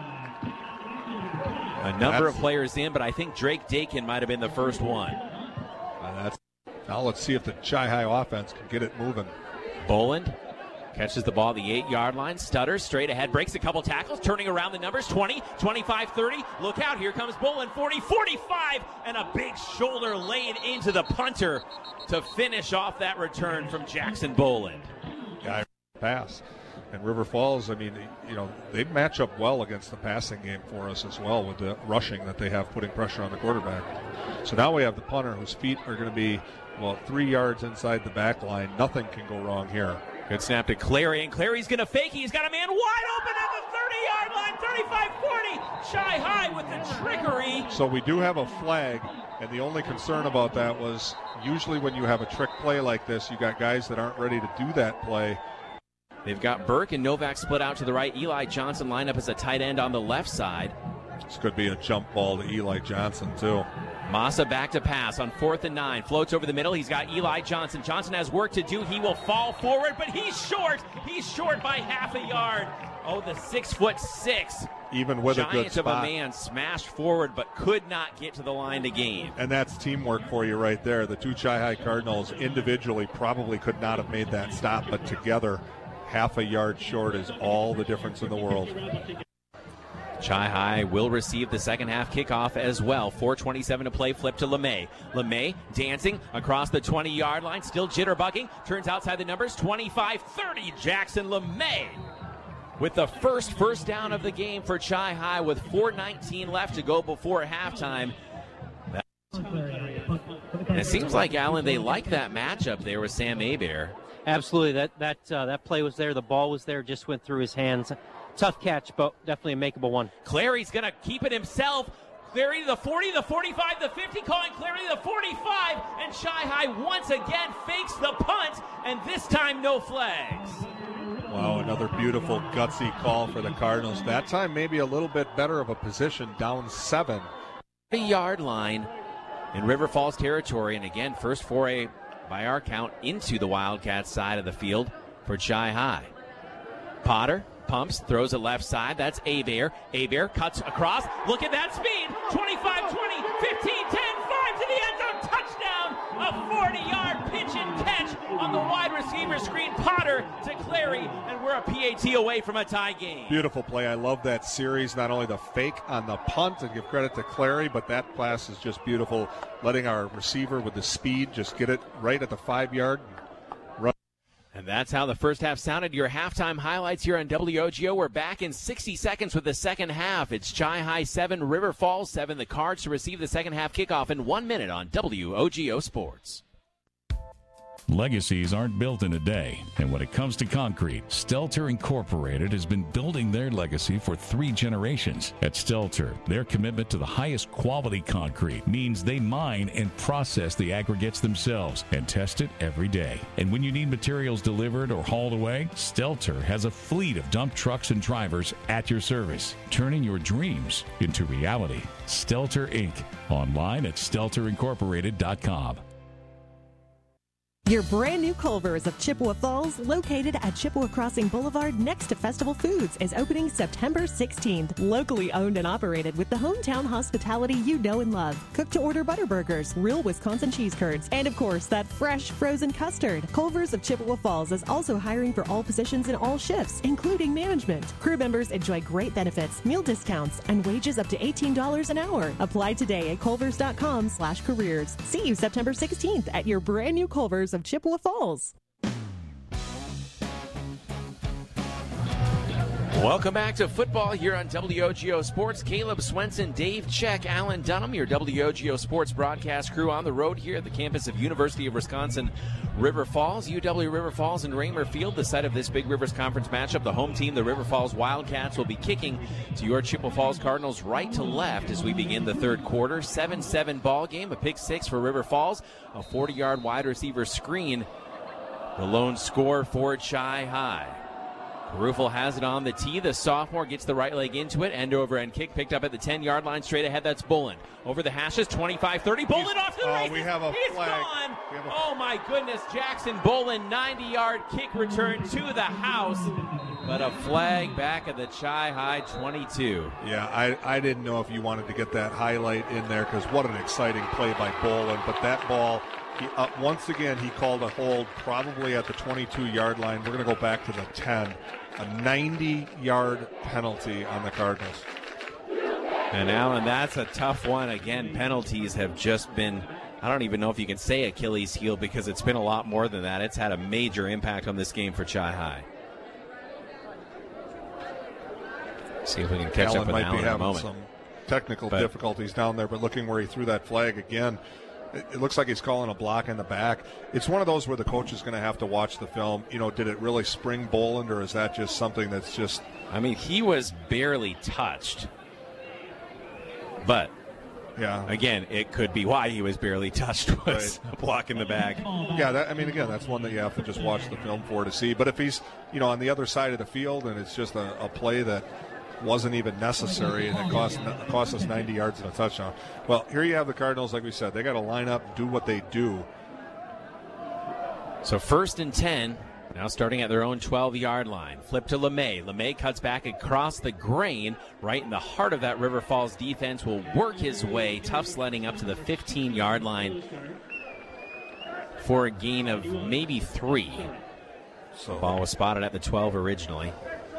A number of players in, but I think Drake Dakin might have been the first one. Now let's see if the Shy High offense can get it moving. Boland catches the ball at the 8-yard line, stutters straight ahead, breaks a couple tackles, turning around the numbers, 20, 25, 30. Look out, here comes Boland, 40, 45, and a big shoulder laid into the punter to finish off that return from Jackson Boland. Yeah, pass. And River Falls, I mean, you know, they match up well against the passing game for us as well with the rushing that they have, putting pressure on the quarterback. So now we have the punter whose feet are going to be, 3 yards inside the back line. Nothing can go wrong here. Good snap to Clary, and Clary's going to fake. He's got a man wide open at the 30-yard line. 35-40. Chi High with the trickery. So we do have a flag, and the only concern about that was usually when you have a trick play like this, you got guys that aren't ready to do that play. They've got Burke and Novak split out to the right. Eli Johnson lined up as a tight end on the left side. This could be a jump ball to Eli Johnson, too. Massa back to pass on 4th and 9. Floats over the middle. He's got Eli Johnson. Johnson has work to do. He will fall forward, but he's short. He's short by half a yard. Oh, the 6'6". Even with a good giant of spot. a man smashed forward, but could not get to the line to gain. And that's teamwork for you right there. The two Chi-High Cardinals individually probably could not have made that stop, but together, half a yard short is all the difference in the world. Chi-High will receive the second half kickoff as well. 4:27 to play. Flip to LeMay. LeMay dancing across the 20-yard line. Still jitterbugging. Turns outside the numbers. 25-30. Jackson LeMay with the first down of the game for Chi-High with 4:19 left to go before halftime. And it seems like, Alan, they like that matchup there with Sam Abear. Absolutely. That play was there. The ball was there. Just went through his hands. Tough catch, but definitely a makeable one. Clary's going to keep it himself. Clary to the 40, the 45, the 50, calling Clary to the 45, and Chi-High once again fakes the punt, and this time no flags. Wow, another beautiful, gutsy call for the Cardinals. That time maybe a little bit better of a position, down 7. 30-yard line in River Falls territory, and again, first foray by our count into the Wildcats side of the field for Chi-High. Potter pumps, throws it left side. That's Abear. Abear cuts across. Look at that speed. 25, 20, 15, 10, 5 to the end zone. Touchdown. A 40-yard pitch and catch on the wide receiver screen. Potter to Clary, and we're a PAT away from a tie game. Beautiful play. I love that series. Not only the fake on the punt, and give credit to Clary, but that pass is just beautiful. Letting our receiver with the speed just get it right at the 5-yard. And that's how the first half sounded. Your halftime highlights here on WOGO. We're back in 60 seconds with the second half. It's Chi-High 7, River Falls 7. The Cards to receive the second half kickoff in 1 minute on WOGO Sports. Legacies aren't built in a day, and when it comes to concrete, Stelter Incorporated has been building their legacy for 3 generations. At Stelter, their commitment to the highest quality concrete means they mine and process the aggregates themselves and test it every day. And when you need materials delivered or hauled away, Stelter has a fleet of dump trucks and drivers at your service, turning your dreams into reality. Stelter Inc. Online at stelterincorporated.com. Your brand new Culver's of Chippewa Falls, located at Chippewa Crossing Boulevard next to Festival Foods, is opening September 16th. Locally owned and operated with the hometown hospitality you know and love. Cook-to-order butter burgers, real Wisconsin cheese curds, and of course, that fresh frozen custard. Culver's of Chippewa Falls is also hiring for all positions in all shifts, including management. Crew members enjoy great benefits, meal discounts, and wages up to $18 an hour. Apply today at culvers.com/careers. See you September 16th at your brand new Culver's of Chippewa Falls. Welcome back to football here on WOGO Sports. Caleb Swenson, Dave Check, Alan Dunham, your WOGO Sports broadcast crew on the road here at the campus of University of Wisconsin River Falls. UW River Falls and Raymer Field, the site of this Big Rivers Conference matchup. The home team, the River Falls Wildcats, will be kicking to your Chippewa Falls Cardinals right to left as we begin the third quarter. 7-7 ball game, a pick 6 for River Falls, a 40-yard wide receiver screen. The lone score for Chi-High. Rufel has it on the tee. The sophomore gets the right leg into it. End over end kick picked up at the 10-yard line. Straight ahead, that's Bolin. Over the hashes, 25-30. Bolin off to the races. We have a He's flag. gone. Oh, my goodness. Jackson Bolin, 90-yard kick return to the house. But a flag back at the Chi-High 22. Yeah, I didn't know if you wanted to get that highlight in there because what an exciting play by Bolin. But that ball, once again, he called a hold probably at the 22-yard line. We're going to go back to the 10. A 90-yard penalty on the Cardinals. And Alan, that's a tough one. Again, penalties have just been, I don't even know if you can say Achilles heel because it's been a lot more than that. It's had a major impact on this game for Chi-High. See if we can catch up with Alan in a moment. Some technical difficulties down there, but looking where he threw that flag again, it looks like he's calling a block in the back. It's one of those where the coach is going to have to watch the film. You know, did it really spring Boland, or is that just something that's just I mean, he was barely touched. But, again, it could be why he was barely touched was blocking the bag. Yeah, that's one that you have to just watch the film for to see. But if he's, on the other side of the field and it's just a play that wasn't even necessary and it cost us 90 yards and a touchdown. Well, here you have the Cardinals, like we said. They got to line up, do what they do. So 1st and 10. Now starting at their own 12-yard line. Flip to LeMay. LeMay cuts back across the grain. Right in the heart of that River Falls defense. Will work his way. Tough sledding up to the 15-yard line for a gain of maybe 3. So ball was spotted at the 12 originally.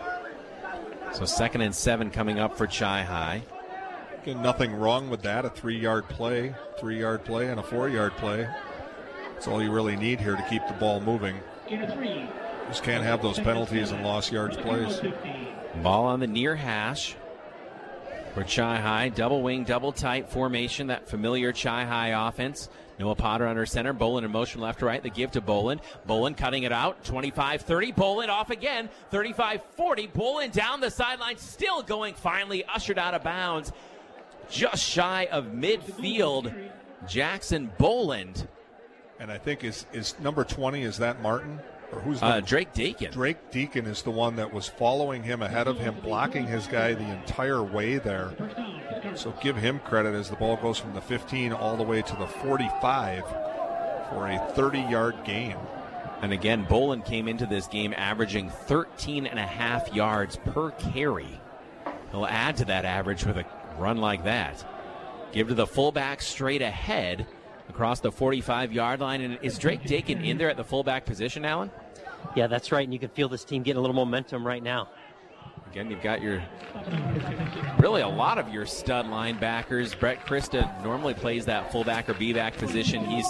So 2nd and 7 coming up for Chi-Hi. Again, nothing wrong with that. A 3-yard play, and a 4-yard play. That's all you really need here to keep the ball moving. Just can't have those penalties and lost yards plays. Ball on the near hash for Chi-Hi. Double wing, double tight formation, that familiar Chi-Hi offense. Noah Potter under center. Boland in motion left to right. The give to Boland. Boland cutting it out. 25-30. Boland off again. 35-40. Boland down the sideline. Still going. Finally ushered out of bounds. Just shy of midfield. Jackson Boland. And I think is number 20, is that Martin? Or who's Drake Deacon. Drake Deacon is the one that was following him ahead of him, blocking his guy the entire way there. So give him credit as the ball goes from the 15 all the way to the 45 for a 30-yard gain. And again, Boland came into this game averaging 13.5 yards per carry. He'll add to that average with a run like that. Give to the fullback straight ahead across the 45-yard line. And is Drake Dakin in there at the fullback position, Alan? Yeah, that's right. And you can feel this team getting a little momentum right now. Again, you've got really a lot of your stud linebackers. Brett Christa normally plays that fullback or B-back position. He's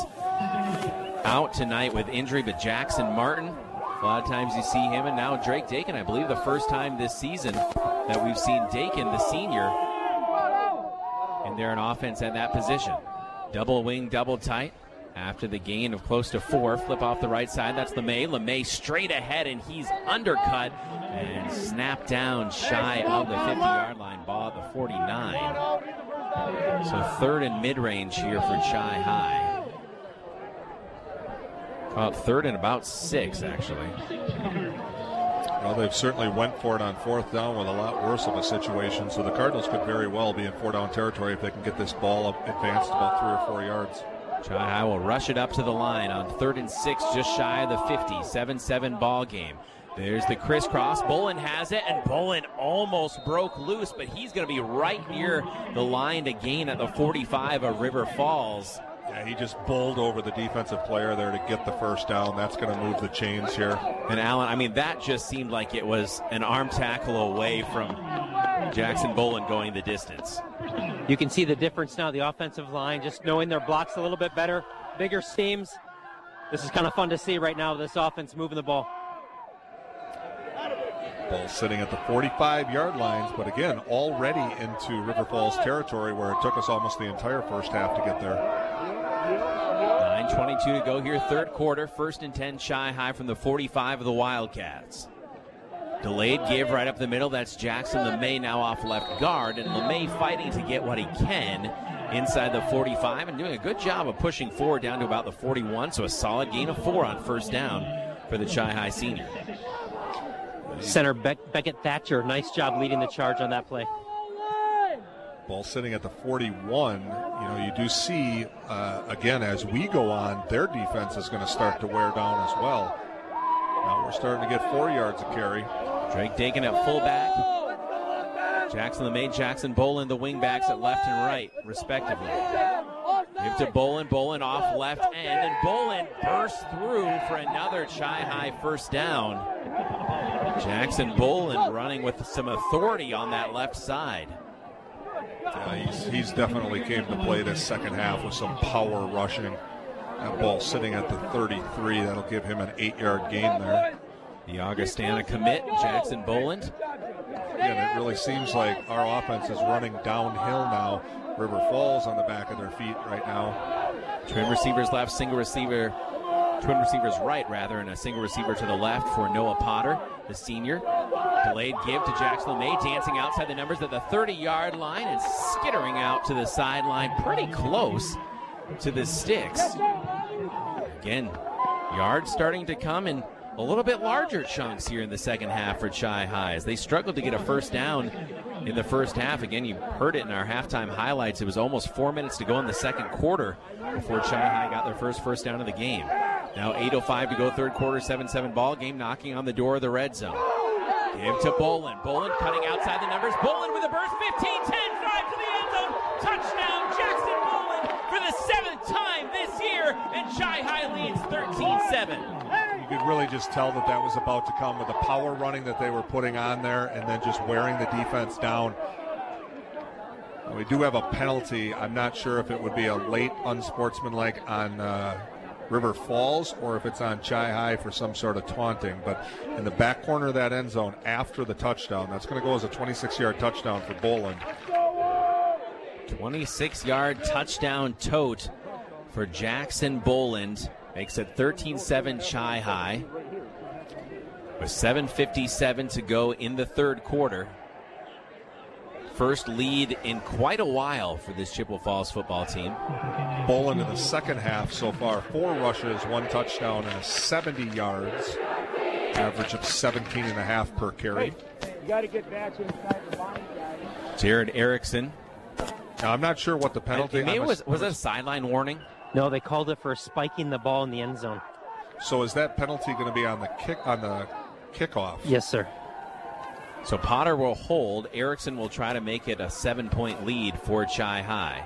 out tonight with injury, but Jackson Martin, a lot of times you see him, and now Drake Dakin. I believe the first time this season that we've seen Dakin, the senior, in there in offense at that position. Double wing, double tight. After the gain of close to 4, flip off the right side. That's LeMay. LeMay straight ahead, and he's undercut and snapped down shy of the 50-yard line. Ball at the 49. So third and mid-range here for Chi-Hi. Third and about 6, actually. Well, they've certainly went for it on 4th down with a lot worse of a situation. So the Cardinals could very well be in 4-down territory if they can get this ball up advanced about 3 or 4 yards. Chi-Hi will rush it up to the line on 3rd and 6, just shy of the 50. 7-7 ball game. There's the crisscross. Boland has it, and Boland almost broke loose, but he's going to be right near the line to gain at the 45 of River Falls. Yeah, he just bowled over the defensive player there to get the first down. That's going to move the chains here. And Alan, I mean, that just seemed like it was an arm tackle away from Jackson Boland going the distance. You can see the difference now, the offensive line, just knowing their blocks a little bit better, bigger seams. This is kind of fun to see right now, this offense moving the ball. Ball sitting at the 45-yard lines, but again, already into River Falls territory where it took us almost the entire first half to get there. 9:22 to go here, third quarter. 1st and 10, Chi-Hi from the 45 of the Wildcats. Delayed give right up the middle. That's Jackson LeMay now off left guard, and LeMay fighting to get what he can inside the 45 and doing a good job of pushing forward down to about the 41, so a solid gain of 4 on 1st down for the Chi-Hi senior. Center Beckett Thatcher, nice job leading the charge on that play. Ball sitting at the 41. You do see, again, as we go on, their defense is going to start to wear down as well. Now we're starting to get 4 yards of carry. Drake Dakin at fullback. Jackson LeMay, Jackson Boland, the wingbacks at left and right, respectively. Give to Boland. Boland off left end, and Boland bursts through for another Chi-Hi first down. Jackson Boland running with some authority on that left side. He's definitely came to play this second half with some power rushing. That ball sitting at the 33. That'll give him an 8-yard gain there. The Augustana commit, Jackson Boland. Again, it really seems like our offense is running downhill now. River Falls on the back of their feet right now. Twin receivers left, twin receivers right, rather, and a single receiver to the left for Noah Potter, the senior. Delayed give to Jackson LeMay, dancing outside the numbers at the 30-yard line and skittering out to the sideline, pretty close to the sticks. Again, yards starting to come in a little bit larger chunks here in the second half for Chi-High as they struggled to get a first down in the first half. Again, you heard it in our halftime highlights. It was almost 4 minutes to go in the second quarter before Chi-High got their first down of the game. Now 8:05 to go, third quarter, 7-7 ball game, knocking on the door of the red zone. Give to Bolin. Bolin cutting outside the numbers. Bolin with a burst, 15-10, drive to the end zone. Touchdown, Jackson Bolin for the 7th time this year, and Chi-High leads 13-7. You could really just tell that was about to come with the power running that they were putting on there and then just wearing the defense down. We do have a penalty. I'm not sure if it would be a late unsportsmanlike on River Falls or if it's on Chi-High for some sort of taunting. But in the back corner of that end zone after the touchdown, that's going to go as a 26-yard touchdown for Boland. 26-yard touchdown tote for Jackson Boland. Makes it 13-7 Chi-High. With 7:57 to go in the third quarter. First lead in quite a while for this Chippewa Falls football team. Boland in the second half so far, 4 rushes, 1 touchdown, and 70 yards. Average of 17.5 per carry. You got to get back inside the line, guys. Jared Erickson. Now, I'm not sure what the penalty was that a sideline warning? No, they called it for spiking the ball in the end zone. So is that penalty going to be on the kickoff? Yes, sir. So Potter will hold. Erickson will try to make it a 7-point lead for Chi-High.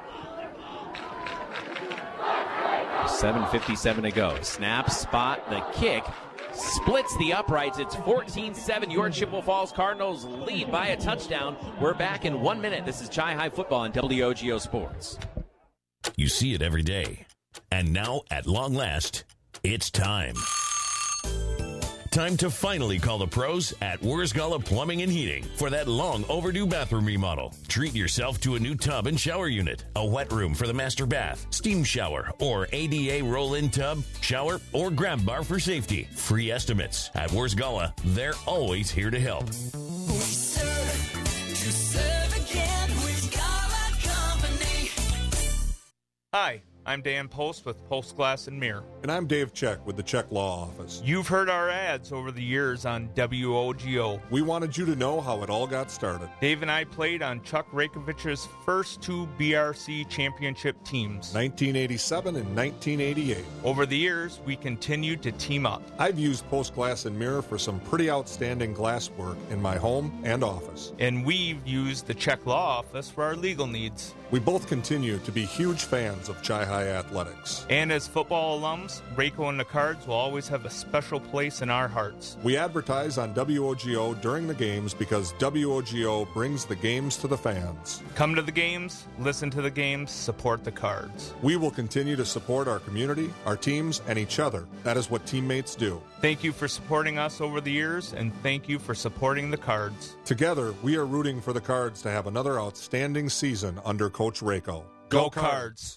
7:57 to go. Snap, spot, the kick. Splits the uprights. It's 14-7. Your Chippewa Falls Cardinals lead by a touchdown. We're back in 1 minute. This is Chi-High football on WOGO Sports. You see it every day. And now, at long last, it's time. Time to finally call the pros at Wurzgala Plumbing and Heating for that long overdue bathroom remodel. Treat yourself to a new tub and shower unit, a wet room for the master bath, steam shower, or ADA roll-in tub, shower, or grab bar for safety. Free estimates. At Wurzgala, they're always here to help. We serve to serve again. Wurzgala Company. Hi, I'm Dan Post with Post Glass and Mirror. And I'm Dave Check with the Check Law Office. You've heard our ads over the years on WOGO. We wanted you to know how it all got started. Dave and I played on Chuck Rakovich's first 2 BRC championship teams, 1987 and 1988. Over the years, we continued to team up. I've used Post Glass and Mirror for some pretty outstanding glass work in my home and office. And we've used the Check Law Office for our legal needs. We both continue to be huge fans of Chi-High athletics. And as football alums, Rayco and the Cards will always have a special place in our hearts. We advertise on WOGO during the games because WOGO brings the games to the fans. Come to the games, listen to the games, support the Cards. We will continue to support our community, our teams, and each other. That is what teammates do. Thank you for supporting us over the years, and thank you for supporting the Cards. Together, we are rooting for the Cards to have another outstanding season under Coach Rayco. Go Cards!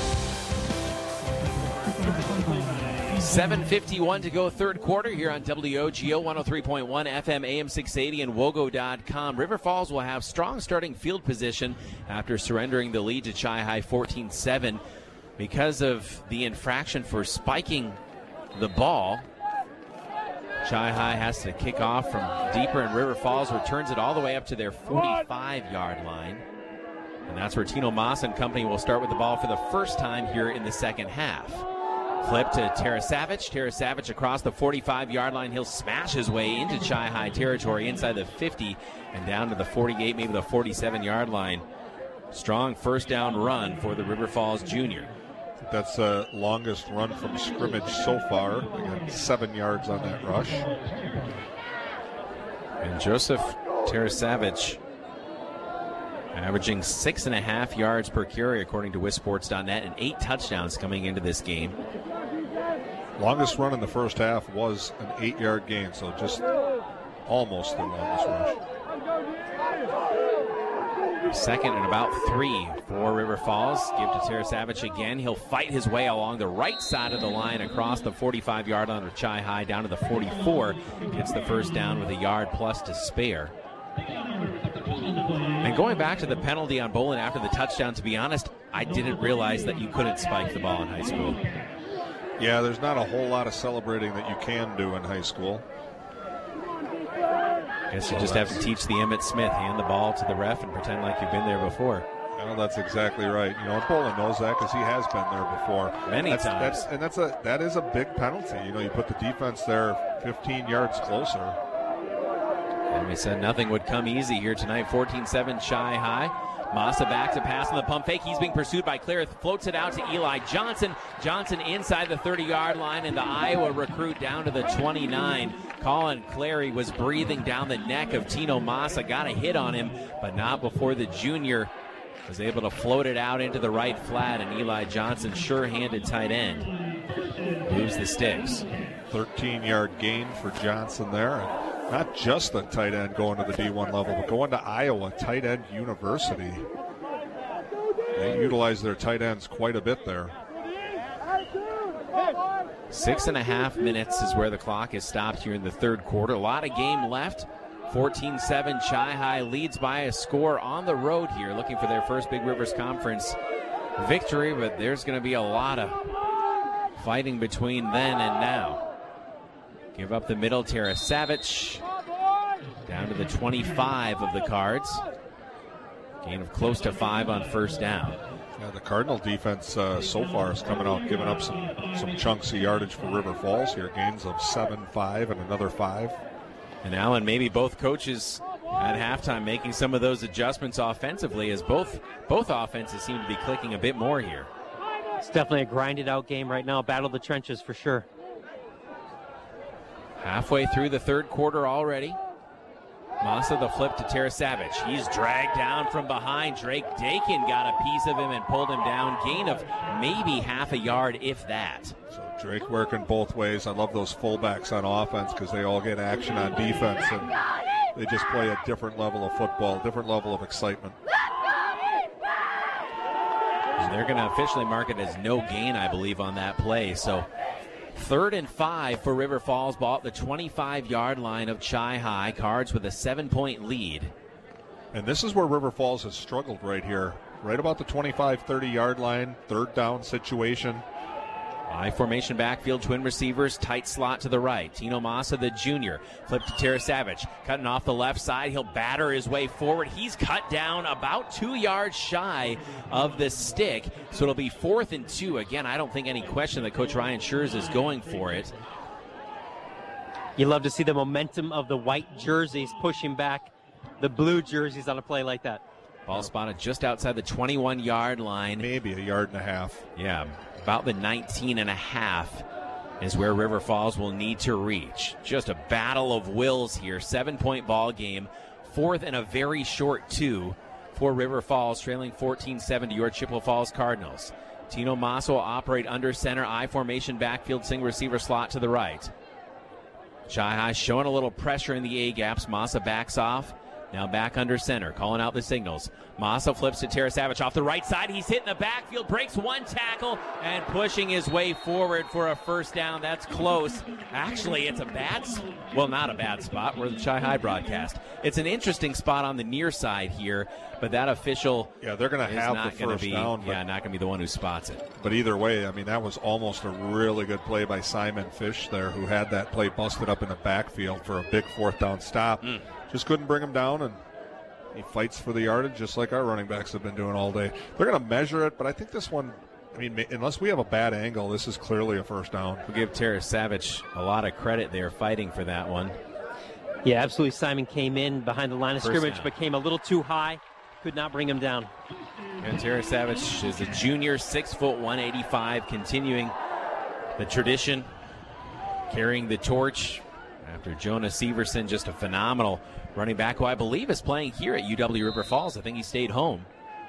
7:51 to go, third quarter here on WOGO 103.1 FM, AM 680, and WOGO.com. River Falls will have strong starting field position after surrendering the lead to Chi-High 14-7 because of the infraction for spiking the ball. Chi-High has to kick off from deeper, and River Falls returns it all the way up to their 45-yard line. And that's where Tino Moss and company will start with the ball for the first time here in the second half. Flip to Tarasavage. Tarasavage across the 45-yard line. He'll smash his way into Chi-High territory inside the 50 and down to the 48, maybe the 47-yard line. Strong first down run for the River Falls junior. That's the longest run from scrimmage so far. Again, 7 yards on that rush. And Joseph Tarasavage averaging 6.5 yards per carry, according to WisSports.net, and 8 touchdowns coming into this game. Longest run in the first half was an 8-yard gain, so just almost the longest rush. Second and about 3 for River Falls. Give to Tarasavich again. He'll fight his way along the right side of the line across the 45-yard line of Chi High down to the 44. Gets the first down with a yard plus to spare. And going back to the penalty on Bolin after the touchdown, to be honest, I didn't realize that you couldn't spike the ball in high school. Yeah, there's not a whole lot of celebrating that you can do in high school. I guess you just have to teach the Emmitt Smith, hand the ball to the ref and pretend like you've been there before. Well, that's exactly right. You know, and Bolin knows that because he has been there before. Many times. That is a big penalty. You know, you put the defense there 15 yards closer. And we said nothing would come easy here tonight. 14-7 Chi High. Massa back to pass on the pump fake. He's being pursued by Clare. Floats it out to Eli Johnson. Johnson inside the 30-yard line, and the Iowa recruit down to the 29. Colin Clary was breathing down the neck of Tino Massa. Got a hit on him, but not before the junior was able to float it out into the right flat, and Eli Johnson, sure-handed tight end, moves the sticks. 13-yard gain for Johnson there. Not just the tight end going to the D1 level, but going to Iowa Tight End University. They utilize their tight ends quite a bit there. 6.5 minutes is where the clock is stopped here in the third quarter. A lot of game left. 14-7 Chi High leads by a score on the road here, looking for their first Big Rivers Conference victory, but there's going to be a lot of fighting between then and now. Give up the middle, Tarasavich down to the 25 of the Cards. Gain of close to 5 on first down. Yeah, the Cardinal defense so far is coming out, giving up some chunks of yardage for River Falls here. Gains of 7, 5, and another 5. And Alan, maybe both coaches at halftime making some of those adjustments offensively, as both offenses seem to be clicking a bit more here. It's definitely a grinded out game right now. Battle of the trenches for sure. Halfway through the third quarter already. Massa the flip to Tarasavich. He's dragged down from behind. Drake Dakin got a piece of him and pulled him down. Gain of maybe half a yard, if that. So Drake working both ways. I love those fullbacks on offense because they all get action on defense, and they just play a different level of football, different level of excitement. And they're going to officially mark it as no gain, I believe, on that play. So 3rd and 5 for River Falls, ball at the 25-yard line of Chi High. Cards with a 7-point lead. And this is where River Falls has struggled right here. Right about the 25, 30-yard line, third down situation. I formation backfield, twin receivers, tight slot to the right. Tino Massa, the junior, flip to Tarasavich, cutting off the left side. He'll batter his way forward. He's cut down about 2 yards shy of the stick, so it'll be 4th and 2. Again, I don't think any question that Coach Ryan Schurz is going for it. You love to see the momentum of the white jerseys pushing back the blue jerseys on a play like that. Ball spotted just outside the 21-yard line. Maybe a yard and a half. Yeah, about the 19.5 is where River Falls will need to reach. Just a battle of wills here. 7-point ball game. 4th and a very short 2 for River Falls, trailing 14-7 to your Chippewa Falls Cardinals. Tino Massa will operate under center, I formation backfield, single receiver slot to the right. Chi High showing a little pressure in the A-gaps. Massa backs off. Now back under center, calling out the signals. Massa flips to Tarasavich off the right side. He's hitting the backfield, breaks one tackle, and pushing his way forward for a first down. That's close. Actually, it's not a bad spot. We're the Chi High broadcast. It's an interesting spot on the near side here, but that official they're going to have the first down. Not going to be the one who spots it. But either way, I mean, that was almost a really good play by Simon Fish there, who had that play busted up in the backfield for a big 4th down stop. Just couldn't bring him down, and he fights for the yardage just like our running backs have been doing all day. They're going to measure it, but I think this one, unless we have a bad angle, this is clearly a first down. We'll give Tarasavich a lot of credit there fighting for that one. Yeah, absolutely. Simon came in behind the line of scrimmage, but came a little too high. Could not bring him down. And Tarasavich is a junior, 6', 185, continuing the tradition, carrying the torch. After Jonah Severson, just a phenomenal running back who I believe is playing here at UW River Falls. I think he stayed home.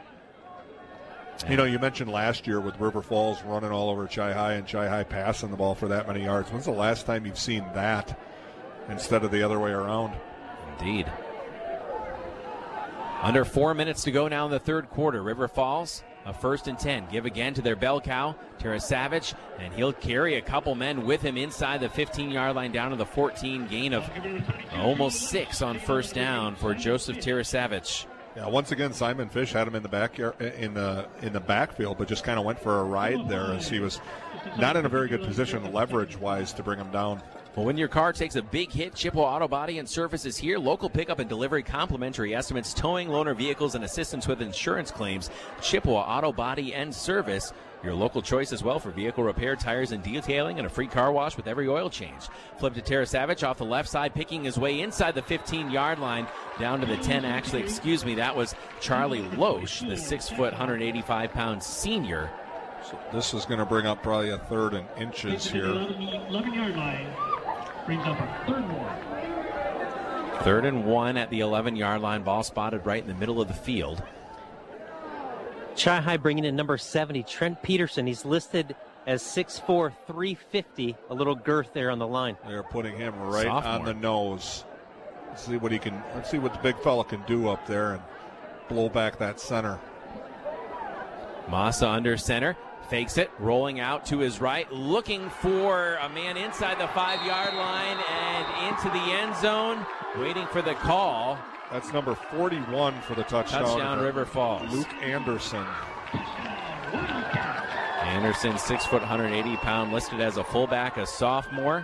You know, you mentioned last year with River Falls running all over Chi High and Chi High passing the ball for that many yards. When's the last time you've seen that instead of the other way around? Indeed. Under 4 minutes to go now in the third quarter. River Falls, a 1st and 10. Give again to their bell cow, Tarasavage, and he'll carry a couple men with him inside the 15-yard line down to the 14, gain of almost 6 on first down for Joseph Tarasavage. Yeah, once again, Simon Fish had him in the backyard, in the backfield, but just kind of went for a ride there as he was not in a very good position leverage-wise to bring him down. Well, when your car takes a big hit, Chippewa Auto Body and Service is here. Local pickup and delivery, complimentary estimates, towing, loaner vehicles, and assistance with insurance claims. Chippewa Auto Body and Service, your local choice as well for vehicle repair, tires, and detailing, and a free car wash with every oil change. Flip to Tarasavage off the left side, picking his way inside the 15-yard line, down to the 10. Actually, that was Charlie Loesch, the 6-foot, 185-pound senior. So this is going to bring up probably a 3rd and inches here. 11-yard line. Brings up a 3rd and 1. 3rd and 1 at the 11-yard line. Ball spotted right in the middle of the field. Chi High bringing in number 70, Trent Peterson. He's listed as 6'4", 350. A little girth there on the line. They're putting him right on the nose. Let's see what the big fella can do up there and blow back that center. Massa under center. Fakes it, rolling out to his right, looking for a man inside the 5-yard line and into the end zone, waiting for the call. That's number 41 for the touchdown. Touchdown, River Falls. Luke Anderson. Anderson, 6 foot, 180-pound, listed as a fullback, a sophomore.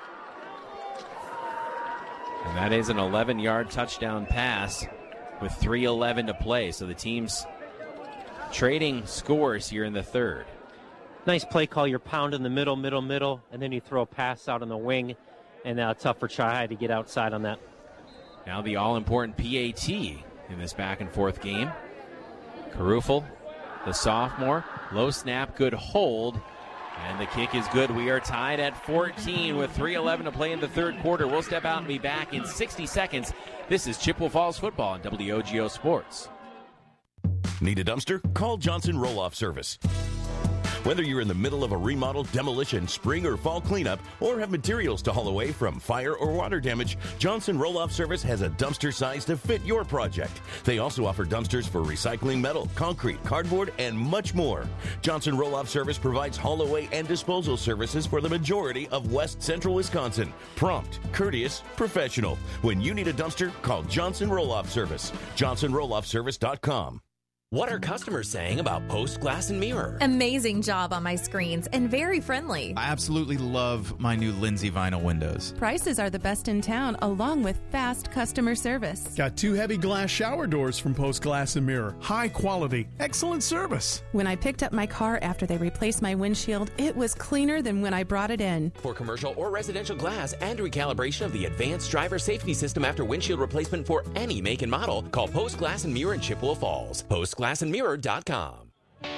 And that is an 11-yard touchdown pass with 3:11 to play. So the team's trading scores here in the third. Nice play call. You're pounding the middle, and then you throw a pass out on the wing, and tough for Chi High to get outside on that. Now the all-important PAT in this back-and-forth game. Carufel, the sophomore, low snap, good hold, and the kick is good. We are tied at 14 with 3:11 to play in the third quarter. We'll step out and be back in 60 seconds. This is Chippewa Falls football on WOGO Sports. Need a dumpster? Call Johnson Roll-Off Service. Whether you're in the middle of a remodel, demolition, spring or fall cleanup, or have materials to haul away from fire or water damage, Johnson Roll-Off Service has a dumpster size to fit your project. They also offer dumpsters for recycling metal, concrete, cardboard, and much more. Johnson Roll-Off Service provides haul away and disposal services for the majority of West Central Wisconsin. Prompt, courteous, professional. When you need a dumpster, call Johnson Roll-Off Service. JohnsonRollOffService.com. What are customers saying about Post Glass and Mirror? Amazing job on my screens and very friendly. I absolutely love my new Lindsay vinyl windows. Prices are the best in town, along with fast customer service. Got 2 heavy glass shower doors from Post Glass and Mirror. High quality, excellent service. When I picked up my car after they replaced my windshield, it was cleaner than when I brought it in. For commercial or residential glass and recalibration of the advanced driver safety system after windshield replacement for any make and model, call Post Glass and Mirror in Chippewa Falls. PostGlassandMirror.com.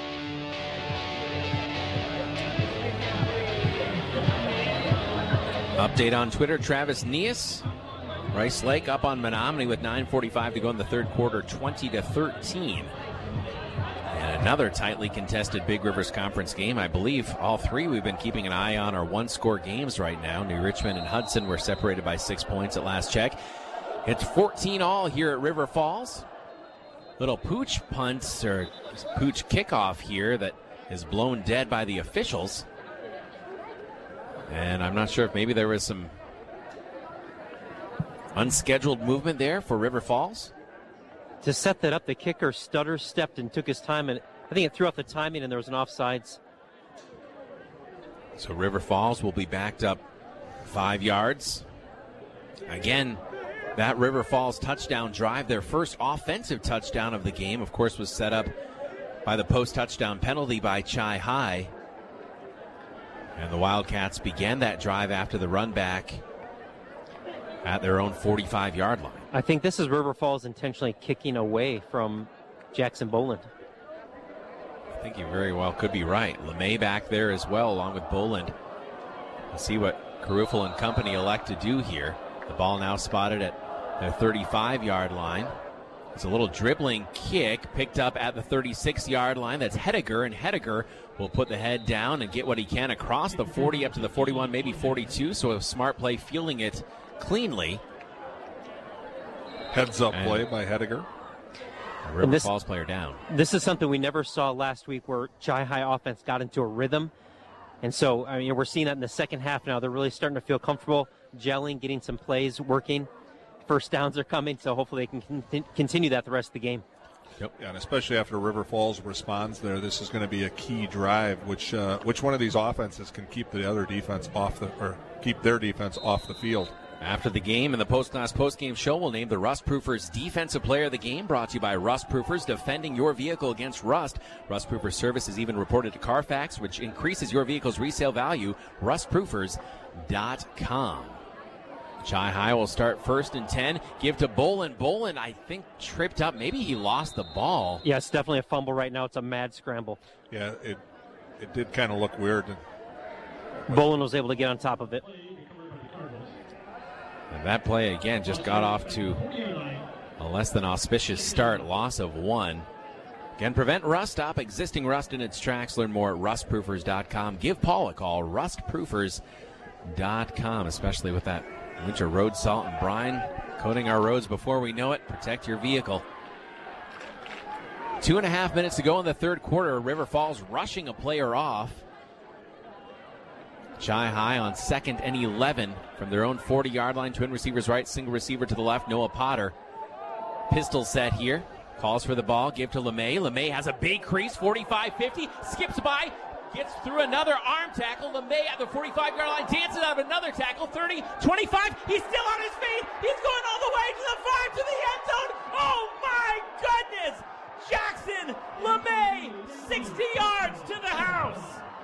Update on Twitter, Travis Neas. Rice Lake up on Menominee with 9:45 to go in the third quarter, 20-13. And another tightly contested Big Rivers Conference game. I believe all three we've been keeping an eye on are one-score games right now. New Richmond and Hudson were separated by 6 points at last check. It's 14-all here at River Falls. Little pooch punts or pooch kickoff here that is blown dead by the officials. And I'm not sure if maybe there was some unscheduled movement there for River Falls. To set that up, the kicker stepped and took his time, and I think it threw off the timing, and there was an offsides. So River Falls will be backed up 5 yards. Again, that River Falls touchdown drive, their first offensive touchdown of the game, of course, was set up by the post-touchdown penalty by Chi High. And the Wildcats began that drive after the run back at their own 45-yard line. I think this is River Falls intentionally kicking away from Jackson Boland. I think you very well could be right. LeMay back there as well, along with Boland. We'll see what Carufel and company elect to do here. The ball now spotted at their 35-yard line. It's a little dribbling kick picked up at the 36-yard line. That's Hediger, and Hediger will put the head down and get what he can across the 40 up to the 41, maybe 42. So a smart play, fielding it cleanly. Heads up play by Hediger. River Falls player down. This is something we never saw last week, where Chi-High offense got into a rhythm. And so, we're seeing that in the second half now. They're really starting to feel comfortable, gelling, getting some plays working. First downs are coming, so hopefully they can continue that the rest of the game. Yep, and especially after River Falls responds there, this is going to be a key drive. Which one of these offenses can keep the other defense keep their defense off the field? After the game and the postgame show, we'll name the Rust Proofers Defensive Player of the Game, brought to you by Rust Proofers, defending your vehicle against rust. Rust Proofers service is even reported to Carfax, which increases your vehicle's resale value. RustProofers.com. Chi-High will start 1st and 10. Give to Bolin. Bolin, I think, tripped up. Maybe he lost the ball. Yeah, it's definitely a fumble right now. It's a mad scramble. Yeah, it did kind of look weird. Bolin was able to get on top of it. And that play, again, just got off to a less than auspicious start. Loss of 1. Again, prevent rust. Stop existing rust in its tracks. Learn more at rustproofers.com. Give Paul a call, rustproofers.com, especially with that winter road salt and brine coating our roads before we know it. Protect your vehicle. 2.5 minutes to go in the third quarter. River Falls rushing a player off. Chi-High on 2nd and 11 from their own 40-yard line. Twin receivers right, single receiver to the left, Noah Potter. Pistol set here. Calls for the ball, give to LeMay. LeMay has a big crease, 45-50, skips by, gets through another arm tackle. LeMay at the 45-yard line, dances out of another tackle, 30, 25. He's still on his feet. He's going all the way to the 5, to the end zone. Oh, my goodness! Jackson LeMay, 60 yards to the house.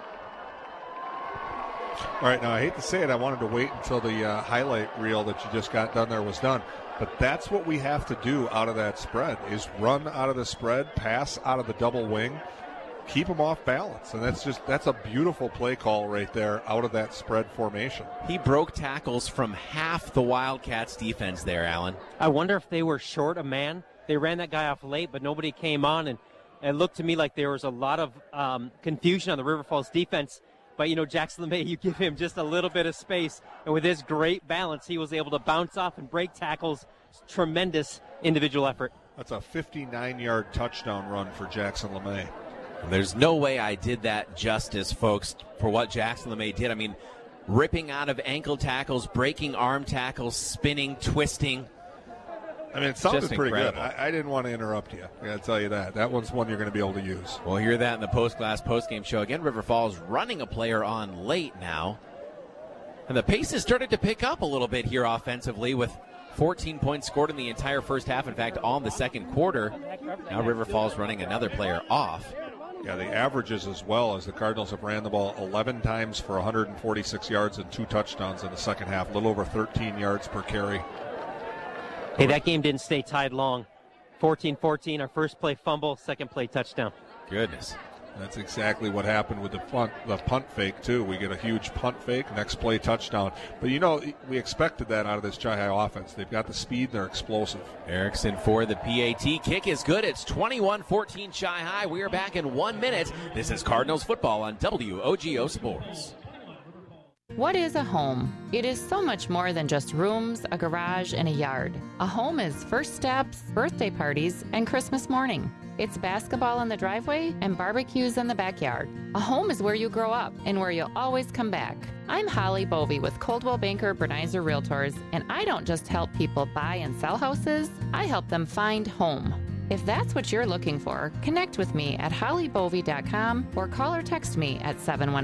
All right, now I hate to say it, I wanted to wait until the highlight reel that you just got done there was done. But that's what we have to do out of that spread, is run out of the spread, pass out of the double wing, keep them off balance. And that's a beautiful play call right there out of that spread formation. He broke tackles from half the Wildcats defense there, Alan. I wonder if they were short a man. They ran that guy off late, but nobody came on. And it looked to me like there was a lot of confusion on the River Falls defense. But, Jackson LeMay, you give him just a little bit of space, and with his great balance, he was able to bounce off and break tackles. Tremendous individual effort. That's a 59-yard touchdown run for Jackson LeMay. There's no way I did that justice, folks, for what Jackson LeMay did. I mean, ripping out of ankle tackles, breaking arm tackles, spinning, twisting. I mean, it sounded pretty good. I didn't want to interrupt you. I got to tell you that. That one's one you're going to be able to use. We'll hear that in the postgame show. Again, River Falls running a player on late now. And the pace has started to pick up a little bit here offensively, with 14 points scored in the entire first half. In fact, all in the second quarter. Now River Falls running another player off. Yeah, the averages as well, as the Cardinals have ran the ball 11 times for 146 yards and 2 touchdowns in the second half. A little over 13 yards per carry. Hey, that game didn't stay tied long. 14-14, our first play fumble, second play touchdown. Goodness. That's exactly what happened with the punt fake, too. We get a huge punt fake, next play touchdown. But, we expected that out of this Chi-High offense. They've got the speed, they're explosive. Erickson for the PAT. Kick is good. It's 21-14 Chi-High. We are back in 1 minute. This is Cardinals football on WOGO Sports. What is a home? It is so much more than just rooms, a garage, and a yard. A home is first steps, birthday parties, and Christmas morning. It's basketball in the driveway and barbecues in the backyard. A home is where you grow up and where you'll always come back. I'm Holly Bovey with Coldwell Banker Bernizer Realtors, and I don't just help people buy and sell houses, I help them find home. If that's what you're looking for, connect with me at hollybovey.com or call or text me at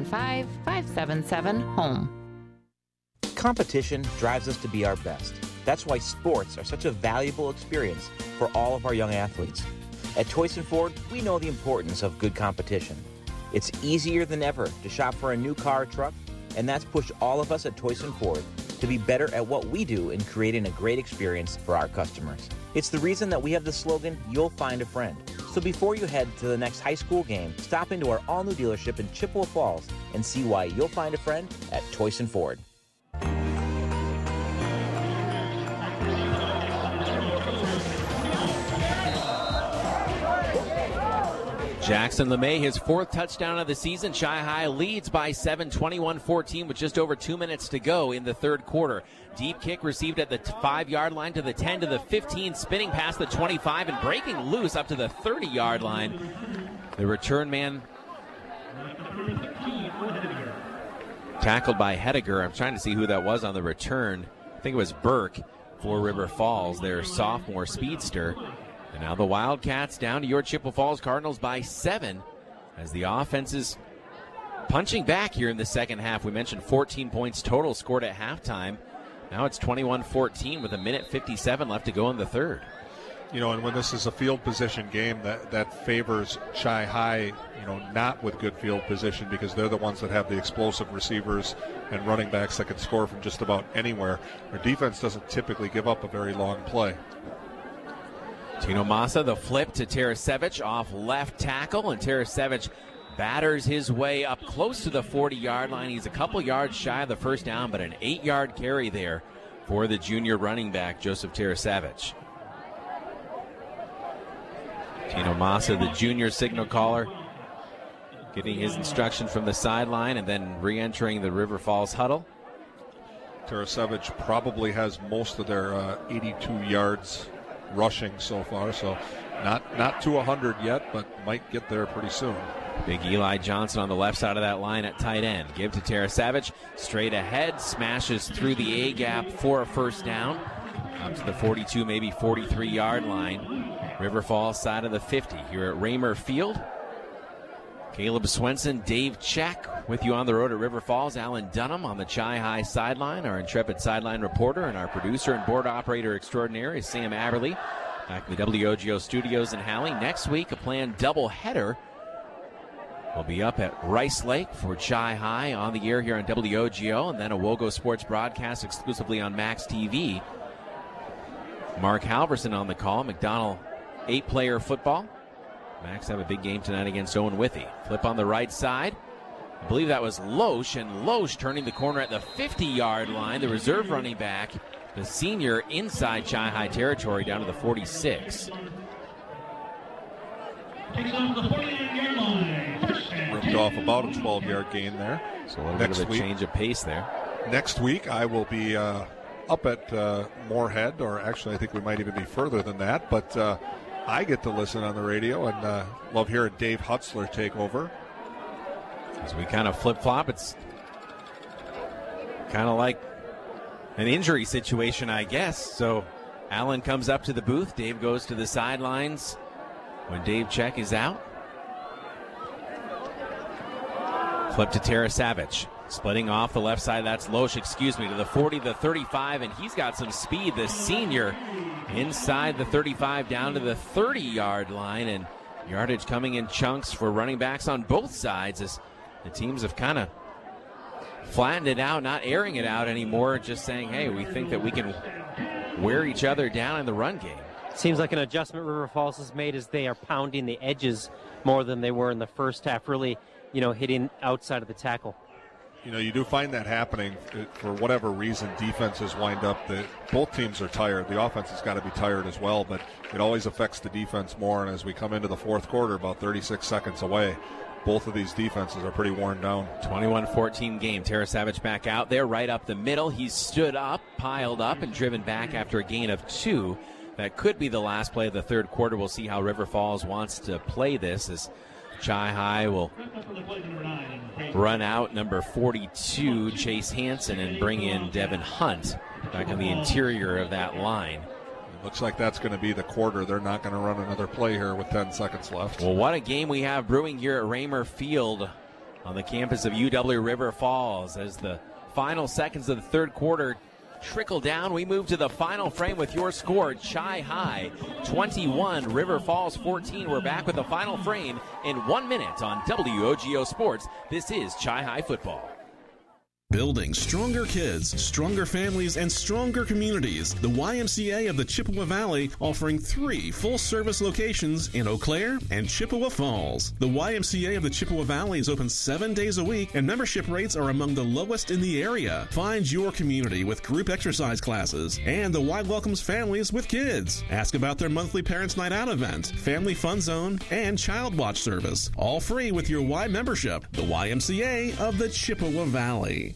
715-577-HOME. Competition drives us to be our best. That's why sports are such a valuable experience for all of our young athletes. At Toyce & Ford, we know the importance of good competition. It's easier than ever to shop for a new car or truck, and that's pushed all of us at Toyce & Ford to be better at what we do in creating a great experience for our customers. It's the reason that we have the slogan, "You'll find a friend." So before you head to the next high school game, stop into our all-new dealership in Chippewa Falls and see why you'll find a friend at Toyce & Ford. Jackson LeMay, his 4th touchdown of the season. Chi-High leads by 7, 21-14 with just over 2 minutes to go in the third quarter. Deep kick received at the 5-yard line to the 10 to the 15, spinning past the 25 and breaking loose up to the 30-yard line. The return man tackled by Hediger. I'm trying to see who that was on the return. I think it was Burke for River Falls, their sophomore speedster. And now the Wildcats down to your Chippewa Falls Cardinals by 7 as the offense is punching back here in the second half. We mentioned 14 points total scored at halftime. Now it's 21-14 with 1:57 left to go in the third. You know, and when this is a field position game, that favors Chi-High, not with good field position because they're the ones that have the explosive receivers and running backs that can score from just about anywhere. Their defense doesn't typically give up a very long play. Tino Massa, the flip to Tarasevich off left tackle, and Tarasevich batters his way up close to the 40-yard line. He's a couple yards shy of the first down, but an 8-yard carry there for the junior running back, Joseph Tarasevich. Tino Massa, the junior signal caller, getting his instruction from the sideline and then re-entering the River Falls huddle. Tarasevich probably has most of their 82 yards rushing so far, so not to 100 yet, but might get there pretty soon. Big Eli Johnson on the left side of that line at tight end. Give to Tarasevich, straight ahead, smashes through the A-gap for a first down, up to the 42, maybe 43-yard line. River Falls side of the 50 here at Raymer Field. Caleb Swenson, Dave Check with you on the road at River Falls. Alan Dunham on the Chi-High sideline, our intrepid sideline reporter, and our producer and board operator extraordinaire is Sam Aberley. Back in the WOGO studios in Halley. Next week, a planned doubleheader will be up at Rice Lake for Chi-High on the air here on WOGO, and then a WOGO Sports broadcast exclusively on Max TV. Mark Halverson on the call. McDonald 8-player football. Max have a big game tonight against Owen Withey. Flip on the right side. I believe that was Loesch, and Loesch turning the corner at the 50-yard line. The reserve running back, the senior, inside Chi-High territory down to the 46. Ripped off about a 12-yard gain there. So a little bit of a change of pace there. Next week I will be up at Moorhead, or actually I think we might even be further than that, but I get to listen on the radio and love hearing Dave Hutzler take over. As we kind of flip-flop, it's kind of like an injury situation, I guess. So Allen comes up to the booth. Dave goes to the sidelines when Dave Check is out. Flip to Tarasevich. Splitting off the left side, that's Loesch, to the 40, the 35, and he's got some speed, the senior, inside the 35 down to the 30-yard line, and yardage coming in chunks for running backs on both sides as the teams have kind of flattened it out, not airing it out anymore, just saying, hey, we think that we can wear each other down in the run game. Seems like an adjustment River Falls has made as they are pounding the edges more than they were in the first half, really, hitting outside of the tackle. You do find that happening for whatever reason. Defenses wind up that both teams are tired. The offense has got to be tired as well, but it always affects the defense more. And as we come into the fourth quarter, about 36 seconds away, both of these defenses are pretty worn down. 21-14 game. Tarasevich back out there, right up the middle. He's stood up, piled up, and driven back after a gain of 2. That could be the last play of the third quarter. We'll see how River Falls wants to play this as Chi-High will run out number 42, Chase Hansen, and bring in Devin Hunt back on the interior of that line. It looks like that's going to be the quarter. They're not going to run another play here with 10 seconds left. Well, what a game we have brewing here at Raymer Field on the campus of UW River Falls. As the final seconds of the third quarter trickle down, we move to the final frame with your score. Chi-High 21, River Falls 14. We're back with the final frame in 1 minute on WOGO Sports. This is Chi-High football. Building stronger kids, stronger families, and stronger communities. The YMCA of the Chippewa Valley offering 3 full-service locations in Eau Claire and Chippewa Falls. The YMCA of the Chippewa Valley is open 7 days a week, and membership rates are among the lowest in the area. Find your community with group exercise classes, and the Y welcomes families with kids. Ask about their monthly Parents' Night Out event, Family Fun Zone, and Child Watch service. All free with your Y membership. The YMCA of the Chippewa Valley.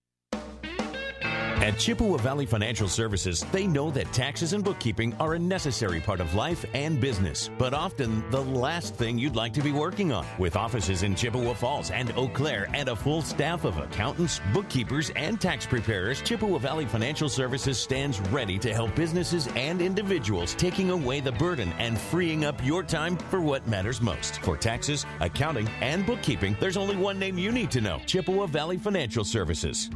At Chippewa Valley Financial Services, they know that taxes and bookkeeping are a necessary part of life and business, but often the last thing you'd like to be working on. With offices in Chippewa Falls and Eau Claire and a full staff of accountants, bookkeepers, and tax preparers, Chippewa Valley Financial Services stands ready to help businesses and individuals, taking away the burden and freeing up your time for what matters most. For taxes, accounting, and bookkeeping, there's only one name you need to know: Chippewa Valley Financial Services.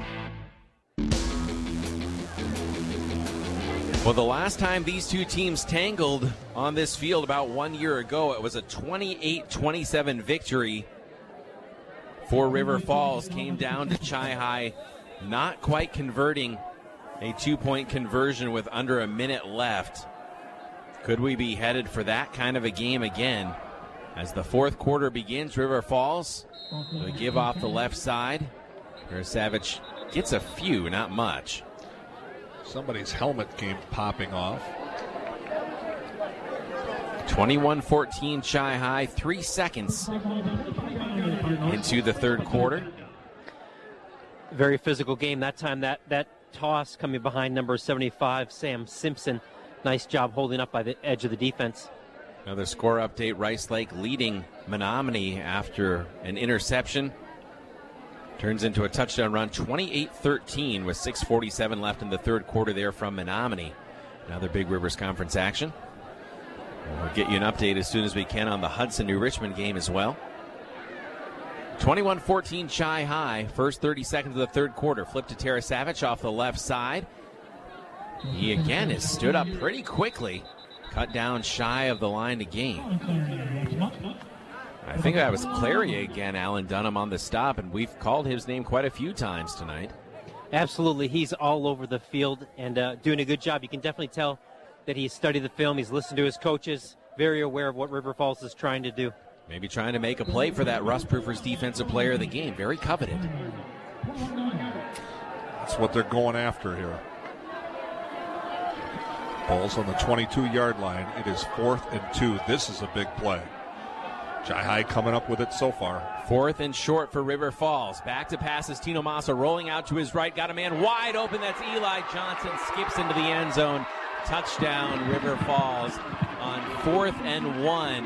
Well, the last time these two teams tangled on this field about 1 year ago, it was a 28-27 victory for River Falls. Came down to Chi-Hi not quite converting a 2-point conversion with under a minute left. Could we be headed for that kind of a game again? As the fourth quarter begins, River Falls will give off the left side. Savage gets a few, not much. Somebody's helmet came popping off. 21-14 Chi-Hi, 3 seconds into the third quarter. Very physical game. That time, that toss coming behind number 75, Sam Simpson. Nice job holding up by the edge of the defense. Another score update. Rice Lake leading Menominee after an interception. Turns into a touchdown run, 28-13 with 6:47 left in the third quarter there from Menominee. Another Big Rivers Conference action. We'll get you an update as soon as we can on the Hudson-New Richmond game as well. 21-14 Chi-Hi. First 30 seconds of the third quarter. Flip to Tarasavich off the left side. He again has stood up pretty quickly. Cut down shy of the line to gain. I think that was Clary again, Alan Dunham on the stop, and we've called his name quite a few times tonight. Absolutely. He's all over the field and doing a good job. You can definitely tell that he's studied the film. He's listened to his coaches, very aware of what River Falls is trying to do. Maybe trying to make a play for that Rust Proofers Defensive Player of the Game. Very coveted. That's what they're going after here. Ball's on the 22-yard line. It is 4th and 2. This is a big play. Chi-Hi coming up with it so far. 4th and short for River Falls. Back to passes. Tino Massa rolling out to his right. Got a man wide open. That's Eli Johnson. Skips into the end zone. Touchdown, River Falls on 4th and 1.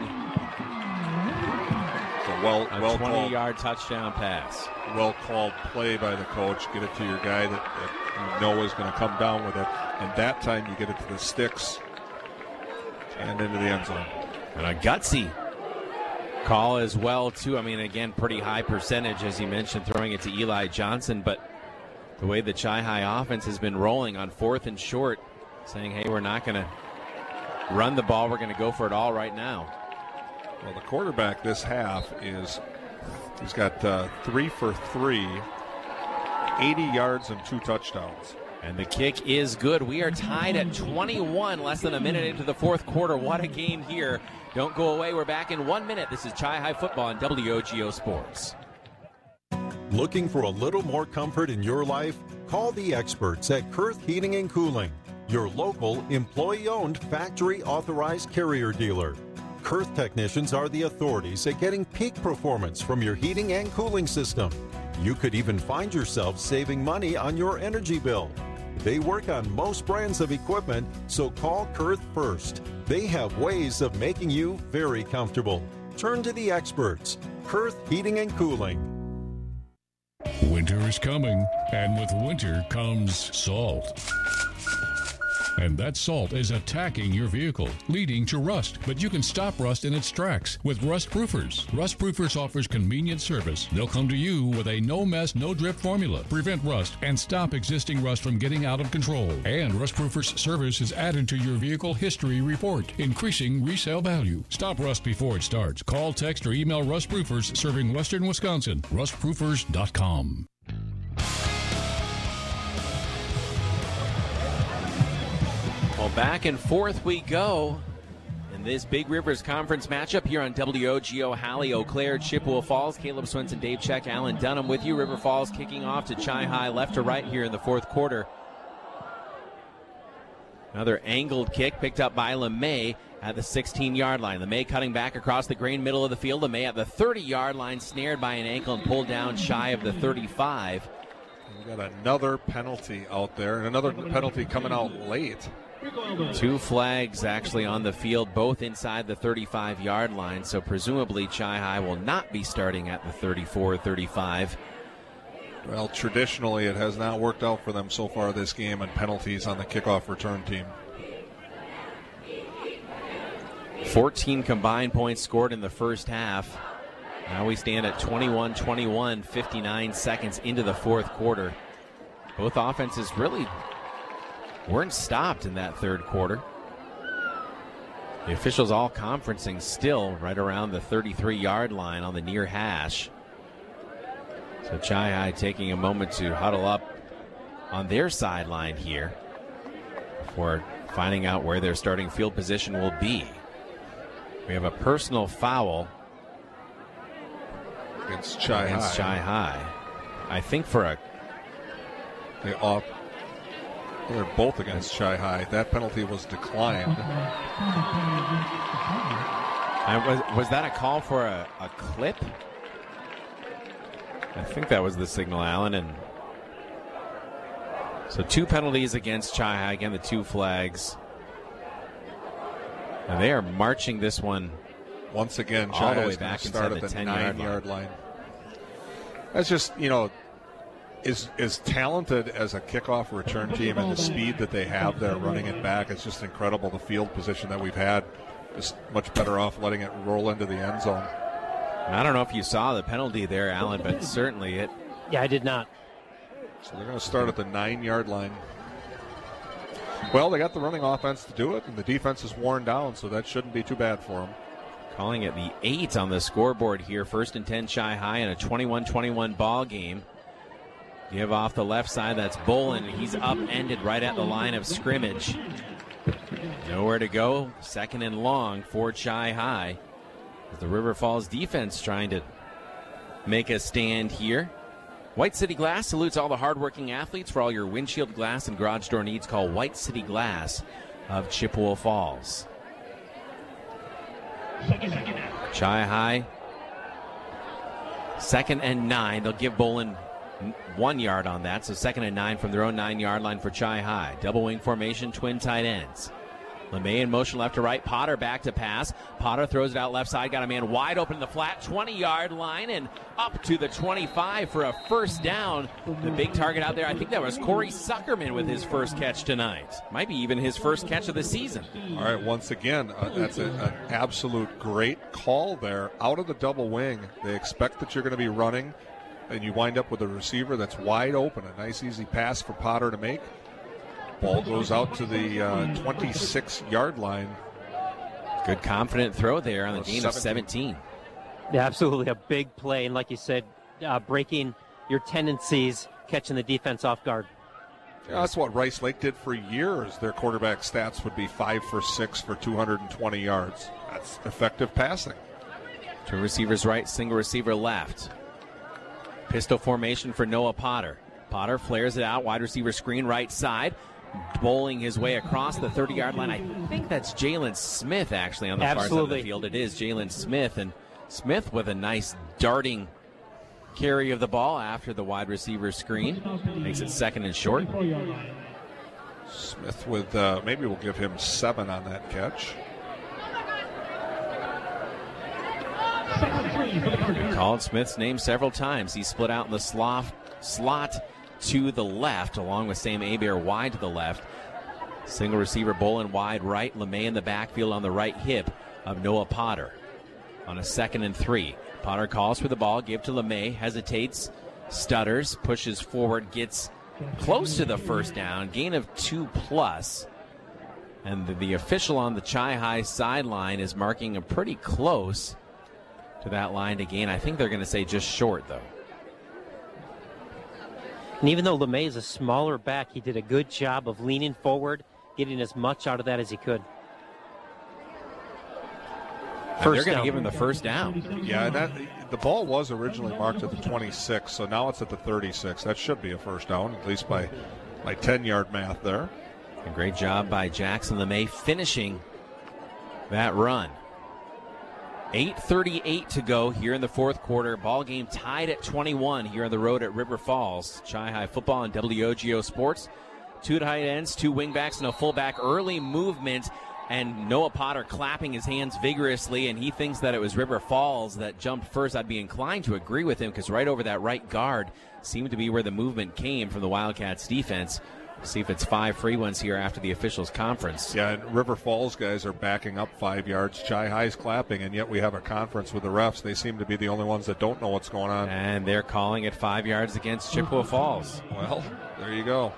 Well 20-yard touchdown pass. Well-called play by the coach. Get it to your guy that you know is going to come down with it. And that time you get it to the sticks and into the end zone. And a gutsy call as well, too. I mean, again, pretty high percentage, as you mentioned, throwing it to Eli Johnson. But the way the Chi-Hi offense has been rolling on 4th and short, saying, hey, we're not going to run the ball. We're going to go for it all right now. Well, the quarterback this half he's got 3 for 3, 80 yards and 2 touchdowns. And the kick is good. We are tied at 21, less than a minute into the fourth quarter. What a game here. Don't go away. We're back in 1 minute. This is Chi-Hi football on WOGO Sports. Looking for a little more comfort in your life? Call the experts at Kurth Heating and Cooling, your local employee-owned factory-authorized Carrier dealer. Kurth technicians are the authorities at getting peak performance from your heating and cooling system. You could even find yourself saving money on your energy bill. They work on most brands of equipment, so call Kurth first. They have ways of making you very comfortable. Turn to the experts. Kurth Heating and Cooling. Winter is coming, and with winter comes salt. And that salt is attacking your vehicle, leading to rust. But you can stop rust in its tracks with Rust Proofers. Rust Proofers offers convenient service. They'll come to you with a no-mess, no-drip formula. Prevent rust and stop existing rust from getting out of control. And Rust Proofers service is added to your vehicle history report, increasing resale value. Stop rust before it starts. Call, text, or email Rust Proofers, serving Western Wisconsin. RustProofers.com. Well, back and forth we go in this Big Rivers Conference matchup here on WOGO Halley, Eau Claire, Chippewa Falls. Caleb Swenson, Dave Check, Alan Dunham with you. River Falls kicking off to Chi-Hi left to right here in the fourth quarter. Another angled kick picked up by LeMay at the 16-yard line. LeMay cutting back across the green middle of the field. LeMay at the 30-yard line, snared by an ankle and pulled down shy of the 35. We got another penalty out there, and another penalty coming out late. 2 flags actually on the field, both inside the 35-yard line, so presumably Chi-Hi will not be starting at the 34-35. Well, traditionally it has not worked out for them so far this game, and penalties on the kickoff return team. 14 combined points scored in the first half. Now we stand at 21-21, 59 seconds into the fourth quarter. Both offenses really weren't stopped in that third quarter. The officials all conferencing still right around the 33-yard line on the near hash. So Chi-Hi taking a moment to huddle up on their sideline here before finding out where their starting field position will be. We have a personal foul against Chi-Hi. I think for a... They're both against Chi-Hi. That penalty was declined. Was that a call for a clip? I think that was the signal, Alan. And so 2 penalties against Chi-Hi. Again, the 2 flags. And they are marching this one once again. All the way Chi-Hi's back start inside at the the 10-yard line. That's just, as talented as a kickoff return team and the speed that they have there running it back. It's just incredible. The field position that we've had is much better off letting it roll into the end zone. I don't know if you saw the penalty there, Alan, but certainly it. Yeah, I did not. So they're going to start at the 9-yard line. Well, they got the running offense to do it, and the defense is worn down, so that shouldn't be too bad for them. Calling it the 8 on the scoreboard here. 1st and 10 Chi-Hi in a 21-21 ball game. Give off the left side. That's Bolin. He's upended right at the line of scrimmage. Nowhere to go. 2nd and long for Chi-Hi. The River Falls defense trying to make a stand here. White City Glass salutes all the hardworking athletes. For all your windshield glass and garage door needs, call White City Glass of Chippewa Falls. Chi-Hi, 2nd and 9. They'll give Bolin 1 yard on that, so 2nd and 9 from their own 9-yard line for Chi-Hi. Double wing formation, twin tight ends. LeMay in motion left to right. Potter back to pass. Potter throws it out left side. Got a man wide open in the flat 20-yard line and up to the 25 for a first down. The big target out there, I think that was Corey Suckerman with his first catch tonight. Might be even his first catch of the season. All right, once again, that's an absolute great call there. Out of the double wing, they expect that you're going to be running, and you wind up with a receiver that's wide open. A nice, easy pass for Potter to make. Ball goes out to the 26-yard line. Good confident throw there on the gain of 17. Yeah, absolutely a big play. And like you said, breaking your tendencies, catching the defense off guard. Yeah, that's what Rice Lake did for years. Their quarterback stats would be 5 for 6 for 220 yards. That's effective passing. 2 receivers right, single receiver left. Pistol formation for Noah Potter. Potter flares it out, wide receiver screen right side. Bowling his way across the 30-yard line. I think that's Jalen Smith actually on the far side of the field. It is Jalen Smith, and Smith with a nice darting carry of the ball after the wide receiver screen. Makes it 2nd and short. Smith with, maybe we'll give him 7 on that catch. Called Smith's name several times. He split out in the slot to the left, along with Sam Abear wide to the left. Single receiver Bolin wide right. LeMay in the backfield on the right hip of Noah Potter. On a 2nd and 3. Potter calls for the ball, give to LeMay, hesitates, stutters, pushes forward, gets close to the first down, gain of 2+. And the official on the Chi-Hi sideline is marking a pretty close to that line to gain. I think they're going to say just short, though. And even though LeMay is a smaller back, he did a good job of leaning forward, getting as much out of that as he could. And they're going to give him the first down. Yeah, the ball was originally marked at the 26, so now it's at the 36. That should be a first down, at least by 10-yard math there. A great job by Jackson LeMay finishing that run. 8:38 to go here in the fourth quarter. Ball game tied at 21 here on the road at River Falls. Chi-High football and WOGO Sports. 2 tight ends, 2 wingbacks, and a fullback. Early movement, and Noah Potter clapping his hands vigorously, and he thinks that it was River Falls that jumped first. I'd be inclined to agree with him because right over that right guard seemed to be where the movement came from the Wildcats defense. See if it's 5 free ones here after the officials' conference. Yeah, and River Falls guys are backing up 5 yards. Chi-High's clapping, and yet we have a conference with the refs. They seem to be the only ones that don't know what's going on. And they're calling it 5 yards against Chippewa Falls. Well, there you go.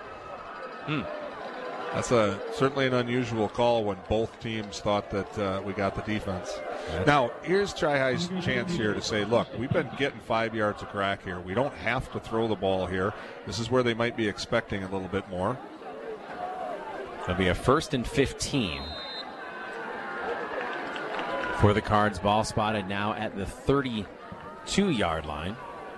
That's certainly an unusual call when both teams thought that we got the defense. Now, here's Chi-High's chance here to say, look, we've been getting 5 yards of crack here. We don't have to throw the ball here. This is where they might be expecting a little bit more. It'll be a 1st and 15. For the Cards, ball spotted now at the 32-yard line.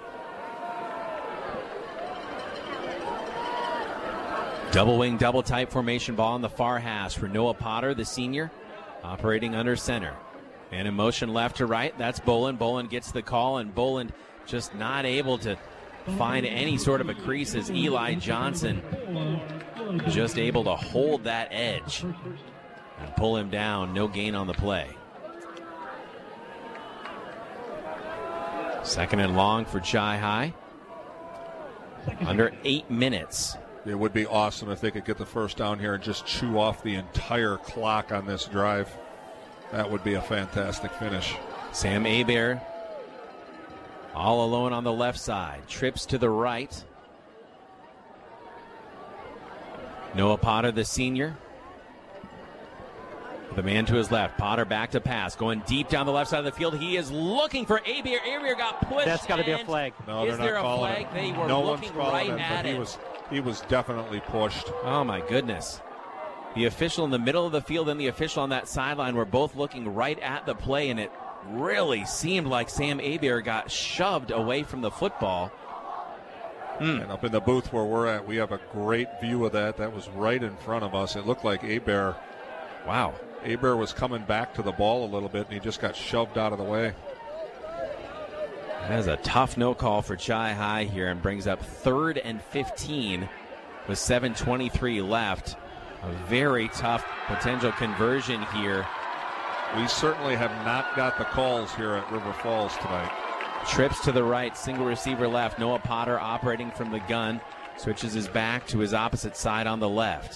Double wing, double type formation ball on the far hash for Noah Potter, the senior, operating under center. And in motion left to right, that's Boland. Boland gets the call, and Boland just not able to find any sort of a crease as Eli Johnson just able to hold that edge and pull him down. No gain on the play. 2nd and long for Chi-High. Under 8 minutes. It would be awesome if they could get the first down here and just chew off the entire clock on this drive. That would be a fantastic finish. Sam Hebert all alone on the left side. Trips to the right. Noah Potter, the senior. The man to his left. Potter back to pass. Going deep down the left side of the field. He is looking for Hebert. Hebert got pushed. That's got to be a flag. No, is there a flag? It. They were no looking right at it. He was definitely pushed. Oh, my goodness. The official in the middle of the field and the official on that sideline were both looking right at the play, and it really seemed like Sam Hebert got shoved away from the football. And up in the booth where we're at, we have a great view of that. That was right in front of us. It looked like Hebert. Wow. Hebert was coming back to the ball a little bit, and he just got shoved out of the way. That is a tough no call for Chi-High here, and brings up 3rd and 15 with 7:23 left. A very tough potential conversion here. We certainly have not got the calls here at River Falls tonight. Trips to the right, single receiver left. Noah Potter operating from the gun. Switches his back to his opposite side on the left.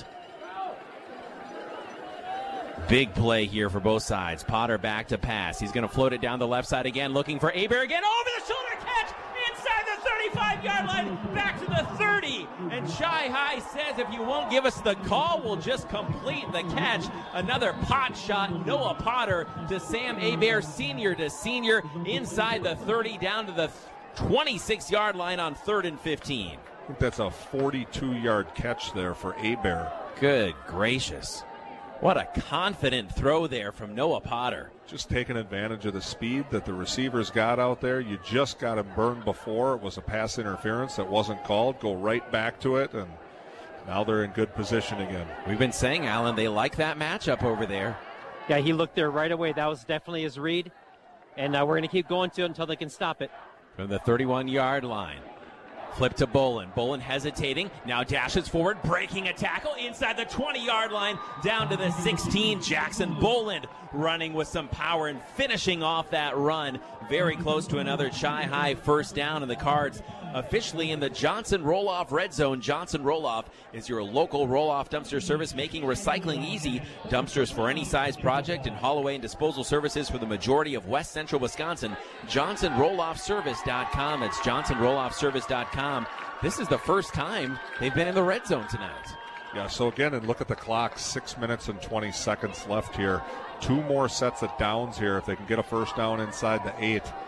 Big play here for both sides. Potter back to pass. He's going to float it down the left side again, looking for Hebert again. Over the shoulder catch inside the 35-yard line, back to the 30. And Chi-High says, if you won't give us the call, we'll just complete the catch. Another pot shot. Noah Potter to Sam Hebert, senior to senior, inside the 30, down to the 26-yard line on 3rd and 15. I think that's a 42-yard catch there for Hebert. Good gracious. What a confident throw there from Noah Potter. Just taking advantage of the speed that the receivers got out there. You just got him burned before. It was a pass interference that wasn't called. Go right back to it, and now they're in good position again. We've been saying, Alan, they like that matchup over there. Yeah, he looked there right away. That was definitely his read. And we're going to keep going to it until they can stop it. From the 31-yard line. Flip to Boland. Boland hesitating. Now dashes forward, breaking a tackle inside the 20-yard line, down to the 16. Jackson Boland running with some power and finishing off that run. Very close to another Chi-High first down, and the Cards officially in the Johnson Roll-Off Red Zone. Johnson Roll-Off is your local roll-off dumpster service, making recycling easy. Dumpsters for any size project and haul away and disposal services for the majority of west central Wisconsin. JohnsonRollOffService.com. That's JohnsonRollOffService.com. This is the first time they've been in the red zone tonight. Yeah, so again, and look at the clock, 6 minutes and 20 seconds left here. 2 more sets of downs here if they can get a first down inside the 8.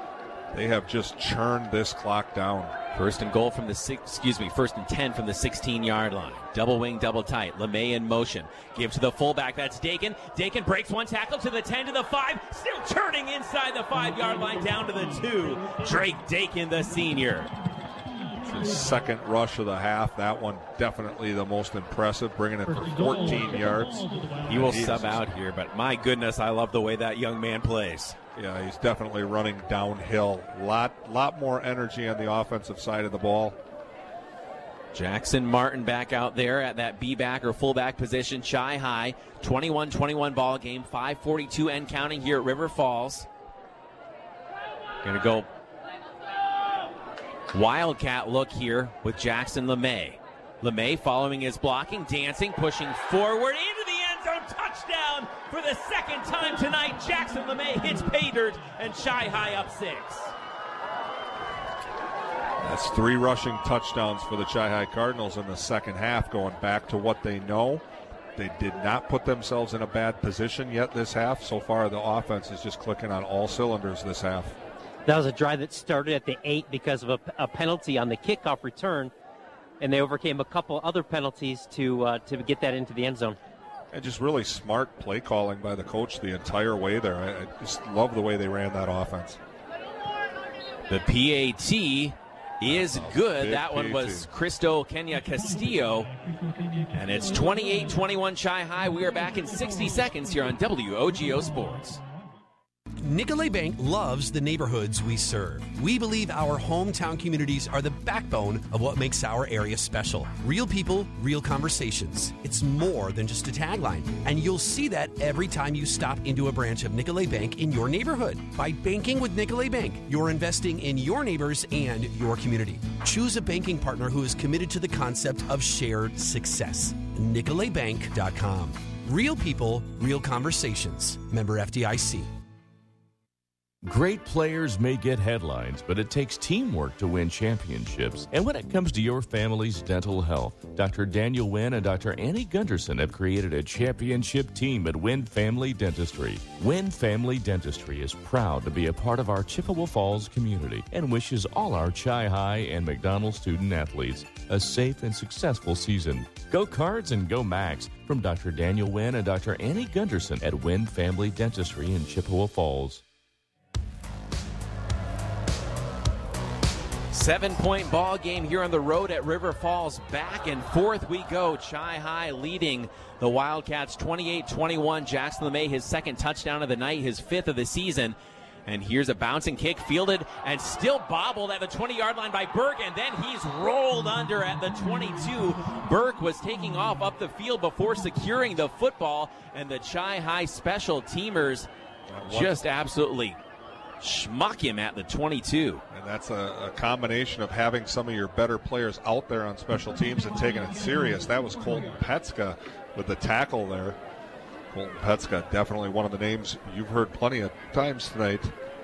They have just churned this clock down. First and 10 from the 16-yard line. Double wing, double tight. LeMay in motion. Give to the fullback. That's Dakin. Dakin breaks one tackle to the 10 to the 5. Still turning inside the 5-yard line down to the 2. Drake Dakin, the senior. His second rush of the half. That one definitely the most impressive, bringing it for 14 yards. He will sub out here, but my goodness, I love the way that young man plays. Yeah, he's definitely running downhill. Lot more energy on the offensive side of the ball. Jackson Martin back out there at that B-back or fullback position. Chi-High, 21-21 ball game, 5:42 and counting here at River Falls. Going to go Wildcat look here with Jackson LeMay. LeMay following his blocking, dancing, pushing forward into the end zone. Touchdown for the second time tonight. Jackson LeMay hits pay dirt and Chi-High up 6. That's 3 rushing touchdowns for the Chi-High Cardinals in the second half, going back to what they know. They did not put themselves in a bad position yet this half. So far, the offense is just clicking on all cylinders this half. That was a drive that started at the 8 because of a penalty on the kickoff return, and they overcame a couple other penalties to get that into the end zone. And just really smart play calling by the coach the entire way there. I just love the way they ran that offense. The PAT is good. That one was Cristo Kenya Castillo. And it's 28-21 Chi-High. We are back in 60 seconds here on WOGO Sports. Nicolet Bank loves the neighborhoods we serve. We believe our hometown communities are the backbone of what makes our area special. Real people, real conversations. It's more than just a tagline, and you'll see that every time you stop into a branch of Nicolet Bank in your neighborhood. By banking with Nicolet Bank, you're investing in your neighbors and your community. Choose a banking partner who is committed to the concept of shared success. NicoletBank.com. Real people, real conversations. Member FDIC. Great players may get headlines, but it takes teamwork to win championships. And when it comes to your family's dental health, Dr. Daniel Wynn and Dr. Annie Gunderson have created a championship team at Wynn Family Dentistry. Wynn Family Dentistry is proud to be a part of our Chippewa Falls community and wishes all our Chi-High and McDonald student athletes a safe and successful season. Go Cards and go Max from Dr. Daniel Wynn and Dr. Annie Gunderson at Wynn Family Dentistry in Chippewa Falls. 7-point ball game here on the road at River Falls. Back and forth we go. Chi-High leading the Wildcats 28-21. Jackson LeMay, his second touchdown of the night, his 5th of the season. And here's a bouncing kick fielded and still bobbled at the 20-yard line by Burke, and then he's rolled under at the 22. Burke was taking off up the field before securing the football, and the Chi-High special teamers just absolutely schmuck him at the 22. And that's a combination of having some of your better players out there on special teams and taking it serious. That was Colton Petska with the tackle there. Colton Petska, definitely one of the names you've heard plenty of times tonight.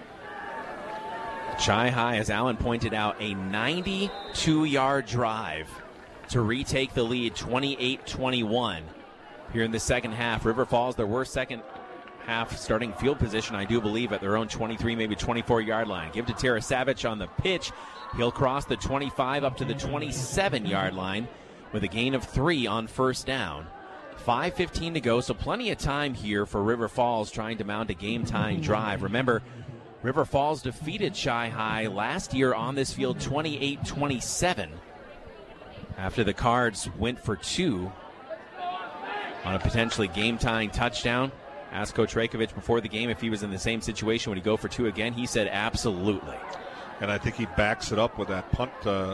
Chi-High, as Alan pointed out, a 92-yard drive to retake the lead 28-21 here in the second half. River Falls, their worst second half starting field position, I do believe, at their own 23, maybe 24-yard line. Give to Tarasavich on the pitch. He'll cross the 25 up to the 27-yard line with a gain of 3 on first down. 5:15 to go, so plenty of time here for River Falls trying to mount a game-tying drive. Remember, River Falls defeated Chi-High last year on this field 28-27 after the Cards went for 2 on a potentially game-tying touchdown. Asked Coach Rajkovic before the game if he was in the same situation, would he go for 2 again? He said absolutely. And I think he backs it up with that punt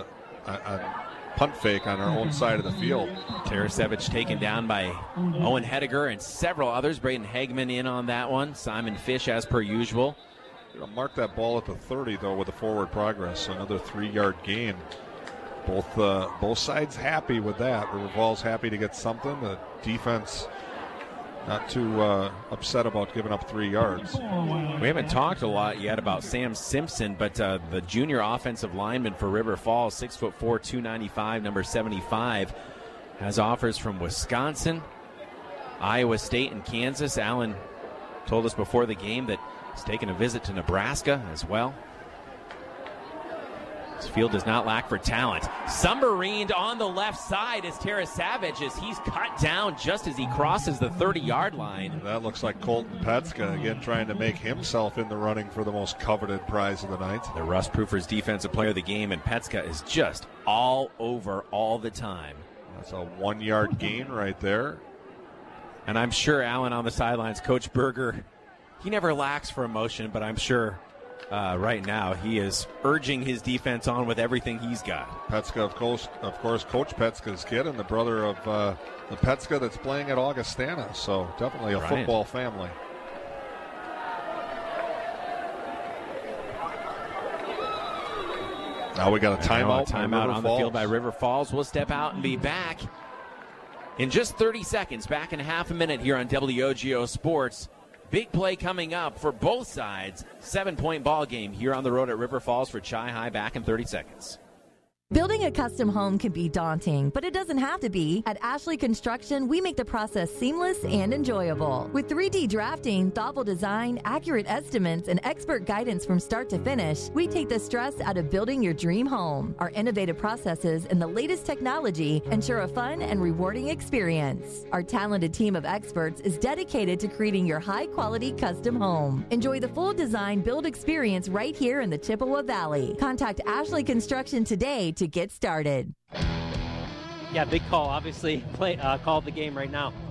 fake on our own side of the field. Tarasevich taken down by Owen Hediger and several others. Braden Hagman in on that one. Simon Fish as per usual. Mark that ball at the 30, though, with the forward progress. So another 3-yard gain. Both sides happy with that. River Falls happy to get something. The defense not too upset about giving up 3 yards. We haven't talked a lot yet about Sam Simpson, but the junior offensive lineman for River Falls, 6'4", 295, number 75, has offers from Wisconsin, Iowa State, and Kansas. Allen told us before the game that he's taking a visit to Nebraska as well. This field does not lack for talent. Submarined on the left side is Tara Savage as he's cut down just as he crosses the 30-yard line. That looks like Colton Petska, again, trying to make himself in the running for the most coveted prize of the night. The Russ Proofers Defensive Player of the Game, and Petska is just all over all the time. That's a 1-yard gain right there. And I'm sure, Alan, on the sidelines, Coach Berger, he never lacks for emotion, but I'm sure right now he is urging his defense on with everything he's got. Petska, of course, Coach Petska's kid and the brother of the Petska that's playing at Augustana, so definitely a football family. Now we got a timeout. Timeout on the field by River Falls. We'll step out and be back in just 30 seconds. Back in half a minute here on WOGO Sports. Big play coming up for both sides. 7-point ball game here on the road at River Falls for Chi-Hi. Back in 30 seconds. Building a custom home can be daunting, but it doesn't have to be. At Ashley Construction, we make the process seamless and enjoyable. With 3D drafting, thoughtful design, accurate estimates, and expert guidance from start to finish, we take the stress out of building your dream home. Our innovative processes and the latest technology ensure a fun and rewarding experience. Our talented team of experts is dedicated to creating your high-quality custom home. Enjoy the full design build experience right here in the Chippewa Valley. Contact Ashley Construction today to get started. Yeah, big call. Obviously, called the game right now.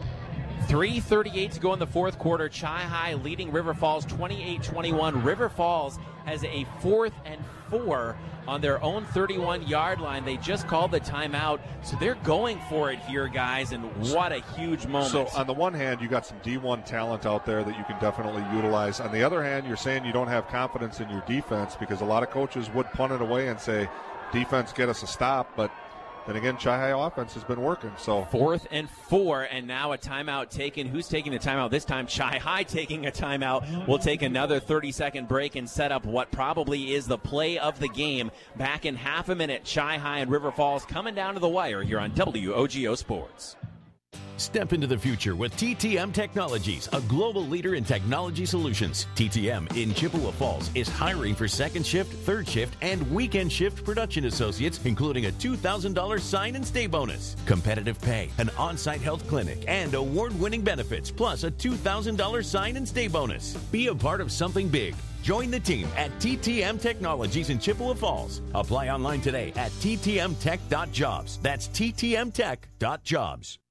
3:38 to go in the fourth quarter. Chi-Hi leading River Falls 28-21. River Falls has a 4th and 4 on their own 31-yard line. They just called the timeout, so they're going for it here, guys, and what a huge moment. So on the one hand, you got some D1 talent out there that you can definitely utilize. On the other hand, you're saying you don't have confidence in your defense because a lot of coaches would punt it away and say, defense, get us a stop, but then again, Chi-Hi offense has been working. So 4th and 4, and now a timeout taken. Who's taking the timeout this time? Chi-Hi taking a timeout. We'll take another 30-second break and set up what probably is the play of the game. Back in half a minute, Chi-Hi and River Falls coming down to the wire here on WOGO Sports. Step into the future with TTM Technologies, a global leader in technology solutions. TTM in Chippewa Falls is hiring for second shift, third shift, and weekend shift production associates, including a $2,000 sign and stay bonus, competitive pay, an on-site health clinic, and award-winning benefits, plus a $2,000 sign and stay bonus. Be a part of something big. Join the team at TTM Technologies in Chippewa Falls. Apply online today at ttmtech.jobs. That's ttmtech.jobs.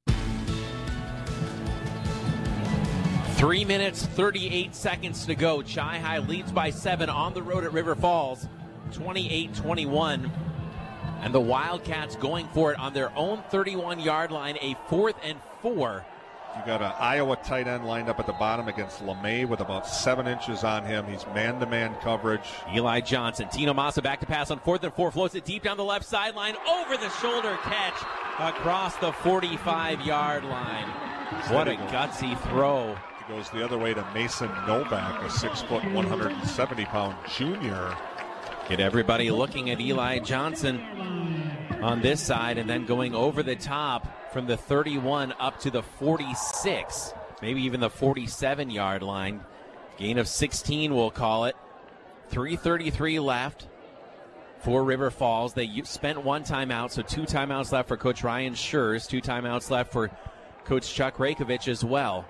3 minutes, 38 seconds to go. Chi-Hi leads by 7 on the road at River Falls, 28-21. And the Wildcats going for it on their own 31-yard line, a 4th and 4. You got an Iowa tight end lined up at the bottom against LeMay with about 7 inches on him. He's man-to-man coverage. Eli Johnson, Tino Massa back to pass on 4th and 4, floats it deep down the left sideline, over the shoulder catch across the 45-yard line. What a gutsy throw. Goes the other way to Mason Novak, a 6-foot, 170-pound junior. Get everybody looking at Eli Johnson on this side, and then going over the top from the 31 up to the 46, maybe even the 47-yard line. Gain of 16, we'll call it. 3:33 left for River Falls. They spent 1 timeout, so 2 timeouts left for Coach Ryan Schurz, 2 timeouts left for Coach Chuck Rakovich as well.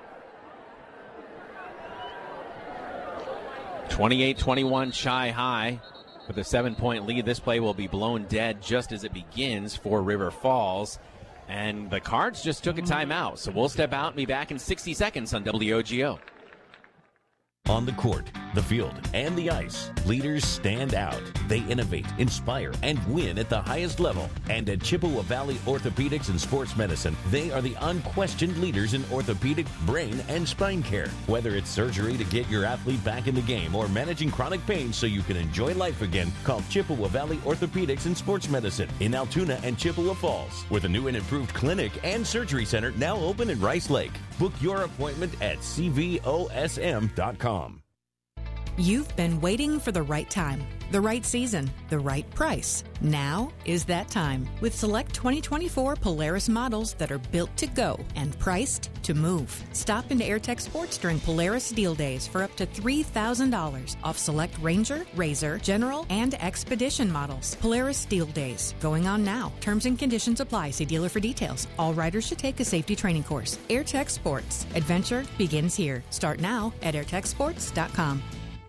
28-21 Chi-Hi with a 7-point lead. This play will be blown dead just as it begins for River Falls. And the Cards just took a timeout, so we'll step out and be back in 60 seconds on WOGO. On the court, the field, and the ice, leaders stand out. They innovate, inspire, and win at the highest level. And at Chippewa Valley Orthopedics and Sports Medicine, they are the unquestioned leaders in orthopedic, brain, and spine care. Whether it's surgery to get your athlete back in the game or managing chronic pain so you can enjoy life again, call Chippewa Valley Orthopedics and Sports Medicine in Altoona and Chippewa Falls, with a new and improved clinic and surgery center now open in Rice Lake. Book your appointment at cvosm.com. You've been waiting for the right time, the right season, the right price. Now is that time with select 2024 Polaris models that are built to go and priced to move. Stop into AirTech Sports during Polaris Deal Days for up to $3,000 off select Ranger, Razor, General, and Expedition models. Polaris Deal Days going on now. Terms and conditions apply. See dealer for details. All riders should take a safety training course. AirTech Sports. Adventure begins here. Start now at airtechsports.com.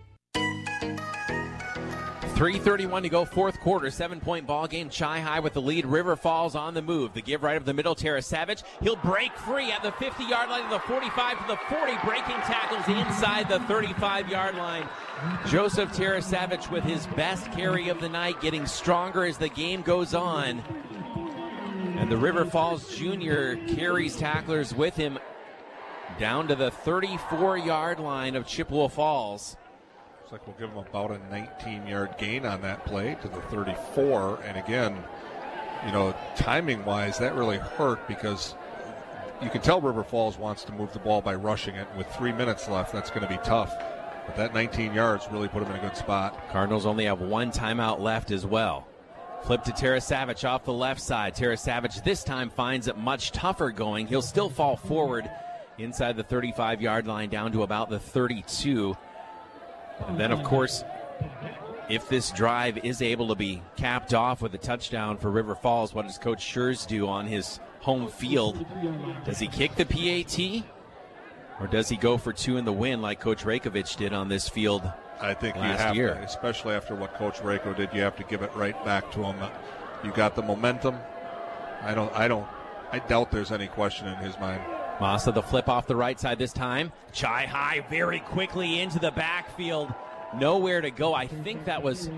3:31 to go, fourth quarter, 7-point ball game. Chi-High with the lead. River Falls on the move. The give right of the middle, Tarasavage. He'll break free at the 50-yard line to the 45 to the 40. Breaking tackles inside the 35-yard line. Joseph Tarasavage with his best carry of the night, getting stronger as the game goes on. And the River Falls junior carries tacklers with him down to the 34-yard line of Chippewa Falls. Looks like we'll give them about a 19-yard gain on that play to the 34. And again, timing-wise, that really hurt because you can tell River Falls wants to move the ball by rushing it. With 3 minutes left, that's going to be tough. But that 19 yards really put them in a good spot. Cardinals only have one timeout left as well. Flip to Tarasavage off the left side. Tarasavage this time finds it much tougher going. He'll still fall forward inside the 35-yard line down to about the 32. And then, of course, if this drive is able to be capped off with a touchdown for River Falls, what does Coach Schurz do on his home field? Does he kick the PAT? Or does he go for two in the win like Coach Rakovich did on this field I think you last have year? to, especially after what Coach Rako did, you have to give it right back to him. You got the momentum. I doubt there's any question in his mind. Massa the flip off the right side this time. Chi-High very quickly into the backfield. Nowhere to go. I think that was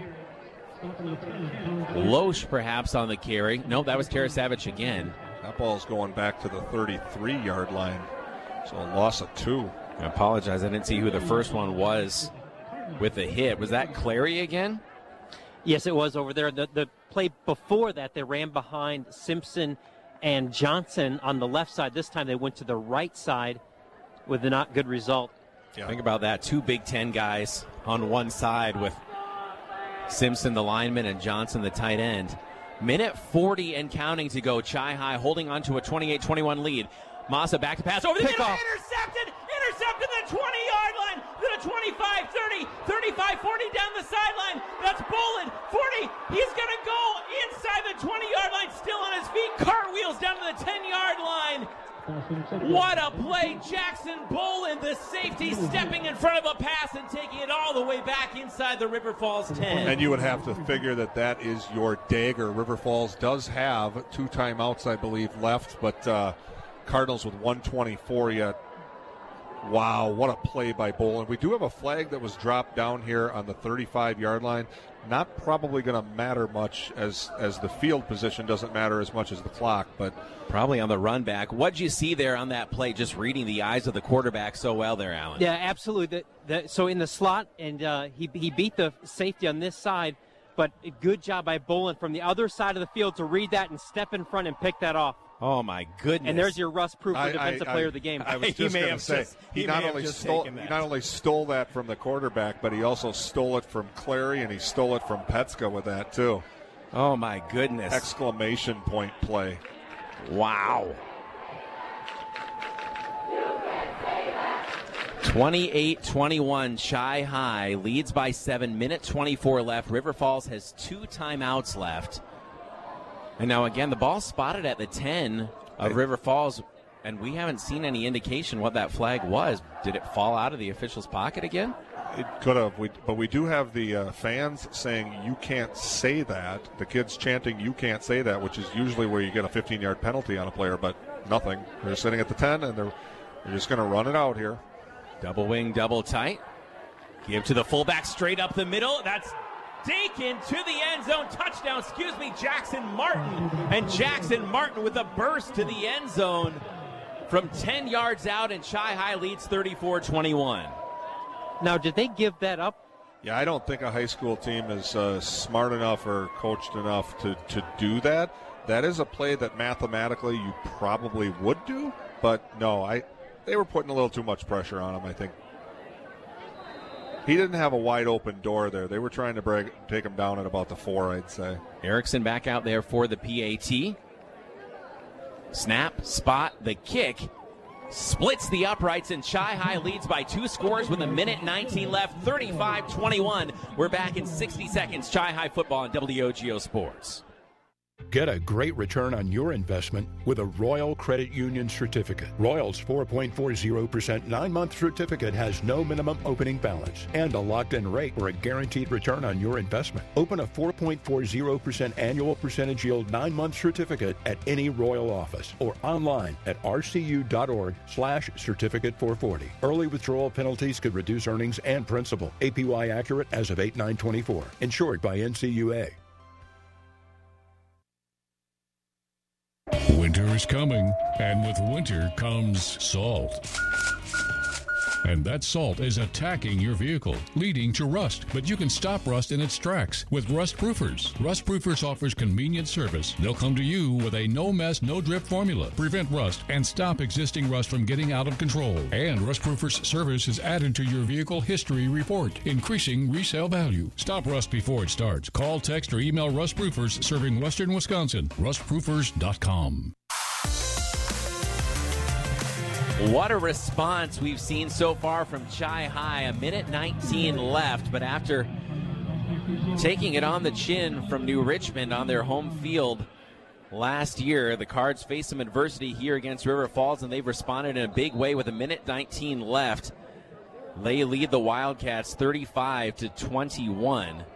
Loesch perhaps on the carry. No, that was Tarasavage again. That ball's going back to the 33-yard line. So a loss of 2. I apologize. I didn't see who the first one was with the hit. Was that Clary again? Yes, it was over there. The play before that, they ran behind Simpson and Johnson on the left side. This time they went to the right side with a not good result. Yeah. Think about that. 2 Big Ten guys on one side with Simpson, the lineman, and Johnson, the tight end. Minute 40 and counting to go. Chi-High holding on to a 28-21 lead. Massa back to pass over the middle. Intercepted the 20-yard line. To the 25, 30, 35, 40 down the sideline. That's Bolin. 40. He's going to go inside the 20-yard line, still on his feet. Cartwheels down to the 10-yard line. What a play. Jackson Bolin, the safety, stepping in front of a pass and taking it all the way back inside the River Falls 10. And you would have to figure that is your dagger. River Falls does have 2 timeouts, I believe, left, but Cardinals with 1:24 yet. Wow, what a play by Bolin. We do have a flag that was dropped down here on the 35-yard line. Not probably going to matter much as the field position doesn't matter as much as the clock, but probably on the run back. What'd you see there on that play, just reading the eyes of the quarterback so well there, Alan? Yeah, absolutely. So in the slot, and he beat the safety on this side, but a good job by Bolin from the other side of the field to read that and step in front and pick that off. Oh, my goodness. And there's your Russ Proof for defensive player of the game. I was just going to say, he not only stole that from the quarterback, but he also stole it from Clary, and he stole it from Petska with that, too. Oh, my goodness. Exclamation point play. Wow. 28-21, Chi-High leads by 7, minute 24 left. River Falls has 2 timeouts left. And now, again, the ball's spotted at the 10 of River Falls, and we haven't seen any indication what that flag was. Did it fall out of the official's pocket again? It could have, but we do have the fans saying you can't say that. The kids chanting you can't say that, which is usually where you get a 15-yard penalty on a player, but nothing. They're sitting at the 10, and they're just going to run it out here. Double wing, double tight. Give to the fullback straight up the middle. That's Dakin to the end zone. Touchdown, Jackson Martin. And Jackson Martin with a burst to the end zone from 10 yards out, and Chi-High leads 34-21. Now, did they give that up? Yeah, I don't think a high school team is smart enough or coached enough to do that. That is a play that mathematically you probably would do, but no, they were putting a little too much pressure on him, I think. He didn't have a wide open door there. They were trying to take him down at about the 4, I'd say. Erickson back out there for the PAT. Snap, spot, the kick. Splits the uprights, and Chi-Hi leads by 2 scores with 1:19 left, 35-21. We're back in 60 seconds. Chi-Hi football on WOGO Sports. Get a great return on your investment with a Royal Credit Union certificate. Royal's 4.40% 9-month certificate has no minimum opening balance and a locked-in rate for a guaranteed return on your investment. Open a 4.40% annual percentage yield 9-month certificate at any Royal office or online at rcu.org/certificate440. Early withdrawal penalties could reduce earnings and principal. APY accurate as of 8/9/24. Insured by NCUA. Winter is coming, and with winter comes salt. And that salt is attacking your vehicle, leading to rust. But you can stop rust in its tracks with Rust Proofers. Rust Proofers offers convenient service. They'll come to you with a no-mess, no-drip formula. Prevent rust and stop existing rust from getting out of control. And Rust Proofers service is added to your vehicle history report, increasing resale value. Stop rust before it starts. Call, text, or email Rust Proofers, serving Western Wisconsin. RustProofers.com. What a response we've seen so far from Chi-Hi. 1:19 left, but after taking it on the chin from New Richmond on their home field last year, the Cards faced some adversity here against River Falls, and they've responded in a big way with 1:19 left. They lead the Wildcats 35-21.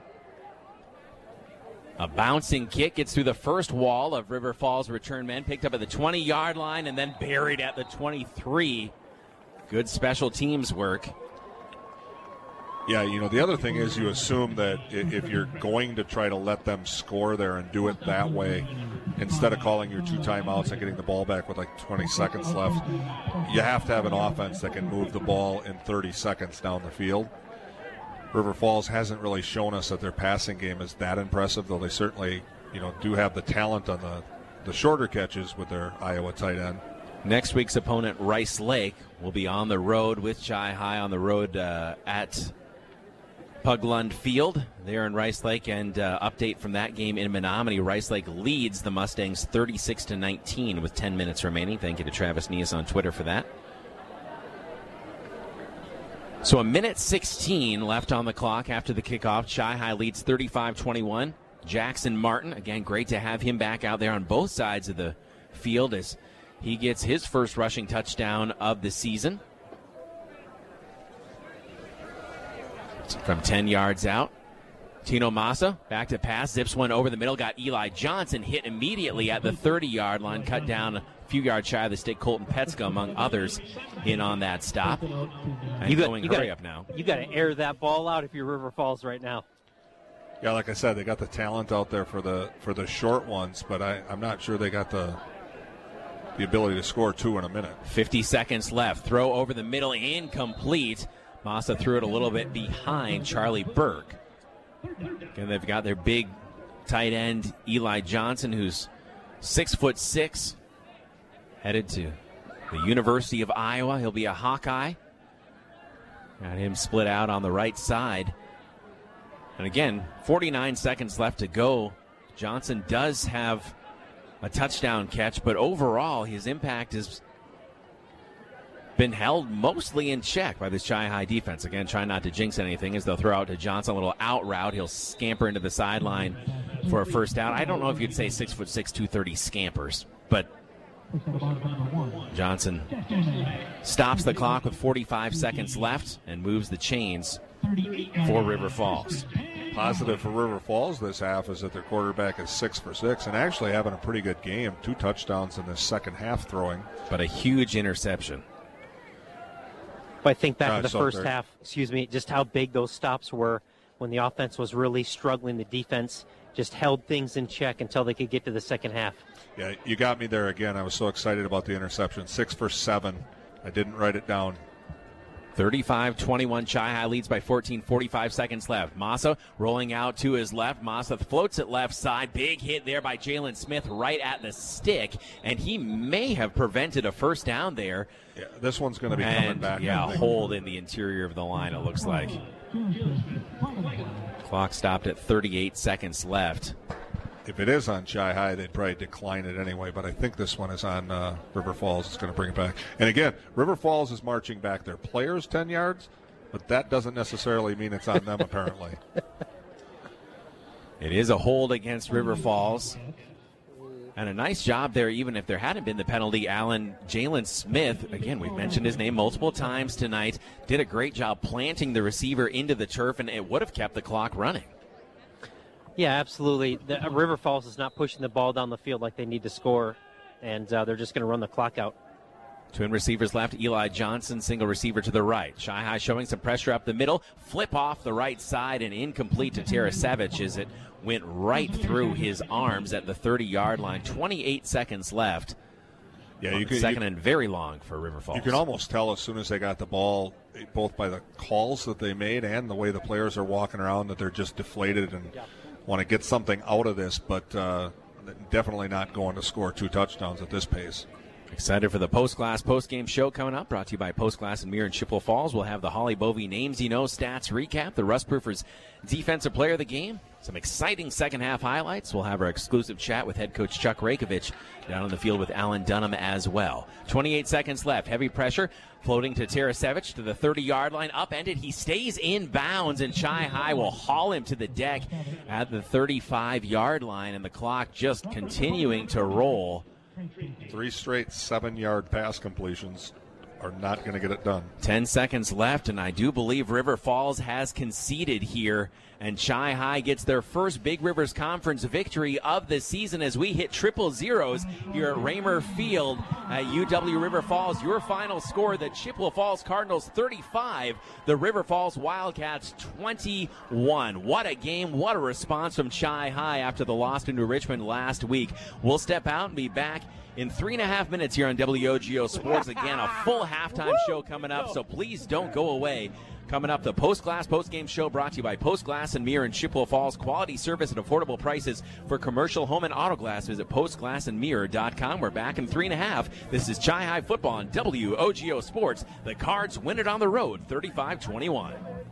A bouncing kick gets through the first wall of River Falls return men, picked up at the 20-yard line and then buried at the 23. Good special teams work. Yeah, the other thing is you assume that if you're going to try to let them score there and do it that way, instead of calling your 2 timeouts and getting the ball back with like 20 seconds left, you have to have an offense that can move the ball in 30 seconds down the field. River Falls hasn't really shown us that their passing game is that impressive, though they certainly, do have the talent on the shorter catches with their Iowa tight end. Next week's opponent, Rice Lake, will be on the road with Chi-Hi on the road at Puglund Field there in Rice Lake. And update from that game in Menominee. Rice Lake leads the Mustangs 36-19 with 10 minutes remaining. Thank you to Travis Neas on Twitter for that. So 1:16 left on the clock after the kickoff. Chi-Hi leads 35-21. Jackson Martin, again, great to have him back out there on both sides of the field as he gets his first rushing touchdown of the season. From 10 yards out. Tino Massa back to pass, zips one over the middle, got Eli Johnson hit immediately at the 30-yard line, cut down a few yards shy of the stick. Colton Petska, among others, in on that stop. And hurry up now. You got to air that ball out if you're River Falls right now. Yeah, like I said, they got the talent out there for the short ones, but I'm not sure they got the ability to score 2 in a minute. 50 seconds left. Throw over the middle, incomplete. Massa threw it a little bit behind Charlie Burke. And they've got their big tight end, Eli Johnson, who's 6'6", headed to the University of Iowa. He'll be a Hawkeye. Got him split out on the right side. And again, 49 seconds left to go. Johnson does have a touchdown catch, but overall his impact has been held mostly in check by this Chi-Hi defense. Again, trying not to jinx anything as they'll throw out to Johnson, a little out route. He'll scamper into the sideline for a first down. I don't know if you'd say 6'6", 230 scampers, but Johnson stops the clock with 45 seconds left and moves the chains for River Falls. Positive for River Falls this half is that their quarterback is 6 for 6 and actually having a pretty good game. 2 touchdowns in the second half throwing. But a huge interception. But I think back to the first half, just how big those stops were when the offense was really struggling. The defense just held things in check until they could get to the second half. Yeah, you got me there again. I was so excited about the interception. 6 for 7. I didn't write it down. 35-21, Chi-Hi leads by 14, 45 seconds left. Massa rolling out to his left. Massa floats it left side. Big hit there by Jalen Smith right at the stick, and he may have prevented a first down there. Yeah, this one's going to be coming back. Yeah, hold in the interior of the line, it looks like. Clock stopped at 38 seconds left. If it is on Chi-Hi, they'd probably decline it anyway, but I think this one is on River Falls. It's going to bring it back. And again, River Falls is marching back their players 10 yards, but that doesn't necessarily mean it's on them, apparently. It is a hold against River Falls. And a nice job there, even if there hadn't been the penalty. Jalen Smith, again, we've mentioned his name multiple times tonight, did a great job planting the receiver into the turf, and it would have kept the clock running. Yeah, absolutely. River Falls is not pushing the ball down the field like they need to score, and they're just going to run the clock out. Twin receivers left, Eli Johnson, single receiver to the right. Chi-Hi showing some pressure up the middle, flip off the right side and incomplete to Tarasevich as it went right through his arms at the 30-yard line. 28 seconds left. Yeah, second and very long for River Falls. You can almost tell as soon as they got the ball, both by the calls that they made and the way the players are walking around, that they're just deflated and want to get something out of this, but definitely not going to score 2 touchdowns at this pace. Excited for the post-class, post-game show coming up, brought to you by Post Glass and Mirror in Chippewa Falls. We'll have the Holly Bovee Names You Know stats recap, the Rustproofers Defensive Player of the Game, some exciting second-half highlights. We'll have our exclusive chat with head coach Chuck Rakovich down on the field with Alan Dunham as well. 28 seconds left, heavy pressure, floating to Tarasevich to the 30-yard line, upended. He stays in bounds, and Chi-Hi will haul him to the deck at the 35-yard line, and the clock just continuing to roll. 3 straight 7-yard pass completions are not going to get it done. 10 seconds left, and I do believe River Falls has conceded here, and Chi-Hi gets their first Big Rivers Conference victory of the season as we hit triple zeros here at Raymer Field at UW River Falls. Your final score, the Chippewa Falls Cardinals 35, the River Falls Wildcats 21. What a game, what a response from Chi-Hi after the loss to New Richmond last week. We'll step out and be back in 3.5 minutes here on WOGO Sports. Again, a full halftime show coming up, so please don't go away. Coming up, the Post-Glass Post-Game Show brought to you by Post Glass and Mirror in Chippewa Falls. Quality service at affordable prices for commercial, home, and auto glass. Visit postglassandmirror.com. We're back in 3.5. This is Chi-Hi Football on WOGO Sports. The Cards win it on the road, 35-21.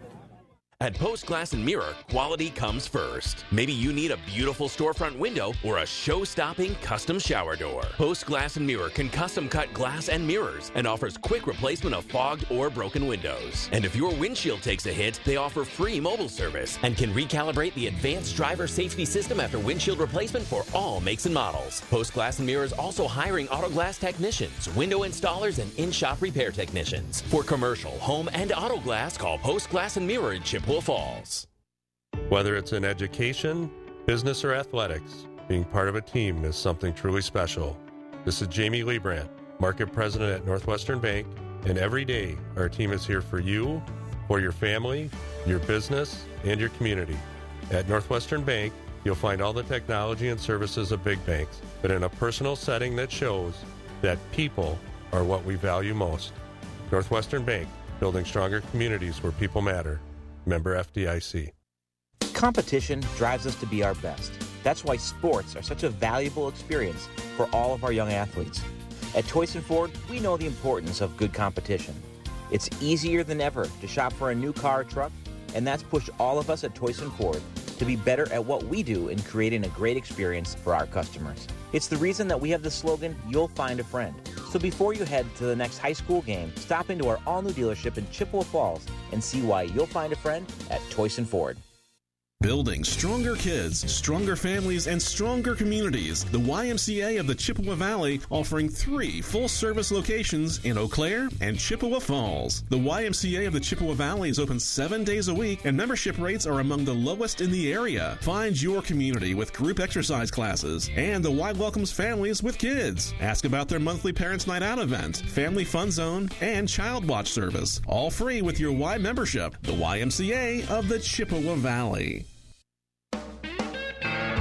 At Post Glass and Mirror, quality comes first. Maybe you need a beautiful storefront window or a show-stopping custom shower door. Post Glass and Mirror can custom cut glass and mirrors and offers quick replacement of fogged or broken windows. And if your windshield takes a hit, they offer free mobile service and can recalibrate the advanced driver safety system after windshield replacement for all makes and models. Post Glass and Mirror is also hiring auto glass technicians, window installers, and in-shop repair technicians. For commercial, home, and auto glass, call Post Glass and Mirror in Chippewa Falls. Whether it's in education, business, or athletics, being part of a team is something truly special. This is Jamie Liebrandt, Market President at Northwestern Bank, and every day our team is here for you, for your family, your business, and your community. At Northwestern Bank, you'll find all the technology and services of big banks, but in a personal setting that shows that people are what we value most. Northwestern Bank, building stronger communities where people matter. Member FDIC. Competition drives us to be our best. That's why sports are such a valuable experience for all of our young athletes. At Toyson Ford, we know the importance of good competition. It's easier than ever to shop for a new car or truck, and that's pushed all of us at Toyson Ford to be better at what we do in creating a great experience for our customers. It's the reason that we have the slogan, "You'll find a friend." So before you head to the next high school game, stop into our all-new dealership in Chippewa Falls and see why you'll find a friend at Toyson Ford. Building stronger kids, stronger families, and stronger communities. The YMCA of the Chippewa Valley offering 3 full-service locations in Eau Claire and Chippewa Falls. The YMCA of the Chippewa Valley is open 7 days a week, and membership rates are among the lowest in the area. Find your community with group exercise classes, and the Y welcomes families with kids. Ask about their monthly Parents' Night Out event, Family Fun Zone, and Child Watch service. All free with your Y membership. The YMCA of the Chippewa Valley.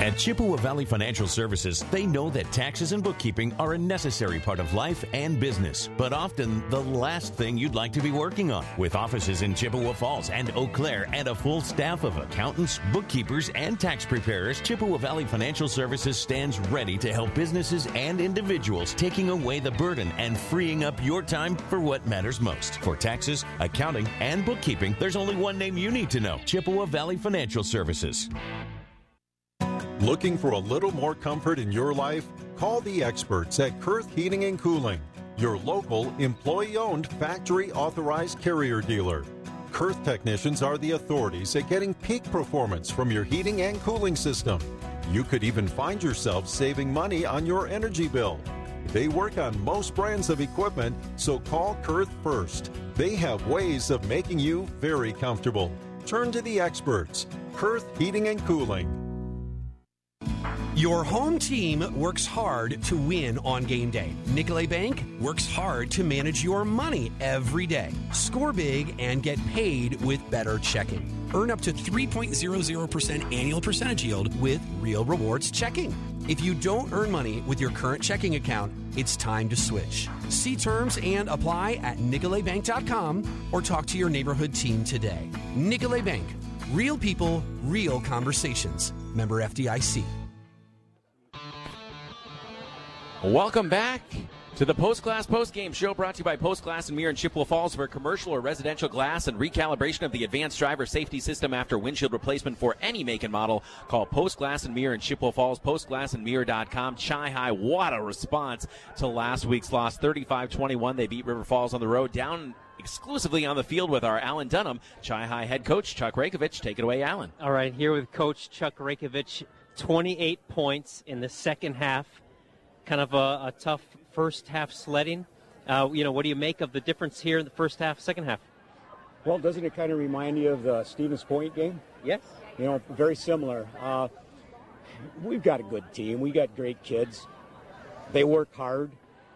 At Chippewa Valley Financial Services, they know that taxes and bookkeeping are a necessary part of life and business, but often the last thing you'd like to be working on. With offices in Chippewa Falls and Eau Claire and a full staff of accountants, bookkeepers, and tax preparers, Chippewa Valley Financial Services stands ready to help businesses and individuals, taking away the burden and freeing up your time for what matters most. For taxes, accounting, and bookkeeping, there's only one name you need to know: Chippewa Valley Financial Services. Looking for a little more comfort in your life? Call the experts at Kurth Heating and Cooling, your local employee-owned factory-authorized carrier dealer. Kurth technicians are the authorities at getting peak performance from your heating and cooling system. You could even find yourself saving money on your energy bill. They work on most brands of equipment, so call Kurth first. They have ways of making you very comfortable. Turn to the experts. Kurth Heating and Cooling. Your home team works hard to win on game day. Nicolet Bank works hard to manage your money every day. Score big and get paid with better checking. Earn up to 3.00% annual percentage yield with Real Rewards checking. If you don't earn money with your current checking account, it's time to switch. See terms and apply at nicoletbank.com or talk to your neighborhood team today. Nicolet Bank. Real people, real conversations. Member FDIC. Welcome back to the Post Glass Post Game Show, brought to you by Post Glass and Mirror in Chippewa Falls. For commercial or residential glass and recalibration of the advanced driver safety system after windshield replacement for any make and model, call Post Glass and Mirror in Chippewa Falls, postglassandmirror.com. Chi-High, what a response to last week's loss, 35-21. They beat River Falls on the road, down exclusively on the field with our Alan Dunham. Chi-High head coach Chuck Rakovich. Take it away, Alan. All right, here with Coach Chuck Rakovich. 28 points in the second half. Kind of a tough first half sledding. What do you make of the difference here in the first half, second half? Well, doesn't it kind of remind you of the Stevens Point game? Yes. Very similar. We've got a good team. We got great kids. They work hard.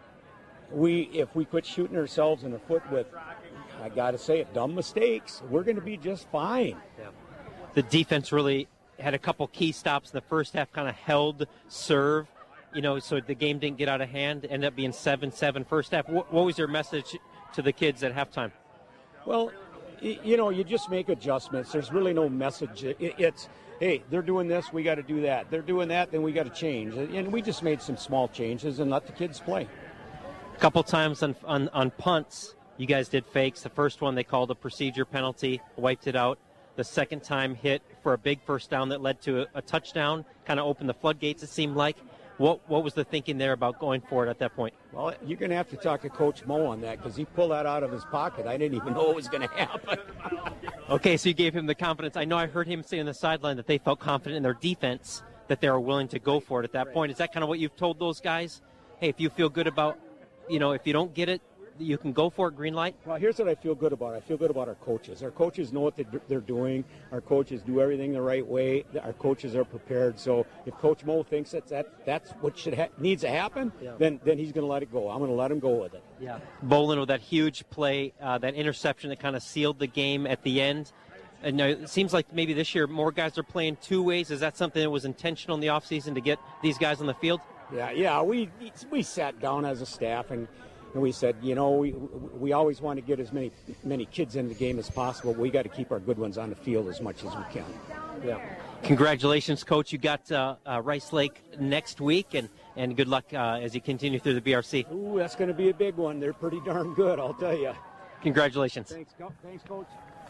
If we quit shooting ourselves in the foot with, I got to say it, dumb mistakes, we're going to be just fine. Yeah. The defense really had a couple key stops in the first half, kind of held serve. So the game didn't get out of hand, ended up being 7-7 first half. What was your message to the kids at halftime? Well, you just make adjustments. There's really no message. It's, hey, they're doing this, we got to do that. They're doing that, then we got to change. And we just made some small changes and let the kids play. A couple times on punts, you guys did fakes. The first one they called a procedure penalty, wiped it out. The second time hit for a big first down that led to a touchdown, kind of opened the floodgates, it seemed like. What was the thinking there about going for it at that point? Well, you're going to have to talk to Coach Mo on that because he pulled that out of his pocket. I didn't even know it was going to happen. Okay, so you gave him the confidence. I know I heard him say on the sideline that they felt confident in their defense, that they were willing to go for it at that point. Is that kind of what you've told those guys? Hey, if you feel good about, if you don't get it, you can go for it, green light? Well, here's what I feel good about. I feel good about our coaches. Our coaches know what they're doing. Our coaches do everything the right way. Our coaches are prepared. So if Coach Mo thinks that's what needs to happen, then he's going to let it go. I'm going to let him go with it. Yeah. Bolin with that huge play, that interception that kind of sealed the game at the end. And it seems like maybe this year more guys are playing two ways. Is that something that was intentional in the offseason to get these guys on the field? Yeah. We sat down as a staff and we said, we always want to get as many kids in the game as possible. We got to keep our good ones on the field as much as we can. Yeah. Congratulations, Coach. You got Rice Lake next week, and good luck as you continue through the BRC. Ooh, that's going to be a big one. They're pretty darn good, I'll tell you. Congratulations. Thanks, Coach.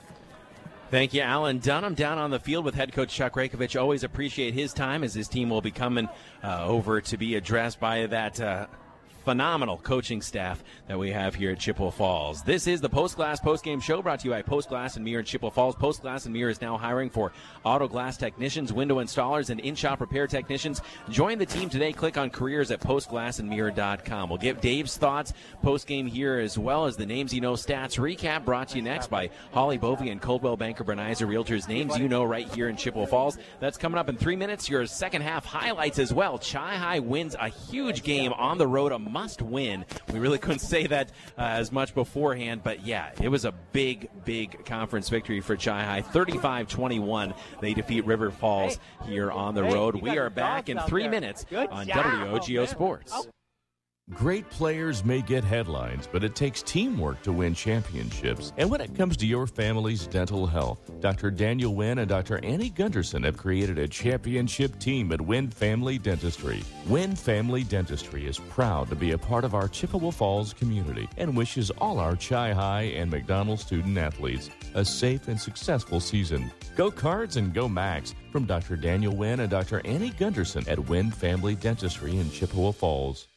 Thank you, Alan Dunham, down on the field with head coach Chuck Rakovich. Always appreciate his time as his team will be coming over to be addressed by that phenomenal coaching staff that we have here at Chippewa Falls. This is the Post Glass Post Game Show, brought to you by Post Glass and Mirror in Chippewa Falls. Post Glass and Mirror is now hiring for auto glass technicians, window installers, and in-shop repair technicians. Join the team today. Click on careers at postglassandmirror.com. We'll get Dave's thoughts post-game here, as well as the Names You Know stats recap, brought to you next by Holly Bovey and Coldwell Banker Berneiser Realtors. Names you know right here in Chippewa Falls. That's coming up in 3 minutes. Your second half highlights as well. Chi-High wins a huge game on the road, a must win. We really couldn't say that as much beforehand, but yeah, it was a big conference victory for Chi-Hi. 35-21, they defeat River Falls here on the road. We are back in 3 minutes on WOGO Sports. Great players may get headlines, but it takes teamwork to win championships. And when it comes to your family's dental health, Dr. Daniel Wynn and Dr. Annie Gunderson have created a championship team at Wynn Family Dentistry. Wynn Family Dentistry is proud to be a part of our Chippewa Falls community and wishes all our Chi-Hi and McDonald student athletes a safe and successful season. Go Cards and go Max from Dr. Daniel Wynn and Dr. Annie Gunderson at Wynn Family Dentistry in Chippewa Falls.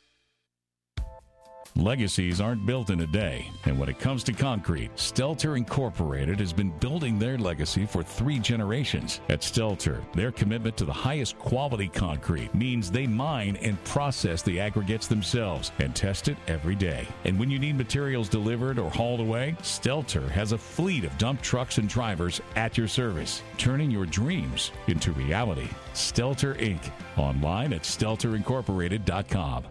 Legacies aren't built in a day, and when it comes to concrete, Stelter Incorporated has been building their legacy for 3 generations. At Stelter, their commitment to the highest quality concrete means they mine and process the aggregates themselves and test it every day. And when you need materials delivered or hauled away, Stelter has a fleet of dump trucks and drivers at your service, turning your dreams into reality. Stelter Inc. Online at stelterincorporated.com.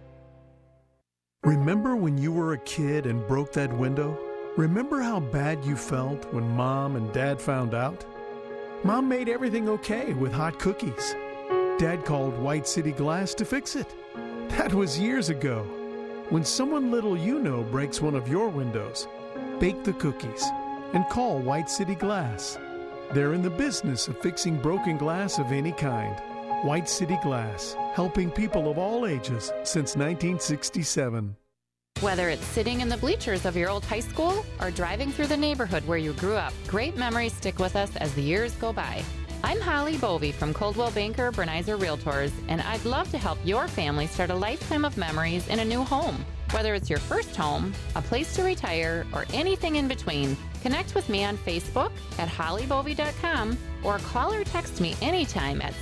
Remember when you were a kid and broke that window? Remember how bad you felt when Mom and Dad found out? Mom made everything okay with hot cookies. Dad called White City Glass to fix it. That was years ago. When someone little you know breaks one of your windows, bake the cookies and call White City Glass. They're in the business of fixing broken glass of any kind. White City Glass, helping people of all ages since 1967. Whether it's sitting in the bleachers of your old high school or driving through the neighborhood where you grew up, great memories stick with us as the years go by. I'm Holly Bovey from Coldwell Banker Bernizer Realtors, and I'd love to help your family start a lifetime of memories in a new home. Whether it's your first home, a place to retire, or anything in between, connect with me on Facebook at hollybovey.com or call or text me anytime at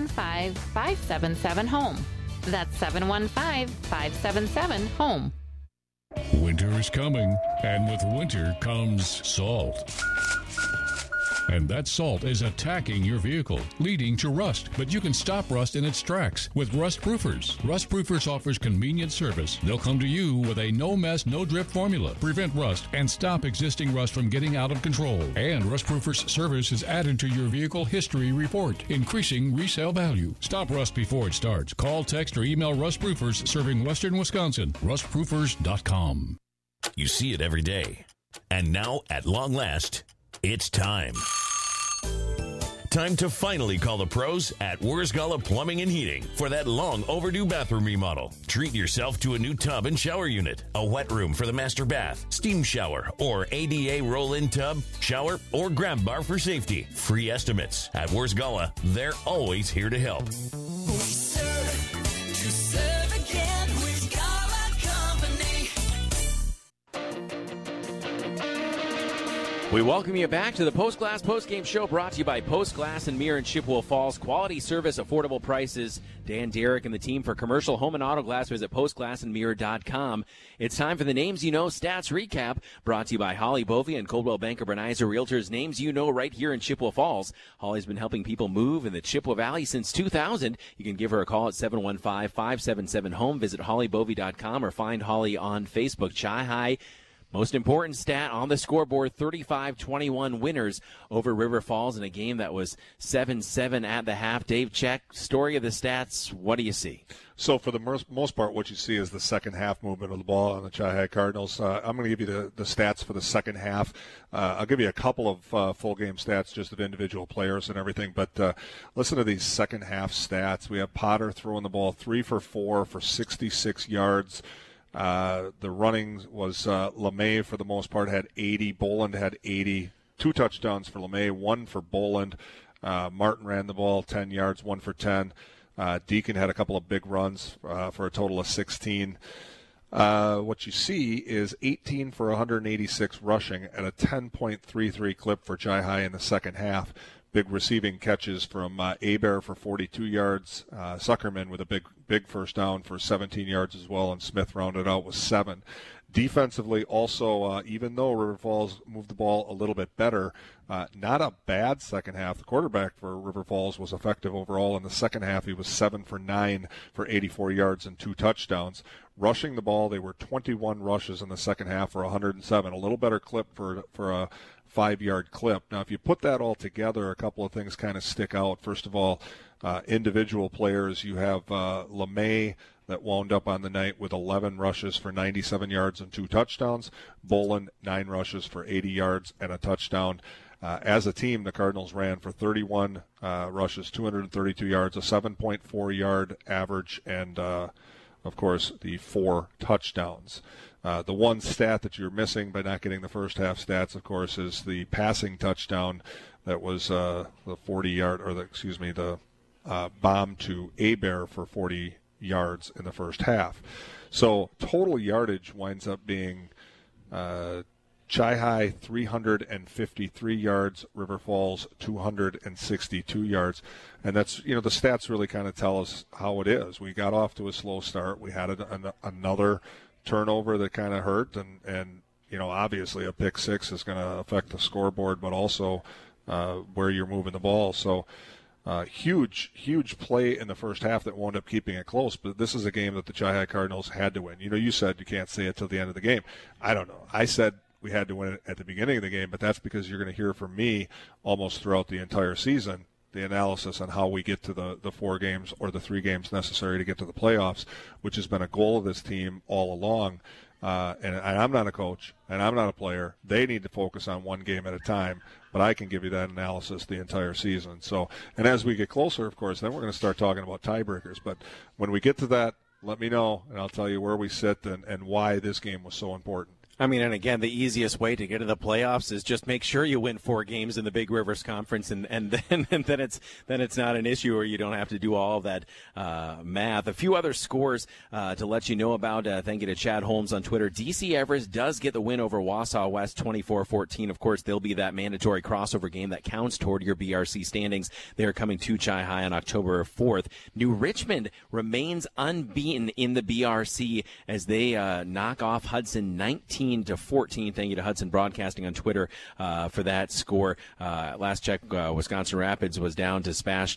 715-577-HOME. That's 715-577-HOME. Winter is coming, and with winter comes salt. And that salt is attacking your vehicle, leading to rust. But you can stop rust in its tracks with Rust Proofers. Rust Proofers offers convenient service. They'll come to you with a no-mess, no-drip formula. Prevent rust and stop existing rust from getting out of control. And Rust Proofers service is added to your vehicle history report, increasing resale value. Stop rust before it starts. Call, text, or email Rust Proofers, serving Western Wisconsin. RustProofers.com. You see it every day. And now, at long last, it's time. Time to finally call the pros at Wurzgala Plumbing and Heating for that long overdue bathroom remodel. Treat yourself to a new tub and shower unit, a wet room for the master bath, steam shower, or ADA roll-in tub, shower, or grab bar for safety. Free estimates. At Wurzgala, they're always here to help. We welcome you back to the Post Glass Postgame Show, brought to you by Post Glass and Mirror in Chippewa Falls. Quality service, affordable prices. Dan Derrick and the team for commercial home and auto glass. Visit postglassandmirror.com. It's time for the Names You Know Stats Recap, brought to you by Holly Bovey and Coldwell Banker Bernizer Realtors. Names you know right here in Chippewa Falls. Holly's been helping people move in the Chippewa Valley since 2000. You can give her a call at 715-577-HOME. Visit hollybovey.com or find Holly on Facebook. Chi-Hi. Most important stat on the scoreboard, 35-21 winners over River Falls in a game that was 7-7 at the half. Dave Check, story of the stats, what do you see? So for the most part, what you see is the second half movement of the ball on the Chi-Hi Cardinals. I'm going to give you the stats for the second half. I'll give you a couple of full game stats just of individual players and everything, but listen to these second half stats. We have Potter throwing the ball 3 for 4 for 66 yards. The running was LeMay for the most part had 80. Boland had 80. 2 touchdowns for LeMay, 1 for Boland. Martin ran the ball 10 yards, 1 for 10. Deacon had a couple of big runs for a total of 16. What you see is 18 for 186 rushing at a 10.33 clip for Chi-Hi in the second half. Big receiving catches from Abear for 42 yards. Suckerman with a big first down for 17 yards as well, and Smith rounded out with 7. Defensively, also, even though River Falls moved the ball a little bit better, not a bad second half. The quarterback for River Falls was effective overall. In the second half, he was 7 for 9 for 84 yards and 2 touchdowns. Rushing the ball, they were 21 rushes in the second half for 107. A little better clip for a 5-yard clip. Now, if you put that all together, a couple of things kind of stick out. First of all, individual players. You have LeMay that wound up on the night with 11 rushes for 97 yards and 2 touchdowns. Bolin, 9 rushes for 80 yards and a touchdown. As a team, the Cardinals ran for 31 rushes, 232 yards, a 7.4 yard average, and, of course, the 4 touchdowns. The one stat that you're missing by not getting the first half stats, of course, is the passing touchdown that was the 40-yard, or the bomb to Hebert for 40 yards in the first half. So total yardage winds up being Chi-High 353 yards, River Falls 262 yards. And that's, the stats really kind of tell us how it is. We got off to a slow start. We had another turnover that kind of hurt, and obviously a pick six is going to affect the scoreboard, but also where you're moving the ball. So huge play in the first half that wound up keeping it close, but this is a game that the Chi-High Cardinals had to win. You said you can't say it till the end of the game. I don't know. I said we had to win it at the beginning of the game, but that's because you're going to hear from me almost throughout the entire season the analysis on how we get to the 4 games or the 3 games necessary to get to the playoffs, which has been a goal of this team all along. And I'm not a coach, and I'm not a player. They need to focus on one game at a time, but I can give you that analysis the entire season. So, and as we get closer, of course, then we're going to start talking about tiebreakers. But when we get to that, let me know, and I'll tell you where we sit and why this game was so important. I mean, and again, the easiest way to get to the playoffs is just make sure you win 4 games in the Big Rivers Conference, and then it's not an issue, or you don't have to do all of that math. A few other scores to let you know about. Thank you to Chad Holmes on Twitter. DC Everest does get the win over Wausau West 24-14. Of course, there'll be that mandatory crossover game that counts toward your BRC standings. They are coming to Chi-High on October 4th. New Richmond remains unbeaten in the BRC as they knock off Hudson 19-14. Thank you to Hudson Broadcasting on Twitter for that score. Last check, Wisconsin Rapids was down to Spash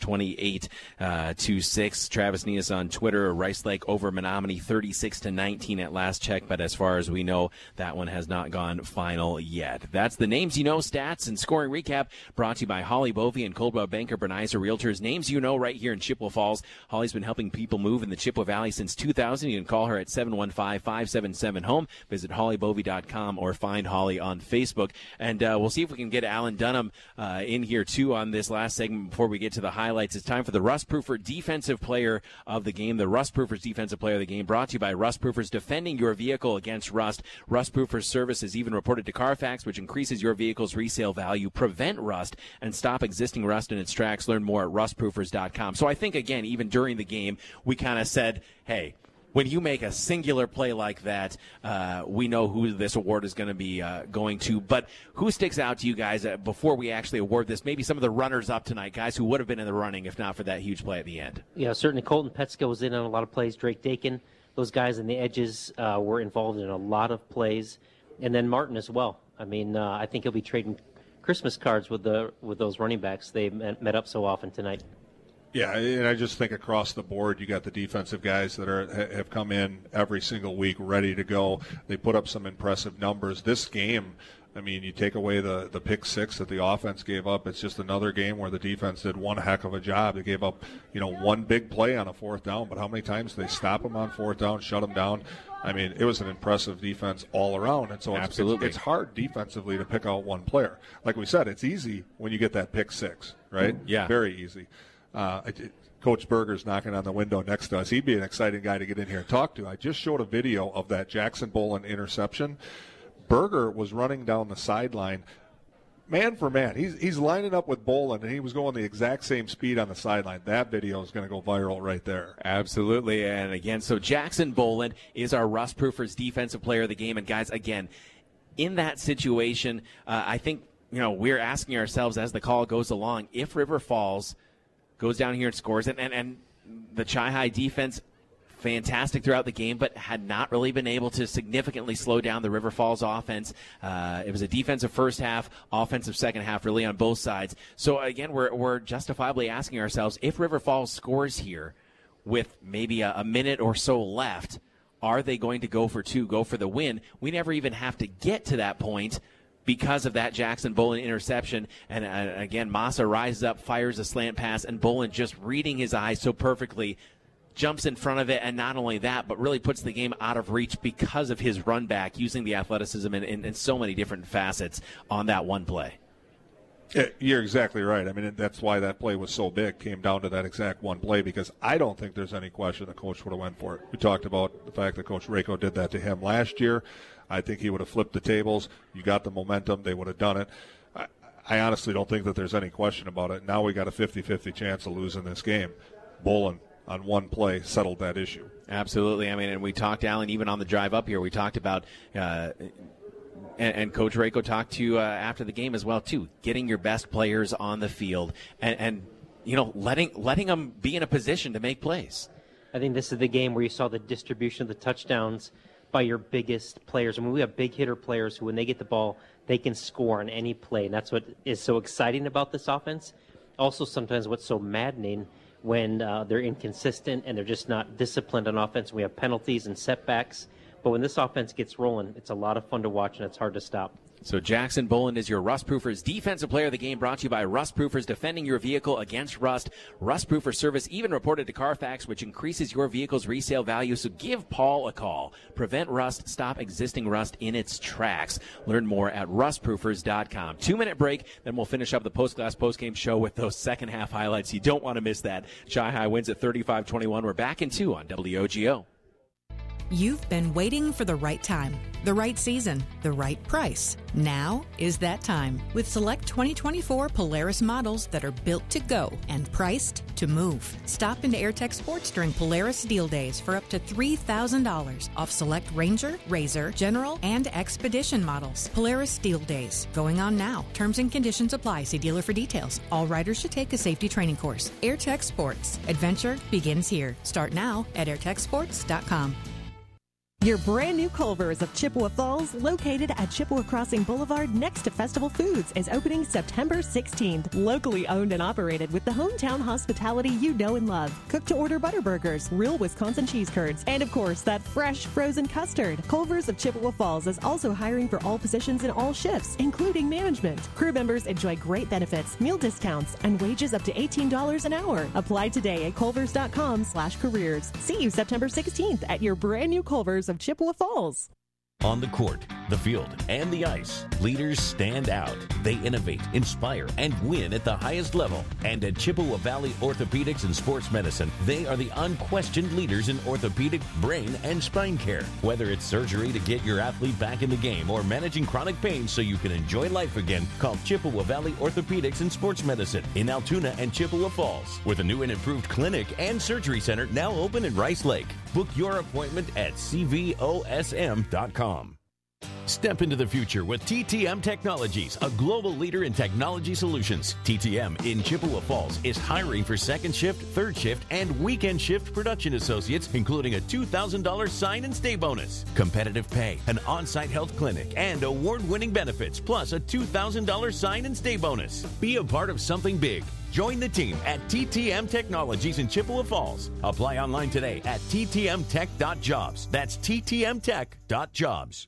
28-6. Travis Neas on Twitter, Rice Lake over Menominee 36-19 at last check, but as far as we know, that one has not gone final yet. That's the Names You Know stats and scoring recap brought to you by Holly Bovey and Coldwell Banker Bernizer Realtors. Names you know right here in Chippewa Falls. Holly's been helping people move in the Chippewa Valley since 2000. You can call her at 715-577-HOME. Visit hollybovey.com or find Holly on Facebook. And we'll see if we can get Alan Dunham in here, too, on this last segment before we get to the highlights. It's time for the Russ Proofer Defensive Player of the Game. The Russ Proofers Defensive Player of the Game brought to you by Russ Proofers, defending your vehicle against rust. Russ Proofers service is even reported to Carfax, which increases your vehicle's resale value. Prevent rust and stop existing rust in its tracks. Learn more at rustproofers.com. So I think, again, even during the game, we kind of said, hey, when you make a singular play like that, we know who this award is going to be going to. But who sticks out to you guys before we actually award this? Maybe some of the runners-up tonight, guys who would have been in the running if not for that huge play at the end. Yeah, certainly Colton Petska was in on a lot of plays. Drake Dakin, those guys in the edges were involved in a lot of plays. And then Martin as well. I mean, I think he'll be trading Christmas cards with those running backs they met up so often tonight. Yeah, and I just think across the board, you got the defensive guys that have come in every single week ready to go. They put up some impressive numbers. This game, I mean, you take away the pick six that the offense gave up, it's just another game where the defense did one heck of a job. They gave up, one big play on a 4th down, but how many times did they stop them on 4th down, shut them down? I mean, it was an impressive defense all around, and so it's hard defensively to pick out one player. Like we said, it's easy when you get that pick six, right? Yeah. Very easy. Coach Berger's knocking on the window next to us. He'd be an exciting guy to get in here and talk to. I just showed a video of that Jackson Bolin interception. Berger was running down the sideline, man for man. He's lining up with Bolin, and he was going the exact same speed on the sideline. That video is going to go viral right there. Absolutely. And again, so Jackson Bolin is our Russ Proofers Defensive Player of the Game. And guys, again, in that situation, I think we're asking ourselves as the call goes along, if River Falls goes down here and scores, and the Chi-High defense fantastic throughout the game, but had not really been able to significantly slow down the River Falls offense. It was a defensive first half, offensive second half, really on both sides. So, again, we're justifiably asking ourselves, if River Falls scores here with maybe a minute or so left, are they going to go for two, go for the win? We never even have to get to that point because of that Jackson Bolin interception. And again, Massa rises up, fires a slant pass, and Bolin, just reading his eyes so perfectly, jumps in front of it. And not only that, but really puts the game out of reach because of his run back, using the athleticism in so many different facets on that one play. Yeah, you're exactly right. I mean, that's why that play was so big, came down to that exact one play, because I don't think there's any question the coach would have went for it. We talked about the fact that Coach Rako did that to him last year. I think he would have flipped the tables. You got the momentum. They would have done it. I honestly don't think that there's any question about it. Now we got a 50-50 chance of losing this game. Bolin, on one play, settled that issue. Absolutely. I mean, and we talked, Alan, even on the drive up here, we talked about and Coach Rako talked to after the game as well, too, getting your best players on the field and you know, letting them be in a position to make plays. I think this is the game where you saw the distribution of the touchdowns by your biggest players. I mean, we have big hitter players who, when they get the ball, they can score on any play, and that's what is so exciting about this offense. Also, sometimes what's so maddening when they're inconsistent and they're just not disciplined on offense. We have penalties and setbacks. But when this offense gets rolling, it's a lot of fun to watch, and it's hard to stop. So Jackson Bolin is your Rust-Proofers Defensive Player of the Game, brought to you by Rust-Proofers, defending your vehicle against rust. Rust-Proofer service even reported to Carfax, which increases your vehicle's resale value. So give Paul a call. Prevent rust. Stop existing rust in its tracks. Learn more at rustproofers.com. 2-minute break, then we'll finish up the Post-Glass Postgame Show with those second-half highlights. You don't want to miss that. Chi-Hi wins at 35-21. We're back in 2 on WOGO. You've been waiting for the right time, the right season, the right price. Now is that time with select 2024 Polaris models that are built to go and priced to move. Stop into Airtech Sports during Polaris Deal Days for up to $3,000 off select Ranger, Razor, General, and Expedition models. Polaris Deal Days, going on now. Terms and conditions apply. See dealer for details. All riders should take a safety training course. Airtech Sports. Adventure begins here. Start now at airtechsports.com. Your brand new Culver's of Chippewa Falls, located at Chippewa Crossing Boulevard next to Festival Foods, is opening September 16th. Locally owned and operated with the hometown hospitality you know and love. Cook-to-order butter burgers, real Wisconsin cheese curds, and of course, that fresh frozen custard. Culver's of Chippewa Falls is also hiring for all positions in all shifts, including management. Crew members enjoy great benefits, meal discounts, and wages up to $18 an hour. Apply today at culvers.com/careers. See you September 16th at your brand new Culver's of Chippewa Falls. On the court, the field, and the ice, leaders stand out. They innovate, inspire, and win at the highest level. And at Chippewa Valley Orthopedics and Sports Medicine, they are the unquestioned leaders in orthopedic, brain, and spine care. Whether it's surgery to get your athlete back in the game or managing chronic pain so you can enjoy life again, call Chippewa Valley Orthopedics and Sports Medicine in Altoona and Chippewa Falls, with a new and improved clinic and surgery center now open in Rice Lake. Book your appointment at cvosm.com. Step into the future with TTM Technologies, a global leader in technology solutions. TTM in Chippewa Falls is hiring for second shift, third shift, and weekend shift production associates, including a $2,000 sign and stay bonus, competitive pay, an on-site health clinic, and award-winning benefits, plus a $2,000 sign and stay bonus. Be a part of something big. Join the team at TTM Technologies in Chippewa Falls. Apply online today at ttmtech.jobs. That's ttmtech.jobs.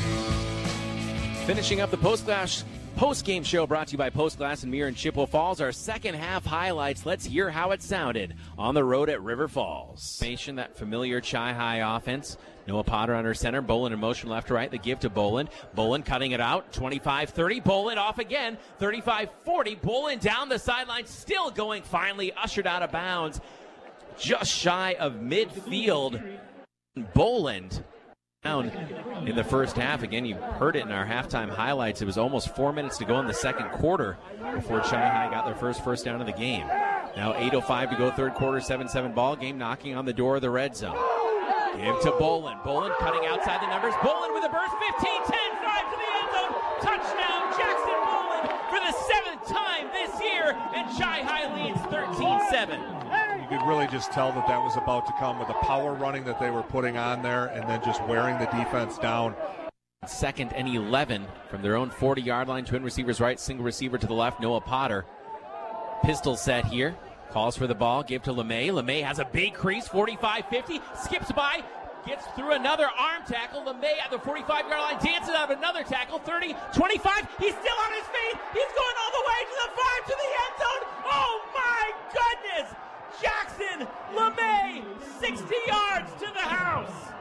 Finishing up the post-game show brought to you by Post Glass and Mirror in Chippewa Falls. Our second half highlights. Let's hear how it sounded on the road at River Falls. That familiar Chi-Hi offense. Noah Potter under center. Bolin in motion left to right. The give to Bolin. Bolin cutting it out. 25-30. Bolin off again. 35-40. Bolin down the sideline. Still going. Finally ushered out of bounds. Just shy of midfield. Bolin down in the first half. Again, you heard it in our halftime highlights. It was almost 4 minutes to go in the second quarter before Chi-Hi got their first down of the game. Now 8:05 to go, third quarter, 7-7 ball game, knocking on the door of the red zone. Give to Bolin. Bolin cutting outside the numbers. Bolin with a burst, 15-10, drive to the end zone. Touchdown, Jackson Bolin for the 7th time this year, and Chi-Hi leads 13-7. You could really just tell that was about to come with the power running that they were putting on there and then just wearing the defense down. 2nd and 11 from their own 40-yard line. Twin receivers right, single receiver to the left, Noah Potter. Pistol set here. Calls for the ball, give to LeMay. LeMay has a big crease, 45-50, skips by, gets through another arm tackle. LeMay at the 45-yard line, dances out of another tackle, 30, 25. He's still on his feet. He's going all the way to the 5, to the end zone. Oh, my goodness. Jackson LeMay, 60 yards to the house.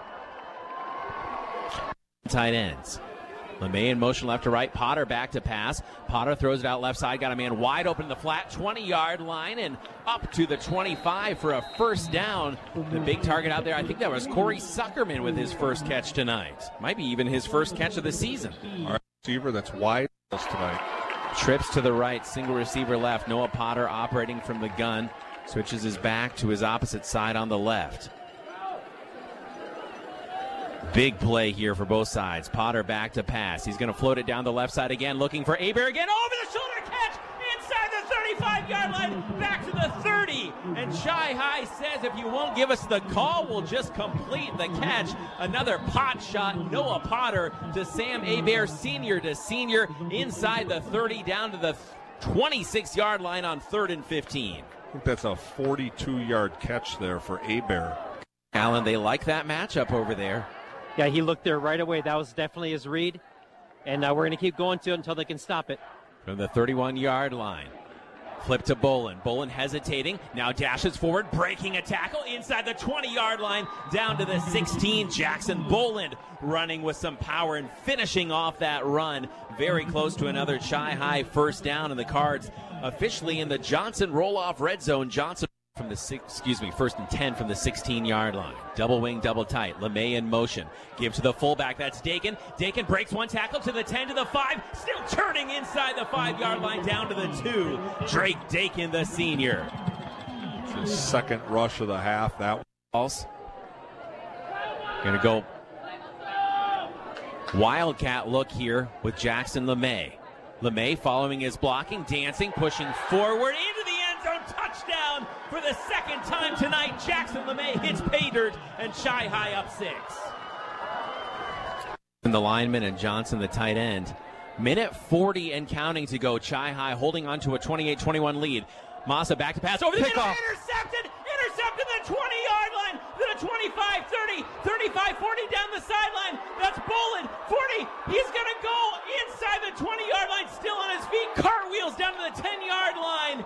Tight ends. LeMay in motion left to right. Potter back to pass. Potter throws it out left side. Got a man wide open in the flat 20-yard line and up to the 25 for a first down. The big target out there, I think that was Corey Suckerman with his first catch tonight. Might be even his first catch of the season. Our receiver that's wide tonight. Trips to the right, single receiver left. Noah Potter operating from the gun. Switches his back to his opposite side on the left. Big play here for both sides. Potter back to pass. He's going to float it down the left side again, looking for Hebert again. Over the shoulder catch inside the 35-yard line, back to the 30. And Shy High says, if you won't give us the call, we'll just complete the catch. Another pot shot. Noah Potter to Sam Hebert, senior to senior, inside the 30, down to the 26-yard line on 3rd and 15. I think that's a 42-yard catch there for Hebert. Alan, they like that matchup over there. Yeah, he looked there right away. That was definitely his read. And we're going to keep going to it until they can stop it. From the 31-yard line. Flip to Bolin. Bolin hesitating. Now dashes forward, breaking a tackle inside the 20-yard line, down to the 16. Jackson Bolin running with some power and finishing off that run. Very close to another Shy High first down, and the Cards officially in the Johnson roll-off red zone. Johnson from the 1st and 10 from the 16-yard line. Double wing, double tight. LeMay in motion. Give to the fullback. That's Dakin. Dakin breaks one tackle to the 10 to the 5. Still turning inside the 5-yard line down to the 2. Drake Dakin, the senior. It's his second rush of the half. That was going to go wildcat look here with Jackson LeMay. LeMay following his blocking, dancing, pushing forward into the end zone. Touchdown for the second time tonight. Jackson LeMay hits pay dirt, and Shy High up 6. And the lineman and Johnson, the tight end. Minute 40 and counting to go. Shy High holding on to a 28-21 lead. Massa back to pass over the middle. Intercepted the 20-yard line. To the 25, 30, 35, 40 down the sideline. That's Bolin. 40. He's going to go inside the 20-yard line, still on his feet. Cartwheels down to the 10-yard line.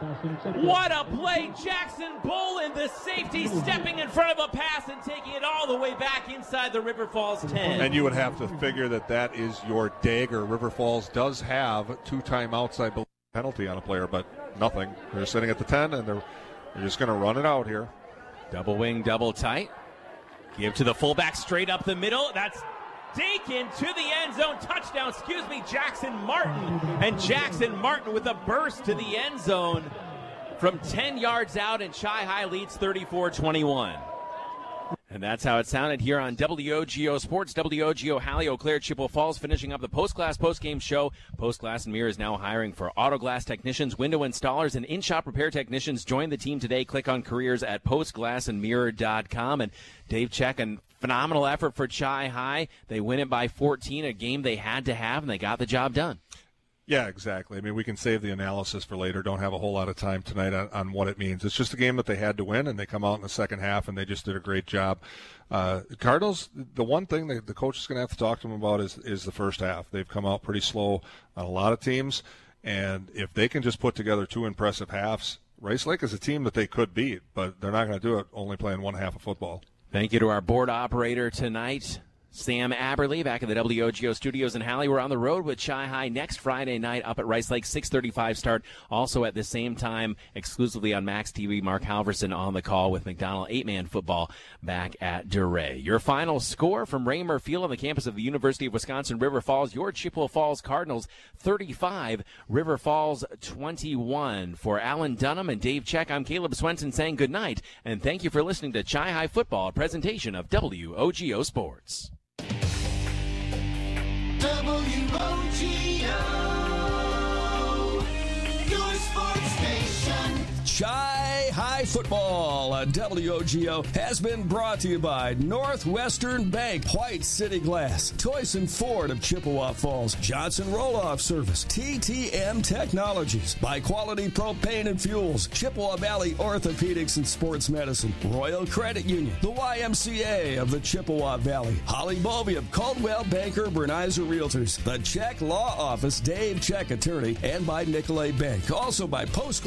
What a play. Jackson Bolin, the safety, stepping in front of a pass and taking it all the way back inside the River Falls 10. And you would have to figure that is your dagger. River Falls does have 2 timeouts, I believe, penalty on a player, but nothing. They're sitting at the 10, and they're just going to run it out here. Double wing, double tight. Give to the fullback straight up the middle. That's Dakin to the end zone. Touchdown, Jackson Martin. And Jackson Martin with a burst to the end zone from 10 yards out, and Shy High leads 34-21. And that's how it sounded here on WOGO Sports. WOGO Halley, Eau Claire, Chippewa Falls, finishing up the Post-Glass Post-Game Show. Post-Glass and Mirror is now hiring for auto glass technicians, window installers, and in-shop repair technicians. Join the team today. Click on careers at postglassandmirror.com. And Dave Check, a phenomenal effort for Shy High. They win it by 14, a game they had to have, and they got the job done. Yeah, exactly. I mean, we can save the analysis for later. Don't have a whole lot of time tonight on what it means. It's just a game that they had to win, and they come out in the second half, and they just did a great job. Cardinals, the one thing that the coach is going to have to talk to them about is the first half. They've come out pretty slow on a lot of teams, and if they can just put together 2 impressive halves, Rice Lake is a team that they could beat, but they're not going to do it only playing one half of football. Thank you to our board operator tonight, Sam Aberley, back at the WOGO studios in Halley. We're on the road with Shy High next Friday night up at Rice Lake, 6:35 start. Also at the same time, exclusively on Max TV, Mark Halverson on the call with McDonald 8-man football back at DeRay. Your final score from Raymer Field on the campus of the University of Wisconsin River Falls, your Chippewa Falls Cardinals 35, River Falls 21. For Alan Dunham and Dave Check, I'm Caleb Swenson saying good night, and thank you for listening to Shy High Football, a presentation of WOGO Sports. WOGO, your sports station. Shy High High football on WOGO has been brought to you by Northwestern Bank, White City Glass, Toyson Ford of Chippewa Falls, Johnson Roll-Off Service, TTM Technologies, by Quality Propane and Fuels, Chippewa Valley Orthopedics and Sports Medicine, Royal Credit Union, the YMCA of the Chippewa Valley, Holly Bovey of Caldwell Banker Bernizer Realtors, the Check Law Office, Dave Check Attorney, and by Nicolay Bank. Also by Post